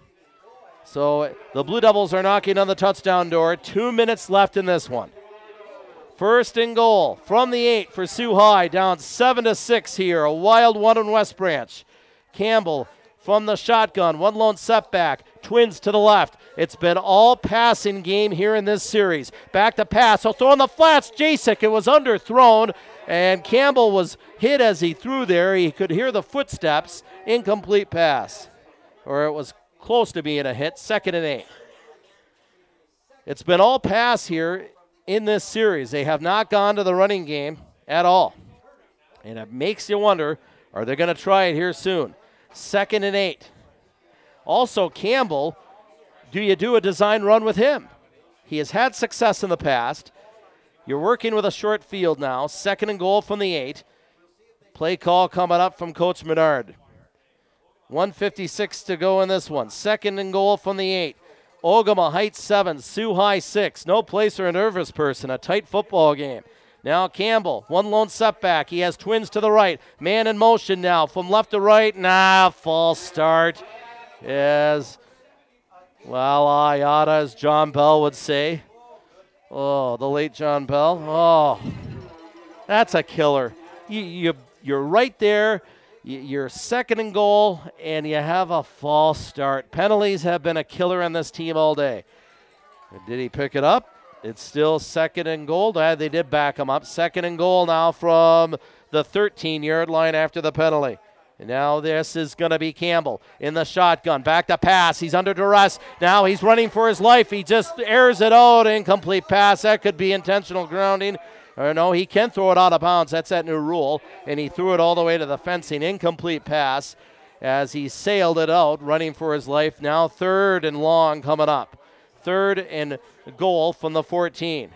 So the Blue Devils are knocking on the touchdown door. Two minutes left in this one. First and goal from the eight for Soo High, down seven to six here. A wild one in West Branch. Campbell from the shotgun, one lone setback, Twins to the left. It's been all passing game here in this series. Back to pass, he'll throw in the flats, Jasek, it was underthrown, and Campbell was hit as he threw there. He could hear the footsteps, incomplete pass, or it was close to being a hit, second and eight. It's been all pass here in this series. They have not gone to the running game at all, and it makes you wonder, are they going to try it here soon? Second and eight. Also, Campbell, do you do a design run with him? He has had success in the past. You're working with a short field now. Second and goal from the eight. Play call coming up from Coach Menard. one fifty-six to go in this one. Second and goal from the eight. Ogama Heights seven, Soo High six. No place for a nervous person. A tight football game. Now Campbell, one lone setback. He has Twins to the right. Man in motion now from left to right. Nah, false start. As Well, ayada, as John Bell would say. Oh, the late John Bell. Oh, that's a killer. You, you, you're right there. You're second and goal, and you have a false start. Penalties have been a killer on this team all day. Did he pick it up? It's still second and goal. Uh, they did back him up. Second and goal now from the thirteen-yard line after the penalty. And now this is going to be Campbell in the shotgun. Back to pass. He's under duress. Now he's running for his life. He just airs it out. Incomplete pass. That could be intentional grounding. Or no, he can throw it out of bounds. That's that new rule. And he threw it all the way to the fencing. Incomplete pass as he sailed it out, running for his life. Now third and long coming up. Third and goal from the fourteen.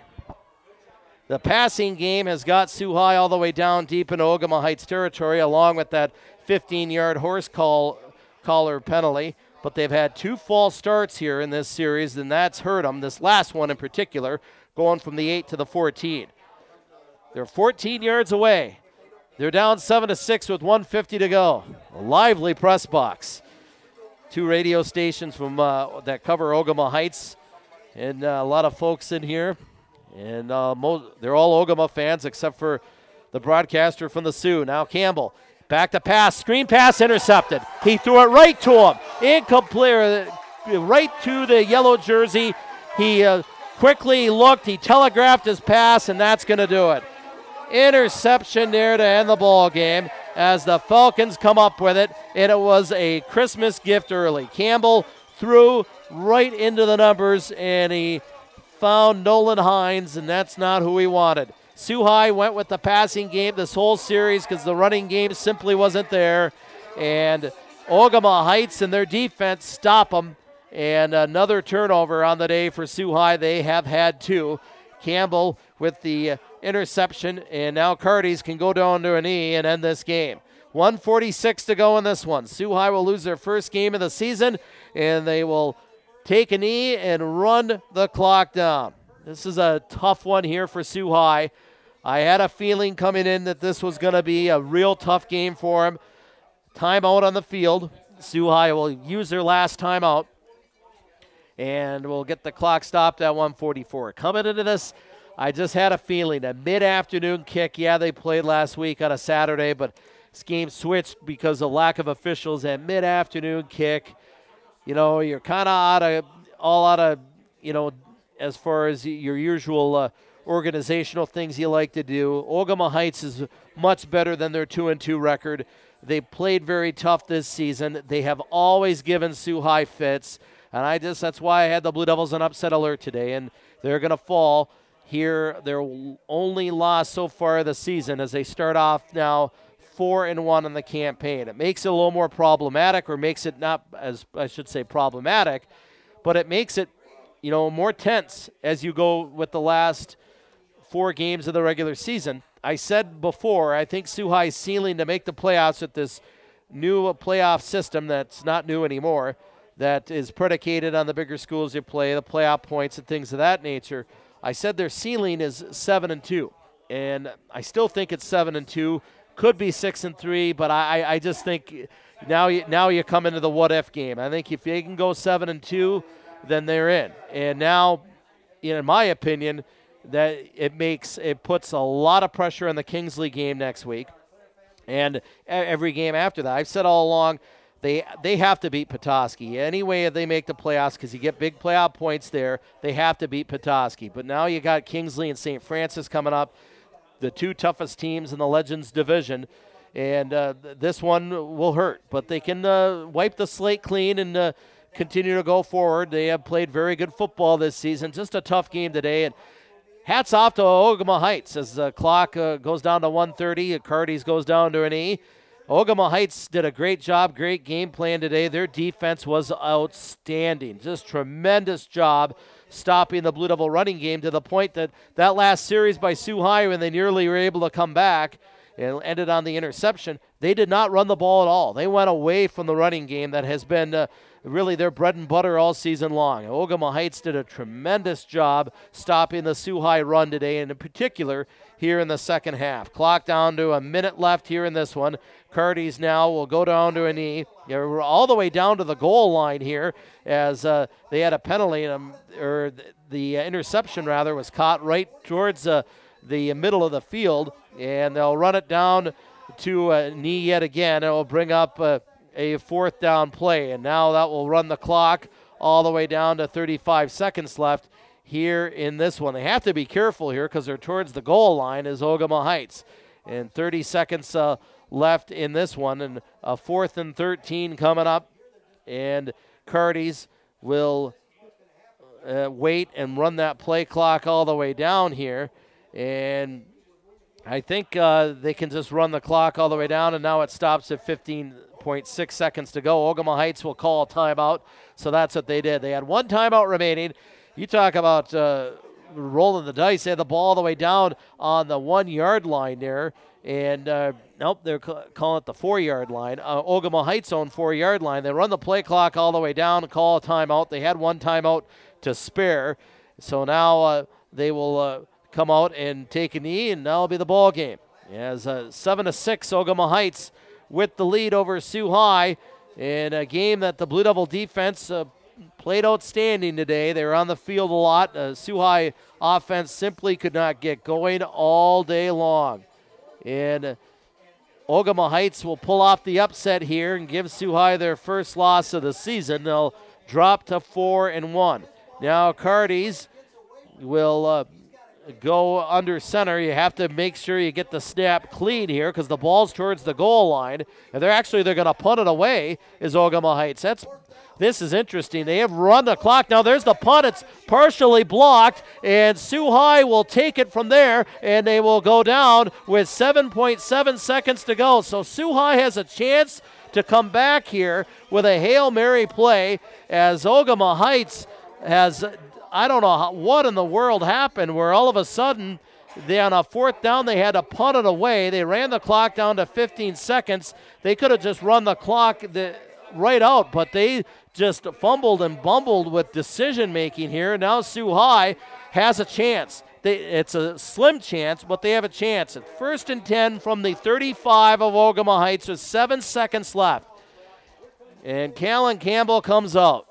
The passing game has got Sioux High all the way down deep in Ogama Heights territory, along with that fifteen-yard horse call, collar penalty. But they've had two false starts here in this series, and that's hurt them. This last one in particular, going from the eight to the fourteen. They're fourteen yards away. They're down seven to six with one fifty to go. A lively press box. Two radio stations from uh, that cover Ogama Heights, and uh, a lot of folks in here. And uh, mo- they're all Ogama fans except for the broadcaster from the Sioux. Now Campbell, back to pass, screen pass intercepted. He threw it right to him. Incomplete, right to the yellow jersey. He uh, quickly looked, he telegraphed his pass, and that's going to do it. Interception there to end the ball game as the Falcons come up with it, and it was a Christmas gift early. Campbell threw right into the numbers, and he found Nolan Hines, and that's not who he wanted. Sioux High went with the passing game this whole series because the running game simply wasn't there, and Ogama Heights and their defense stop them, and another turnover on the day for Sioux High. They have had two. Campbell with the interception, and now Cardies can go down to a knee and end this game. one forty-six to go in this one. Sioux High will lose their first game of the season, and they will take a knee and run the clock down. This is a tough one here for Sioux High. I had a feeling coming in that this was going to be a real tough game for them. Timeout on the field. Sioux High will use their last timeout, and we'll get the clock stopped at one forty-four. Coming into this, I just had a feeling, a mid-afternoon kick. Yeah, they played last week on a Saturday, but this game switched because of lack of officials. At mid-afternoon kick, you know, you're kind of out of, all out of, you know, as far as your usual uh, organizational things you like to do. Ogama Heights is much better than their two and two record. They played very tough this season. They have always given Sioux High fits, and I just, that's why I had the Blue Devils on upset alert today, and they're going to fall. Here, their only loss so far this season as they start off now four and one in the campaign. It makes it a little more problematic, or makes it not, as I should say, problematic, but it makes it, you know, more tense as you go with the last four games of the regular season. I said before, I think Sioux High's ceiling to make the playoffs with this new playoff system that's not new anymore, that is predicated on the bigger schools you play, the playoff points and things of that nature. I said their ceiling is seven and two, and I still think it's seven and two. Could be six and three, but I, I just think now you now you come into the what if game. I think if they can go seven and two, then they're in. And now, in my opinion, that it makes it puts a lot of pressure on the Kingsley game next week, and every game after that. I've said all along, They they have to beat Petoskey. Any way they make the playoffs, because you get big playoff points there, they have to beat Petoskey. But now you got Kingsley and Saint Francis coming up, the two toughest teams in the Legends division. And uh, this one will hurt. But they can uh, wipe the slate clean and uh, continue to go forward. They have played very good football this season. Just a tough game today. And hats off to Ogama Heights as the clock uh, goes down to one thirty. Cardies goes down to an E. Ogama Heights did a great job, great game plan today. Their defense was outstanding. Just tremendous job stopping the Blue Devil running game to the point that that last series by Sioux High, when they nearly were able to come back and ended on the interception, they did not run the ball at all. They went away from the running game that has been uh, really their bread and butter all season long. Ogama Heights did a tremendous job stopping the Sioux High run today, and in particular here in the second half. Clock down to a minute left here in this one. Cardies now will go down to a knee. They're all the way down to the goal line here as uh, they had a penalty, um, or the, the interception rather was caught right towards uh, the middle of the field, and they'll run it down to a knee yet again. It will bring up uh, a fourth down play, and now that will run the clock all the way down to thirty-five seconds left here in this one. They have to be careful here because they're towards the goal line as Ogama Heights. And thirty seconds uh, left in this one, and a fourth and thirteen coming up, and Cardies will uh, wait and run that play clock all the way down here. And I think uh, they can just run the clock all the way down, and now it stops at fifteen point six seconds to go. Ogama Heights will call a timeout, so that's what they did. They had one timeout remaining. You talk about uh, rolling the dice. They had the ball all the way down on the one-yard line there, and uh, nope, they're ca- calling it the four-yard line. Uh, Ogama Heights own four-yard line. They run the play clock all the way down, call a timeout. They had one timeout to spare, so now uh, they will uh, come out and take a knee, and now it'll be the ball game. As uh, seven to six, Ogama Heights with the lead over Sioux High in a game that the Blue Devil defense uh, played outstanding today. They were on the field a lot. Uh, Sioux High offense simply could not get going all day long. And uh, Ogama Heights will pull off the upset here and give Sioux High their first loss of the season. They'll drop to four and one. Now Cardies will uh, go under center. You have to make sure you get the snap clean here because the ball's towards the goal line. And they're actually they're going to punt it away is Ogama Heights. That's This is interesting. They have run the clock. Now there's the punt. It's partially blocked, and Sioux High will take it from there, and they will go down with seven point seven seconds to go. So Sioux High has a chance to come back here with a Hail Mary play as Ogama Heights has, I don't know how, what in the world happened where all of a sudden they, on a fourth down, they had to punt it away. They ran the clock down to fifteen seconds. They could have just run the clock the, right out, but they just fumbled and bumbled with decision-making here. Now Sioux High has a chance. They, it's a slim chance, but they have a chance. At first and ten from the thirty-five of Ogama Heights with seven seconds left. And Callan Campbell comes out.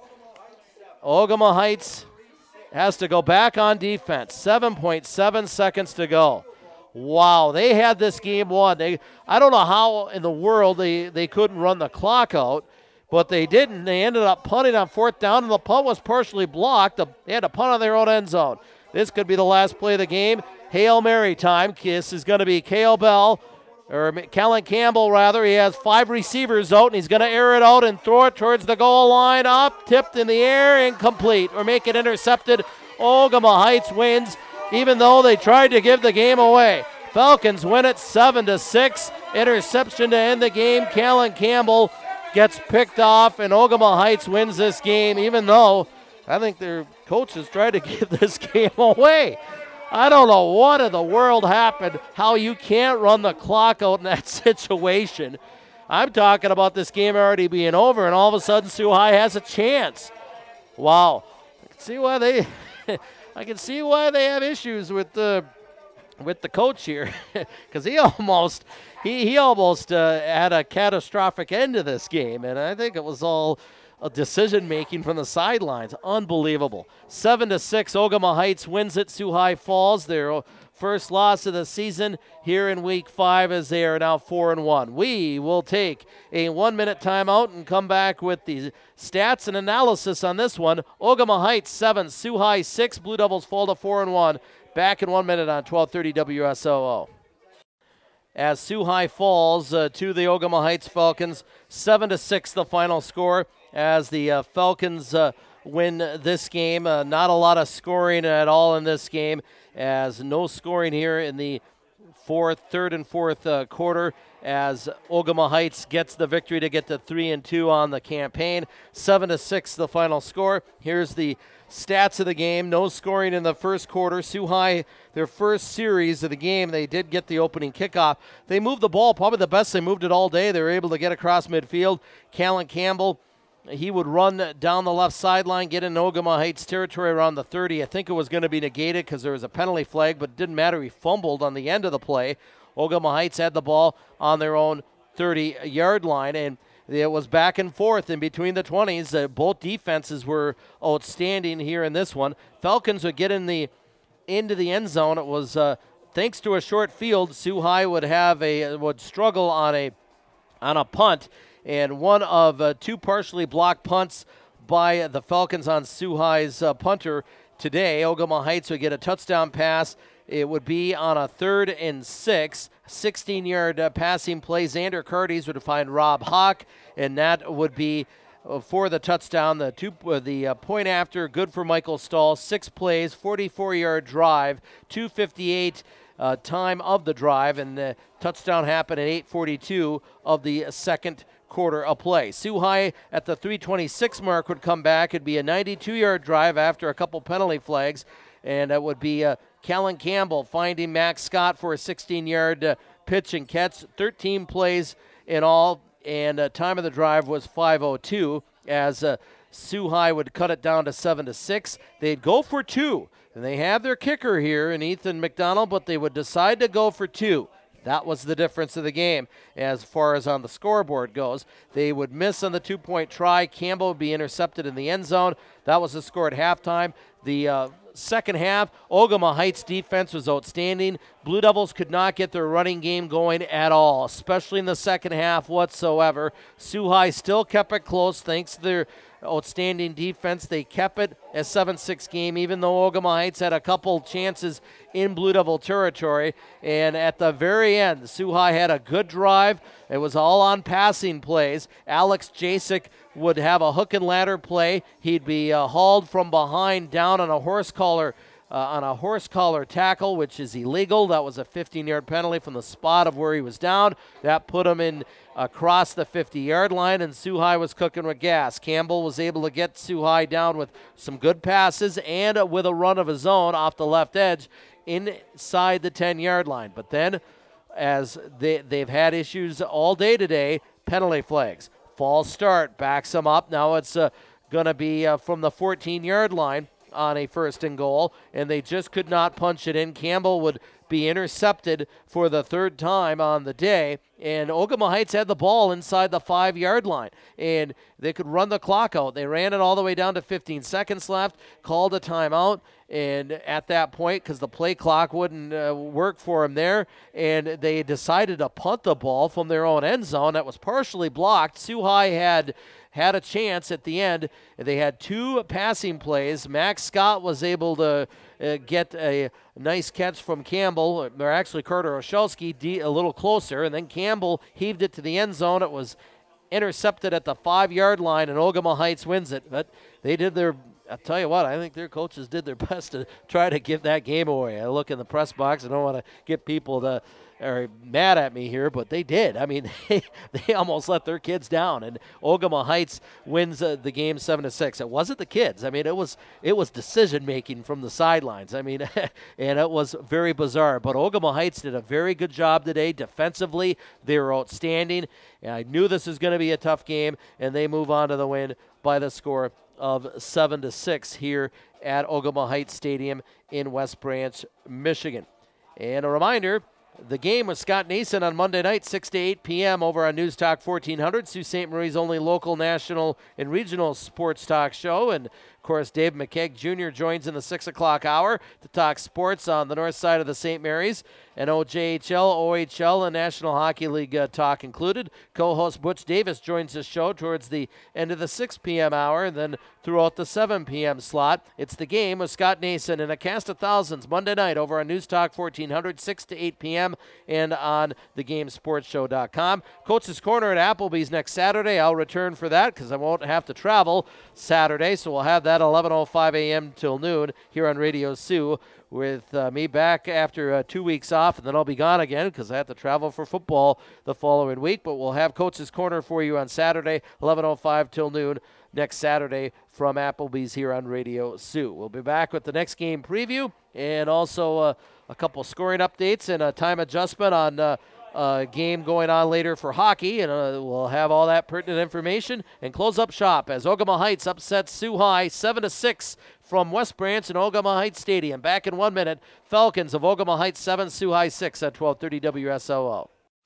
Ogama Heights has to go back on defense. seven point seven seconds to go. Wow, they had this game won. They, I don't know how in the world they, they couldn't run the clock out, but they didn't. They ended up punting on fourth down, and the punt was partially blocked. They had to punt on their own end zone. This could be the last play of the game. Hail Mary time. This is going to be Cale Bell, or Callan Campbell, rather. He has five receivers out, and he's going to air it out and throw it towards the goal line. Up, tipped in the air, incomplete, or make it intercepted. Ogama Heights wins, even though they tried to give the game away. Falcons win it seven to six. Interception to end the game. Callan Campbell gets picked off, and Ogama Heights wins this game, even though I think their coaches tried to give this game away. I don't know what in the world happened, how you can't run the clock out in that situation. I'm talking about this game already being over, and all of a sudden Sioux High has a chance. Wow. I can see why they I can see why they have issues with the with the coach here, because he almost he he almost uh, had a catastrophic end to this game, and I think it was all a decision making from the sidelines. Unbelievable. Seven to six, Ogama Heights wins it. Sioux High falls. Their first loss of the season here in week five, as they are now four and one. We will take a one-minute timeout and come back with the stats and analysis on this one. Ogama Heights seven, Sioux High six. Blue Devils fall to four and one. Back in one minute on twelve thirty W S O O. As Sioux High falls uh, to the Ogama Heights Falcons, seven to six the final score. As the uh, Falcons uh, win this game. Uh, not a lot of scoring at all in this game, as no scoring here in the fourth, third and fourth uh, quarter, as Ogama Heights gets the victory to get to three and two on the campaign. Seven to six the final score. Here's the stats of the game. No scoring in the first quarter. Sioux High, their first series of the game, they did get the opening kickoff. They moved the ball, probably the best they moved it all day. They were able to get across midfield. Callan Campbell he would run down the left sideline, get in Ogama Heights territory around the thirty. I think it was going to be negated because there was a penalty flag, but it didn't matter. He fumbled on the end of the play. Ogama Heights had the ball on their own thirty-yard line, and it was back and forth in between the twenties. Uh, both defenses were outstanding here in this one. Falcons would get in the into the end zone. It was uh, thanks to a short field. Sioux High would have a would struggle on a on a punt, and one of uh, two partially blocked punts by the Falcons on Sioux High's uh, punter today. Ogama Heights would get a touchdown pass. It would be on a third and six, sixteen-yard uh, passing play. Xander Cardes would find Rob Hawk, and that would be uh, for the touchdown. The two, uh, the uh, point after, good for Michael Stahl. Six plays, forty-four-yard drive, two fifty-eight uh, time of the drive, and the touchdown happened at eight forty-two of the second quarter of play. Sioux High at the three twenty-six mark would come back. It'd be a ninety-two-yard drive after a couple penalty flags, and it would be a uh, Callan Campbell finding Max Scott for a sixteen-yard uh, pitch and catch. thirteen plays in all, and uh, time of the drive was five oh two as uh, Sioux High would cut it down to seven to six. They'd go for two, and they have their kicker here in Ethan McDonald, but they would decide to go for two. That was the difference of the game as far as on the scoreboard goes. They would miss on the two-point try. Campbell would be intercepted in the end zone. That was the score at halftime. The uh, second half, Ogama Heights defense was outstanding. Blue Devils could not get their running game going at all, especially in the second half whatsoever. Sioux High still kept it close thanks to their outstanding defense. They kept it a seven six game, even though Ogama Heights had a couple chances in Blue Devil territory. And at the very end, Sioux High had a good drive. It was all on passing plays. Alex Jasek would have a hook and ladder play. He'd be uh, hauled from behind down on a horse collar uh, on a horse collar tackle, which is illegal. That was a fifteen-yard penalty from the spot of where he was down. That put him in across the fifty-yard line, and Sioux High was cooking with gas. Campbell was able to get Sioux High down with some good passes and uh, with a run of his own off the left edge inside the ten-yard line. But then, as they, they've had issues all day today, penalty flags. False start, backs them up. Now it's uh, going to be uh, from the fourteen-yard line on a first and goal, and they just could not punch it in. Campbell would be intercepted for the third time on the day, and Ogama Heights had the ball inside the five-yard line, and they could run the clock out. They ran it all the way down to fifteen seconds left, called a timeout, and at that point, because the play clock wouldn't uh, work for them there, and they decided to punt the ball from their own end zone. That was partially blocked. Sioux High had had a chance at the end. They had two passing plays. Max Scott was able to uh, get a nice catch from Campbell, or actually Carter Oshelski a little closer, and then Campbell heaved it to the end zone. It was intercepted at the five-yard line, and Ogama Heights wins it. But they did their I'll tell you what, I think their coaches did their best to try to give that game away. I look in the press box. I don't want to get people to are mad at me here, but they did. I mean, they, they almost let their kids down, and Ogama Heights wins uh, the game seven to six. It wasn't the kids. I mean, it was it was decision making from the sidelines. I mean, and it was very bizarre. But Ogama Heights did a very good job today defensively. They were outstanding, and I knew this was going to be a tough game, and they move on to the win by the score of seven to six here at Ogama Heights Stadium in West Branch, Michigan. And a reminder, the game with Scott Nason on Monday night, six to eight p.m. over on News Talk fourteen hundred, Sault Ste. Marie's only local, national, and regional sports talk show. And, of course, Dave McKeag Junior joins in the six o'clock hour to talk sports on the north side of the Saint Mary's. And O J H L, O H L, and National Hockey League uh, talk included. Co-host Butch Davis joins the show towards the end of the six p.m. hour, and then throughout the seven p.m. slot. It's the game with Scott Nason and a cast of thousands Monday night over on News Talk fourteen hundred, six to eight p.m. and on the game sports show dot com. Coach's Corner at Applebee's next Saturday. I'll return for that because I won't have to travel Saturday, so we'll have that eleven oh five a.m. till noon here on Radio Sioux, with uh, me back after uh, two weeks off, and then I'll be gone again because I have to travel for football the following week. But we'll have Coach's Corner for you on Saturday, eleven oh five till noon next Saturday from Applebee's here on Radio Sioux. We'll be back with the next game preview and also uh, a couple scoring updates and a time adjustment on uh, uh, game going on later for hockey, and uh, we'll have all that pertinent information and close up shop as Ogama Heights upsets Sioux High seven to six from West Branch and Ogama Heights Stadium. Back in one minute, Falcons of Ogama Heights seven, Sioux High six at twelve thirty W S O O.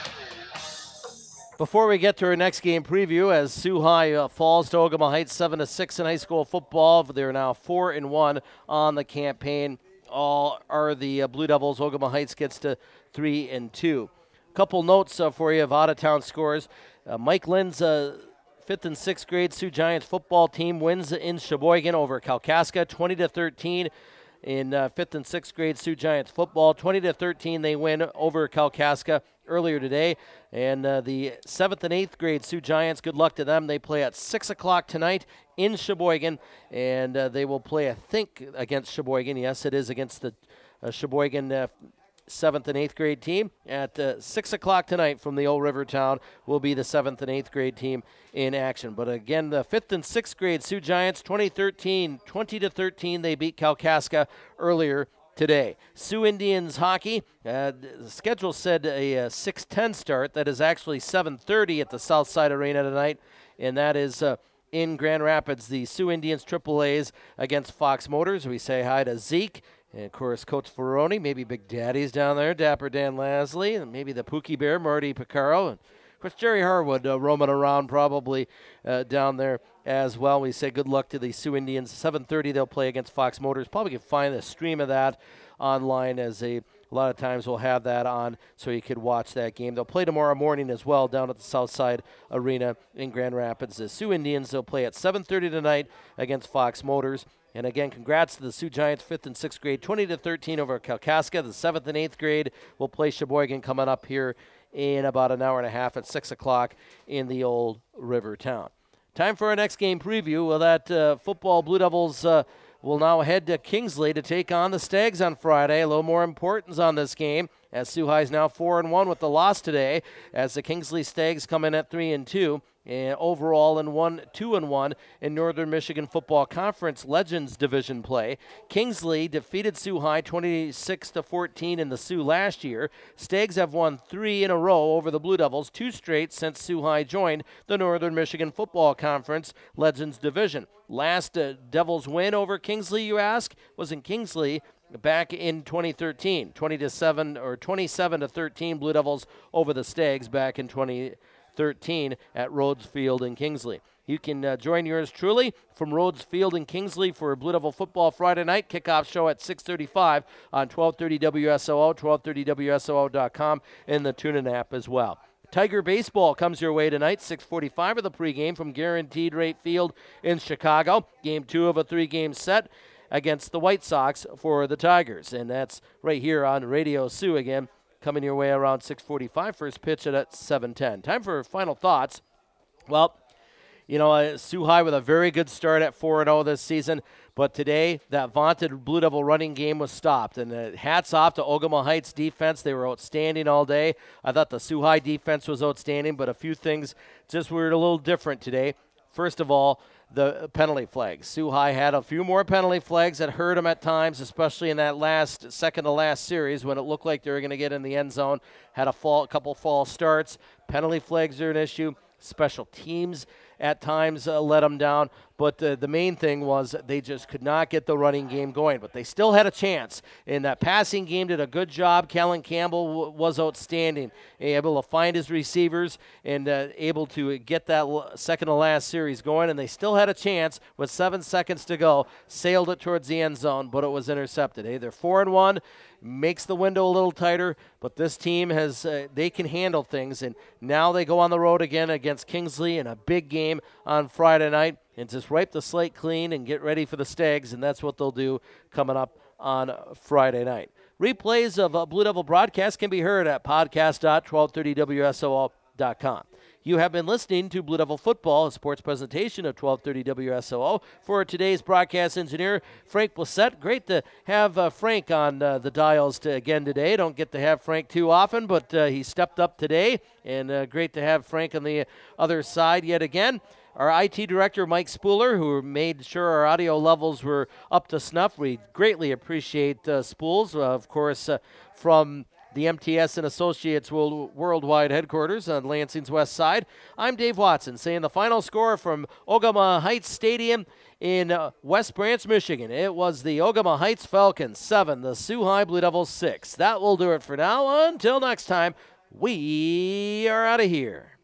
Before we get to our next game preview, as Sioux High uh, falls to Ogama Heights seven to six in high school football, they're now four and one on the campaign. All are the uh, Blue Devils. Ogama Heights gets to three and two. Couple notes uh, for you of out-of-town scores. Uh, Mike Lynn's uh, fifth and sixth grade Sioux Giants football team wins in Sheboygan over Kalkaska, twenty to thirteen. In uh, fifth and sixth grade Sioux Giants football, twenty to thirteen they win over Kalkaska earlier today. And uh, the seventh and eighth grade Sioux Giants, good luck to them. They play at six o'clock tonight in Sheboygan, and uh, they will play, I think, against Sheboygan. Yes, it is against the uh, Sheboygan uh, seventh and eighth grade team. At uh, six o'clock tonight from the old Rivertown will be the seventh and eighth grade team in action. But again, the fifth and sixth grade Sioux Giants, twenty thirteen, twenty to thirteen, they beat Kalkaska earlier today. Sioux Indians hockey, uh, the schedule said a, a six ten start. That is actually seven thirty at the Southside Arena tonight, and that is uh, in Grand Rapids. The Sioux Indians Triple A's against Fox Motors. We say hi to Zeke. And, of course, Coach Ferroni, maybe Big Daddy's down there, Dapper Dan Lasley, and maybe the Pookie Bear, Marty Picaro, and, of course, Jerry Harwood uh, roaming around probably uh, down there as well. We say good luck to the Sioux Indians. seven thirty they'll play against Fox Motors. Probably can find the stream of that online, as a, a lot of times we'll have that on so you could watch that game. They'll play tomorrow morning as well down at the Southside Arena in Grand Rapids. The Sioux Indians, they'll play at seven thirty tonight against Fox Motors. And again, congrats to the Sioux Giants, fifth and sixth grade, twenty to thirteen over Kalkaska. The seventh and eighth grade will play Sheboygan coming up here in about an hour and a half at six o'clock in the old Rivertown. Time for our next game preview. Well, that uh, football Blue Devils uh, will now head to Kingsley to take on the Stags on Friday. A little more importance on this game, as Sioux High is now four and one with the loss today, as the Kingsley Stags come in at three and two. And overall in one, two and one in Northern Michigan Football Conference Legends Division play. Kingsley defeated Sioux High twenty-six to fourteen in the Sioux last year. Stags have won three in a row over the Blue Devils, two straight since Sioux High joined the Northern Michigan Football Conference Legends Division. Last uh, Devils win over Kingsley, you ask, was in Kingsley back in twenty thirteen, twenty to seven or twenty-seven to thirteen Blue Devils over the Stags back in twenty thirteen at Rhodes Field in Kingsley. You can uh, join yours truly from Rhodes Field in Kingsley for Blue Devil Football Friday night kickoff show at six thirty-five on twelve thirty W S O O, twelve thirty W S O O dot com, and the TuneIn app as well. Tiger Baseball comes your way tonight, six forty-five of the pregame from Guaranteed Rate Field in Chicago. Game two of a three-game set against the White Sox for the Tigers, and that's right here on Radio Sioux again, coming your way around six forty-five. First pitch at seven ten. Time for final thoughts. Well, you know, uh, Sioux High with a very good start at four and oh this season, but today that vaunted Blue Devil running game was stopped. And uh, hats off to Ogama Heights defense. They were outstanding all day. I thought the Sioux High defense was outstanding, but a few things just were a little different today. First of all, the penalty flags. Sioux High had a few more penalty flags that hurt them at times, especially in that last second to last series when it looked like they were going to get in the end zone. Had a fall, a couple false starts. Penalty flags are an issue. Special teams at times uh, let them down. But uh, the main thing was they just could not get the running game going. But they still had a chance. In that passing game, did a good job. Kellen Campbell w- was outstanding, able to find his receivers and uh, able to get that l- second to last series going. And they still had a chance with seven seconds to go. Sailed it towards the end zone, but it was intercepted. Eh? They're four and one. Makes the window a little tighter, but this team has, uh, they can handle things. And now they go on the road again against Kingsley in a big game on Friday night and just wipe the slate clean and get ready for the Stags, and that's what they'll do coming up on Friday night. Replays of uh, Blue Devil broadcasts can be heard at podcast dot twelve thirty W S O O dot com. You have been listening to Blue Devil Football, a sports presentation of twelve thirty W S O O. For today's broadcast engineer, Frank Blissett. Great to have uh, Frank on uh, the dials to, again today. Don't get to have Frank too often, but uh, he stepped up today, and uh, great to have Frank on the other side yet again. Our I T director, Mike Spooler, who made sure our audio levels were up to snuff. We greatly appreciate uh, Spools, uh, of course, uh, from the M T S and Associates World, Worldwide headquarters on Lansing's west side. I'm Dave Watson saying the final score from Ogama Heights Stadium in uh, West Branch, Michigan. It was the Ogama Heights Falcons seven, the Sioux High Blue Devils six. That will do it for now. Until next time, we are out of here.